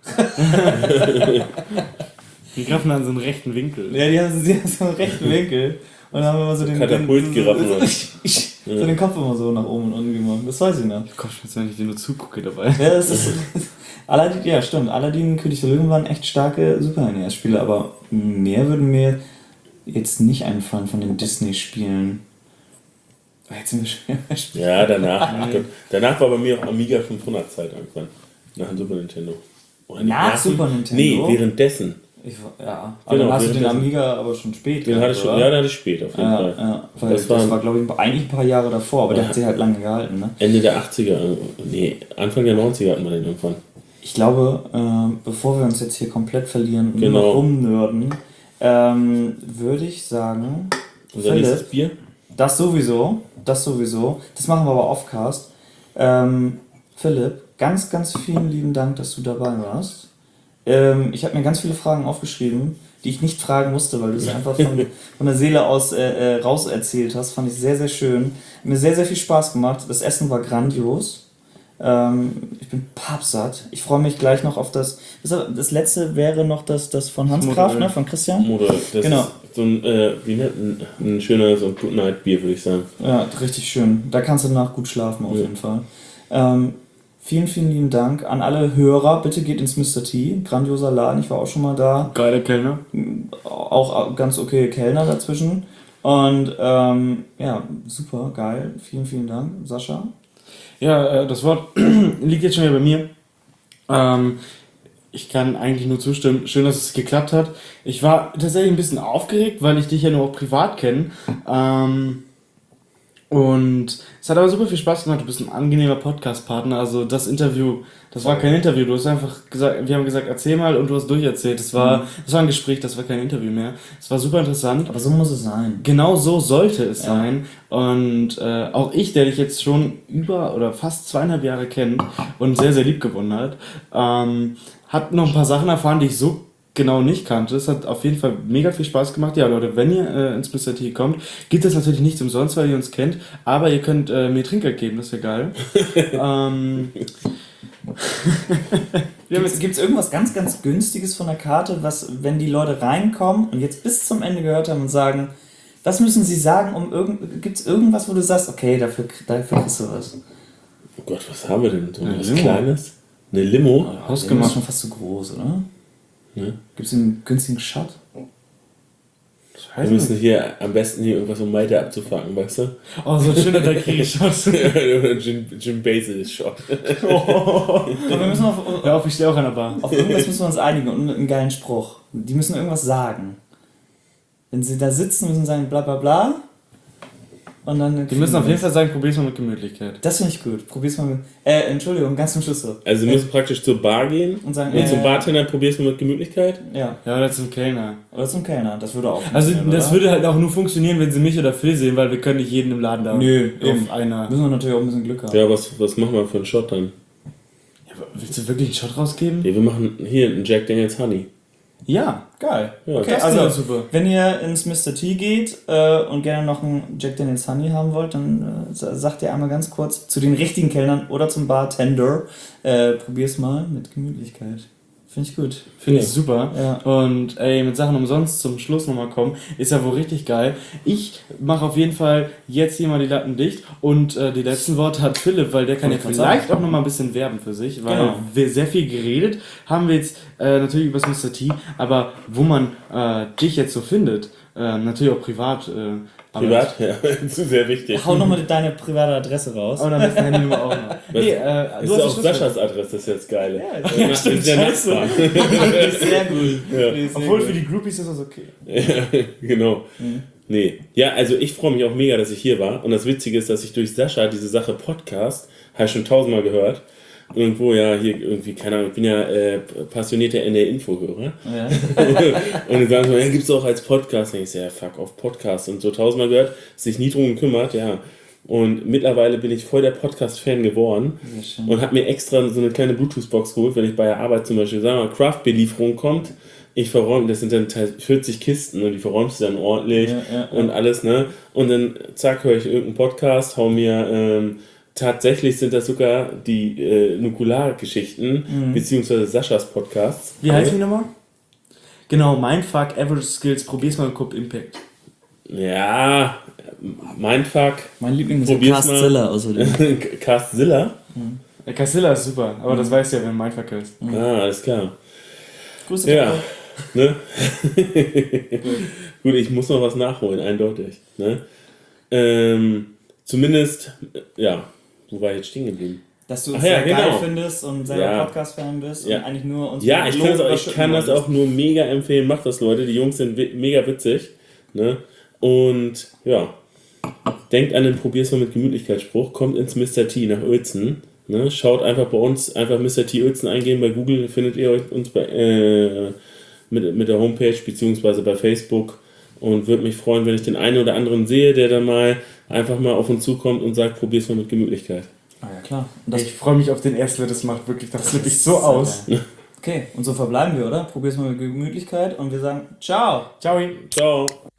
Die Grafen haben so einen rechten Winkel. Ja, die haben so einen rechten Winkel und haben immer so den Katapultgiraffen. so den Kopf immer so nach oben und unten gemacht. Das weiß ich noch. Kopfschmerzen, wenn ich dir nur zugucke dabei. Ja, das ist. Aladdin, ja, stimmt. Aladdin, König der Löwen waren echt starke Super NES-Spiele, aber mehr würden mir jetzt nicht einfallen von den Disney-Spielen. Jetzt sind wir schon bei Spielen. Ja, danach war bei mir auch Amiga 500 Zeit irgendwann. Nach dem Super Nintendo. Oder Nach Super Nintendo? Nee, währenddessen. Ja, aber Genau, dann hast du den währenddessen. Amiga aber schon spät. Den hatte ich schon, ja, den hatte ich spät auf jeden Fall. Ja, weil Das das, war- war glaube ich eigentlich ein paar Jahre davor, aber der Ja. hat sich halt lange gehalten. Ne? Ende der 80er, nee, Anfang der 90er hatten wir den irgendwann. Ich glaube, bevor wir uns jetzt hier komplett verlieren und Genau. nur rumnörden, würde ich sagen, Unser nächstes Bier? das sowieso. Das machen wir aber offcast. Philipp, ganz, ganz vielen lieben Dank, dass du dabei warst. Ich habe mir ganz viele Fragen aufgeschrieben, die ich nicht fragen musste, weil du es einfach von der Seele aus raus erzählt hast. Fand ich sehr, sehr schön. Hat mir sehr, sehr viel Spaß gemacht. Das Essen war grandios. Ich bin pappsatt. Ich freue mich gleich noch auf das. Das letzte wäre noch das von Hans Graf, ne? Von Christian. Oder das Genau. ist so ein schöner so ein Good Night Bier, würde ich sagen. Ja, richtig schön. Da kannst du danach gut schlafen, auf jeden Fall. Vielen, vielen lieben Dank an alle Hörer. Bitte geht ins Mr. T. Grandioser Laden, ich war auch schon mal da. Geiler Kellner. Auch ganz okay Kellner dazwischen. Und ja, super, geil. Vielen, vielen Dank, Sascha. Ja, das Wort liegt jetzt schon wieder bei mir. Ich kann eigentlich nur zustimmen. Schön, dass es geklappt hat. Ich war tatsächlich ein bisschen aufgeregt, weil ich dich ja nur auch privat kenne. Und es hat aber super viel Spaß gemacht. Du bist ein angenehmer Podcast-Partner. Also das Interview, das war kein Interview. Du hast einfach gesagt, wir haben gesagt, erzähl mal, und du hast durcherzählt. Das war ein Gespräch, das war kein Interview mehr. Es war super interessant. Aber so muss es sein. Genau so sollte es sein. Und auch ich, der dich jetzt schon über oder fast 2,5 Jahre kennt und sehr, sehr lieb gewonnen hat, hat noch ein paar Sachen erfahren, die ich so genau nicht kannte. Es hat auf jeden Fall mega viel Spaß gemacht. Ja, Leute, wenn ihr ins Mr. T kommt, gibt es natürlich nichts umsonst, weil ihr uns kennt, aber ihr könnt mir Trinkgeld geben, das wäre geil. Gibt es irgendwas ganz, ganz Günstiges von der Karte, was, wenn die Leute reinkommen und jetzt bis zum Ende gehört haben und sagen, Was müssen sie sagen, gibt es irgendwas, wo du sagst, okay, dafür kriegst du was? Oh Gott, was haben wir denn? So Eine was Limo. Kleines? Eine Limo? Das ist Hausgemacht. schon fast zu groß, oder? Ne? Gibt es einen günstigen Shot? Wir müssen hier am besten hier irgendwas um Malte abzufangen, weißt du? Oh, so ein schöner Daiquiri-Shot. Oder Jim Basil-Shot. Aber wir müssen Hör auf, ich stehe auch an der Bar. auf irgendwas müssen wir uns einigen und einen geilen Spruch. Die müssen irgendwas sagen. Wenn sie da sitzen, müssen sie sagen bla bla bla. Und dann Die müssen auf jeden Fall sagen, probier's mal mit Gemütlichkeit. Das finde ich gut. Probier's mal mit. Entschuldigung, ganz zum Schluss so. Also wir müssen praktisch zur Bar gehen Und sagen, und zum Bartender probier's mal mit Gemütlichkeit. Ja. Ja, oder zum Kellner. Oder zum Kellner. Das würde auch Also funktionieren, das oder? würde halt auch nur funktionieren, wenn sie mich oder Phil sehen, weil wir können nicht jeden im Laden da Nö, auf eben. einer... Müssen wir natürlich auch ein bisschen Glück haben. Ja, was machen wir für einen Shot dann? Ja, aber willst du wirklich einen Shot rausgeben? Ja, wir machen hier einen Jack Daniels Honey. Ja. Geil. Ja, Okay, das also klingt super. wenn ihr ins Mr. T geht und gerne noch einen Jack Daniels Honey haben wollt, dann sagt ihr einmal ganz kurz zu den richtigen Kellnern oder zum Bartender, probier's mal mit Gemütlichkeit. Finde ich gut. Finde ich super. Ja. Und ey, mit Sachen umsonst zum Schluss nochmal kommen, ist ja wohl richtig geil. Ich mache auf jeden Fall jetzt hier mal die Latten dicht und die letzten Worte hat Philipp, weil der kann ja Wollte ich vielleicht sagen. auch nochmal ein bisschen werben für sich, weil Genau. wir sehr viel geredet haben wir jetzt natürlich über das Mr. T, aber wo man dich jetzt so findet, natürlich auch privat. Privat? Ja, das ist sehr wichtig. Hau nochmal deine private Adresse raus. Und dann ist deine Handynummer auch noch. Nee, Das du ist hast auch den Schlüssel. Saschas Adresse, das ist jetzt geil. Ja, Das ist der Nachbar. Sehr gut. Nee, sehr Obwohl gut. für die Groupies ist das okay. Ja, genau. Nee. Ja, also ich freue mich auch mega, dass ich hier war. Und das Witzige ist, dass ich durch Sascha diese Sache Podcast, habe ich schon 1000-mal gehört. Irgendwo ja hier irgendwie, keine Ahnung, ich bin ja passionierter NDR-Info-Hörer. Ja. Und dann sagen sie, ja, gibt's auch als Podcast. Und ich so, ja, fuck, auf Podcast. Und so 1000-mal gehört, sich nie drum gekümmert, ja. Und mittlerweile bin ich voll der Podcast-Fan geworden Sehr schön. und habe mir extra so eine kleine Bluetooth-Box geholt, wenn ich bei der Arbeit zum Beispiel, sagen wir mal, Craft-Belieferung kommt. Ich verräume, das sind dann 40 Kisten und die verräumst du dann ordentlich Ja. und alles, ne? Und dann, zack, höre ich irgendeinen Podcast, hau mir, tatsächlich sind das sogar die Nukular-Geschichten, beziehungsweise Saschas Podcasts. Wie heißt die nochmal? Genau, Mindfuck, Average Skills, probier's mal und guck Impact. Ja, Mindfuck, Mein Liebling ist Probier's Cast mal. Zilla außerdem. Castzilla. Der Castilla ist super, aber das weißt du ja, wenn Mindfuck ist. Ah, alles klar. Grüße Ja, dir. ne? Gut, ich muss noch was nachholen, eindeutig. Ne? Zumindest, ja, wo war ich jetzt stehen geblieben? Dass du uns Ach ja, sehr geil genau. findest und selber Ja. Podcast-Fan bist Ja. und eigentlich nur uns Ja, mit ich kann, Lob ich überschütten kann das wolltest. auch nur mega empfehlen. Macht das, Leute. Die Jungs sind mega witzig. Ne? Und ja, denkt an den Probier's mal mit Gemütlichkeitsspruch. Kommt ins Mr. T nach Uelzen. Ne? Schaut einfach bei uns, einfach Mr. T Uelzen eingeben bei Google. Findet ihr uns mit der Homepage beziehungsweise bei Facebook. Und würde mich freuen, wenn ich den einen oder anderen sehe, der dann mal einfach mal auf uns zukommt und sagt, probier's mal mit Gemütlichkeit. Ah ja, klar. Und das Ich freue mich auf den ersten, der das macht, wirklich. Das flippe ich so aus. geil. Okay, und so verbleiben wir, oder? Probier's mal mit Gemütlichkeit und wir sagen ciao. Ciao. Ciao.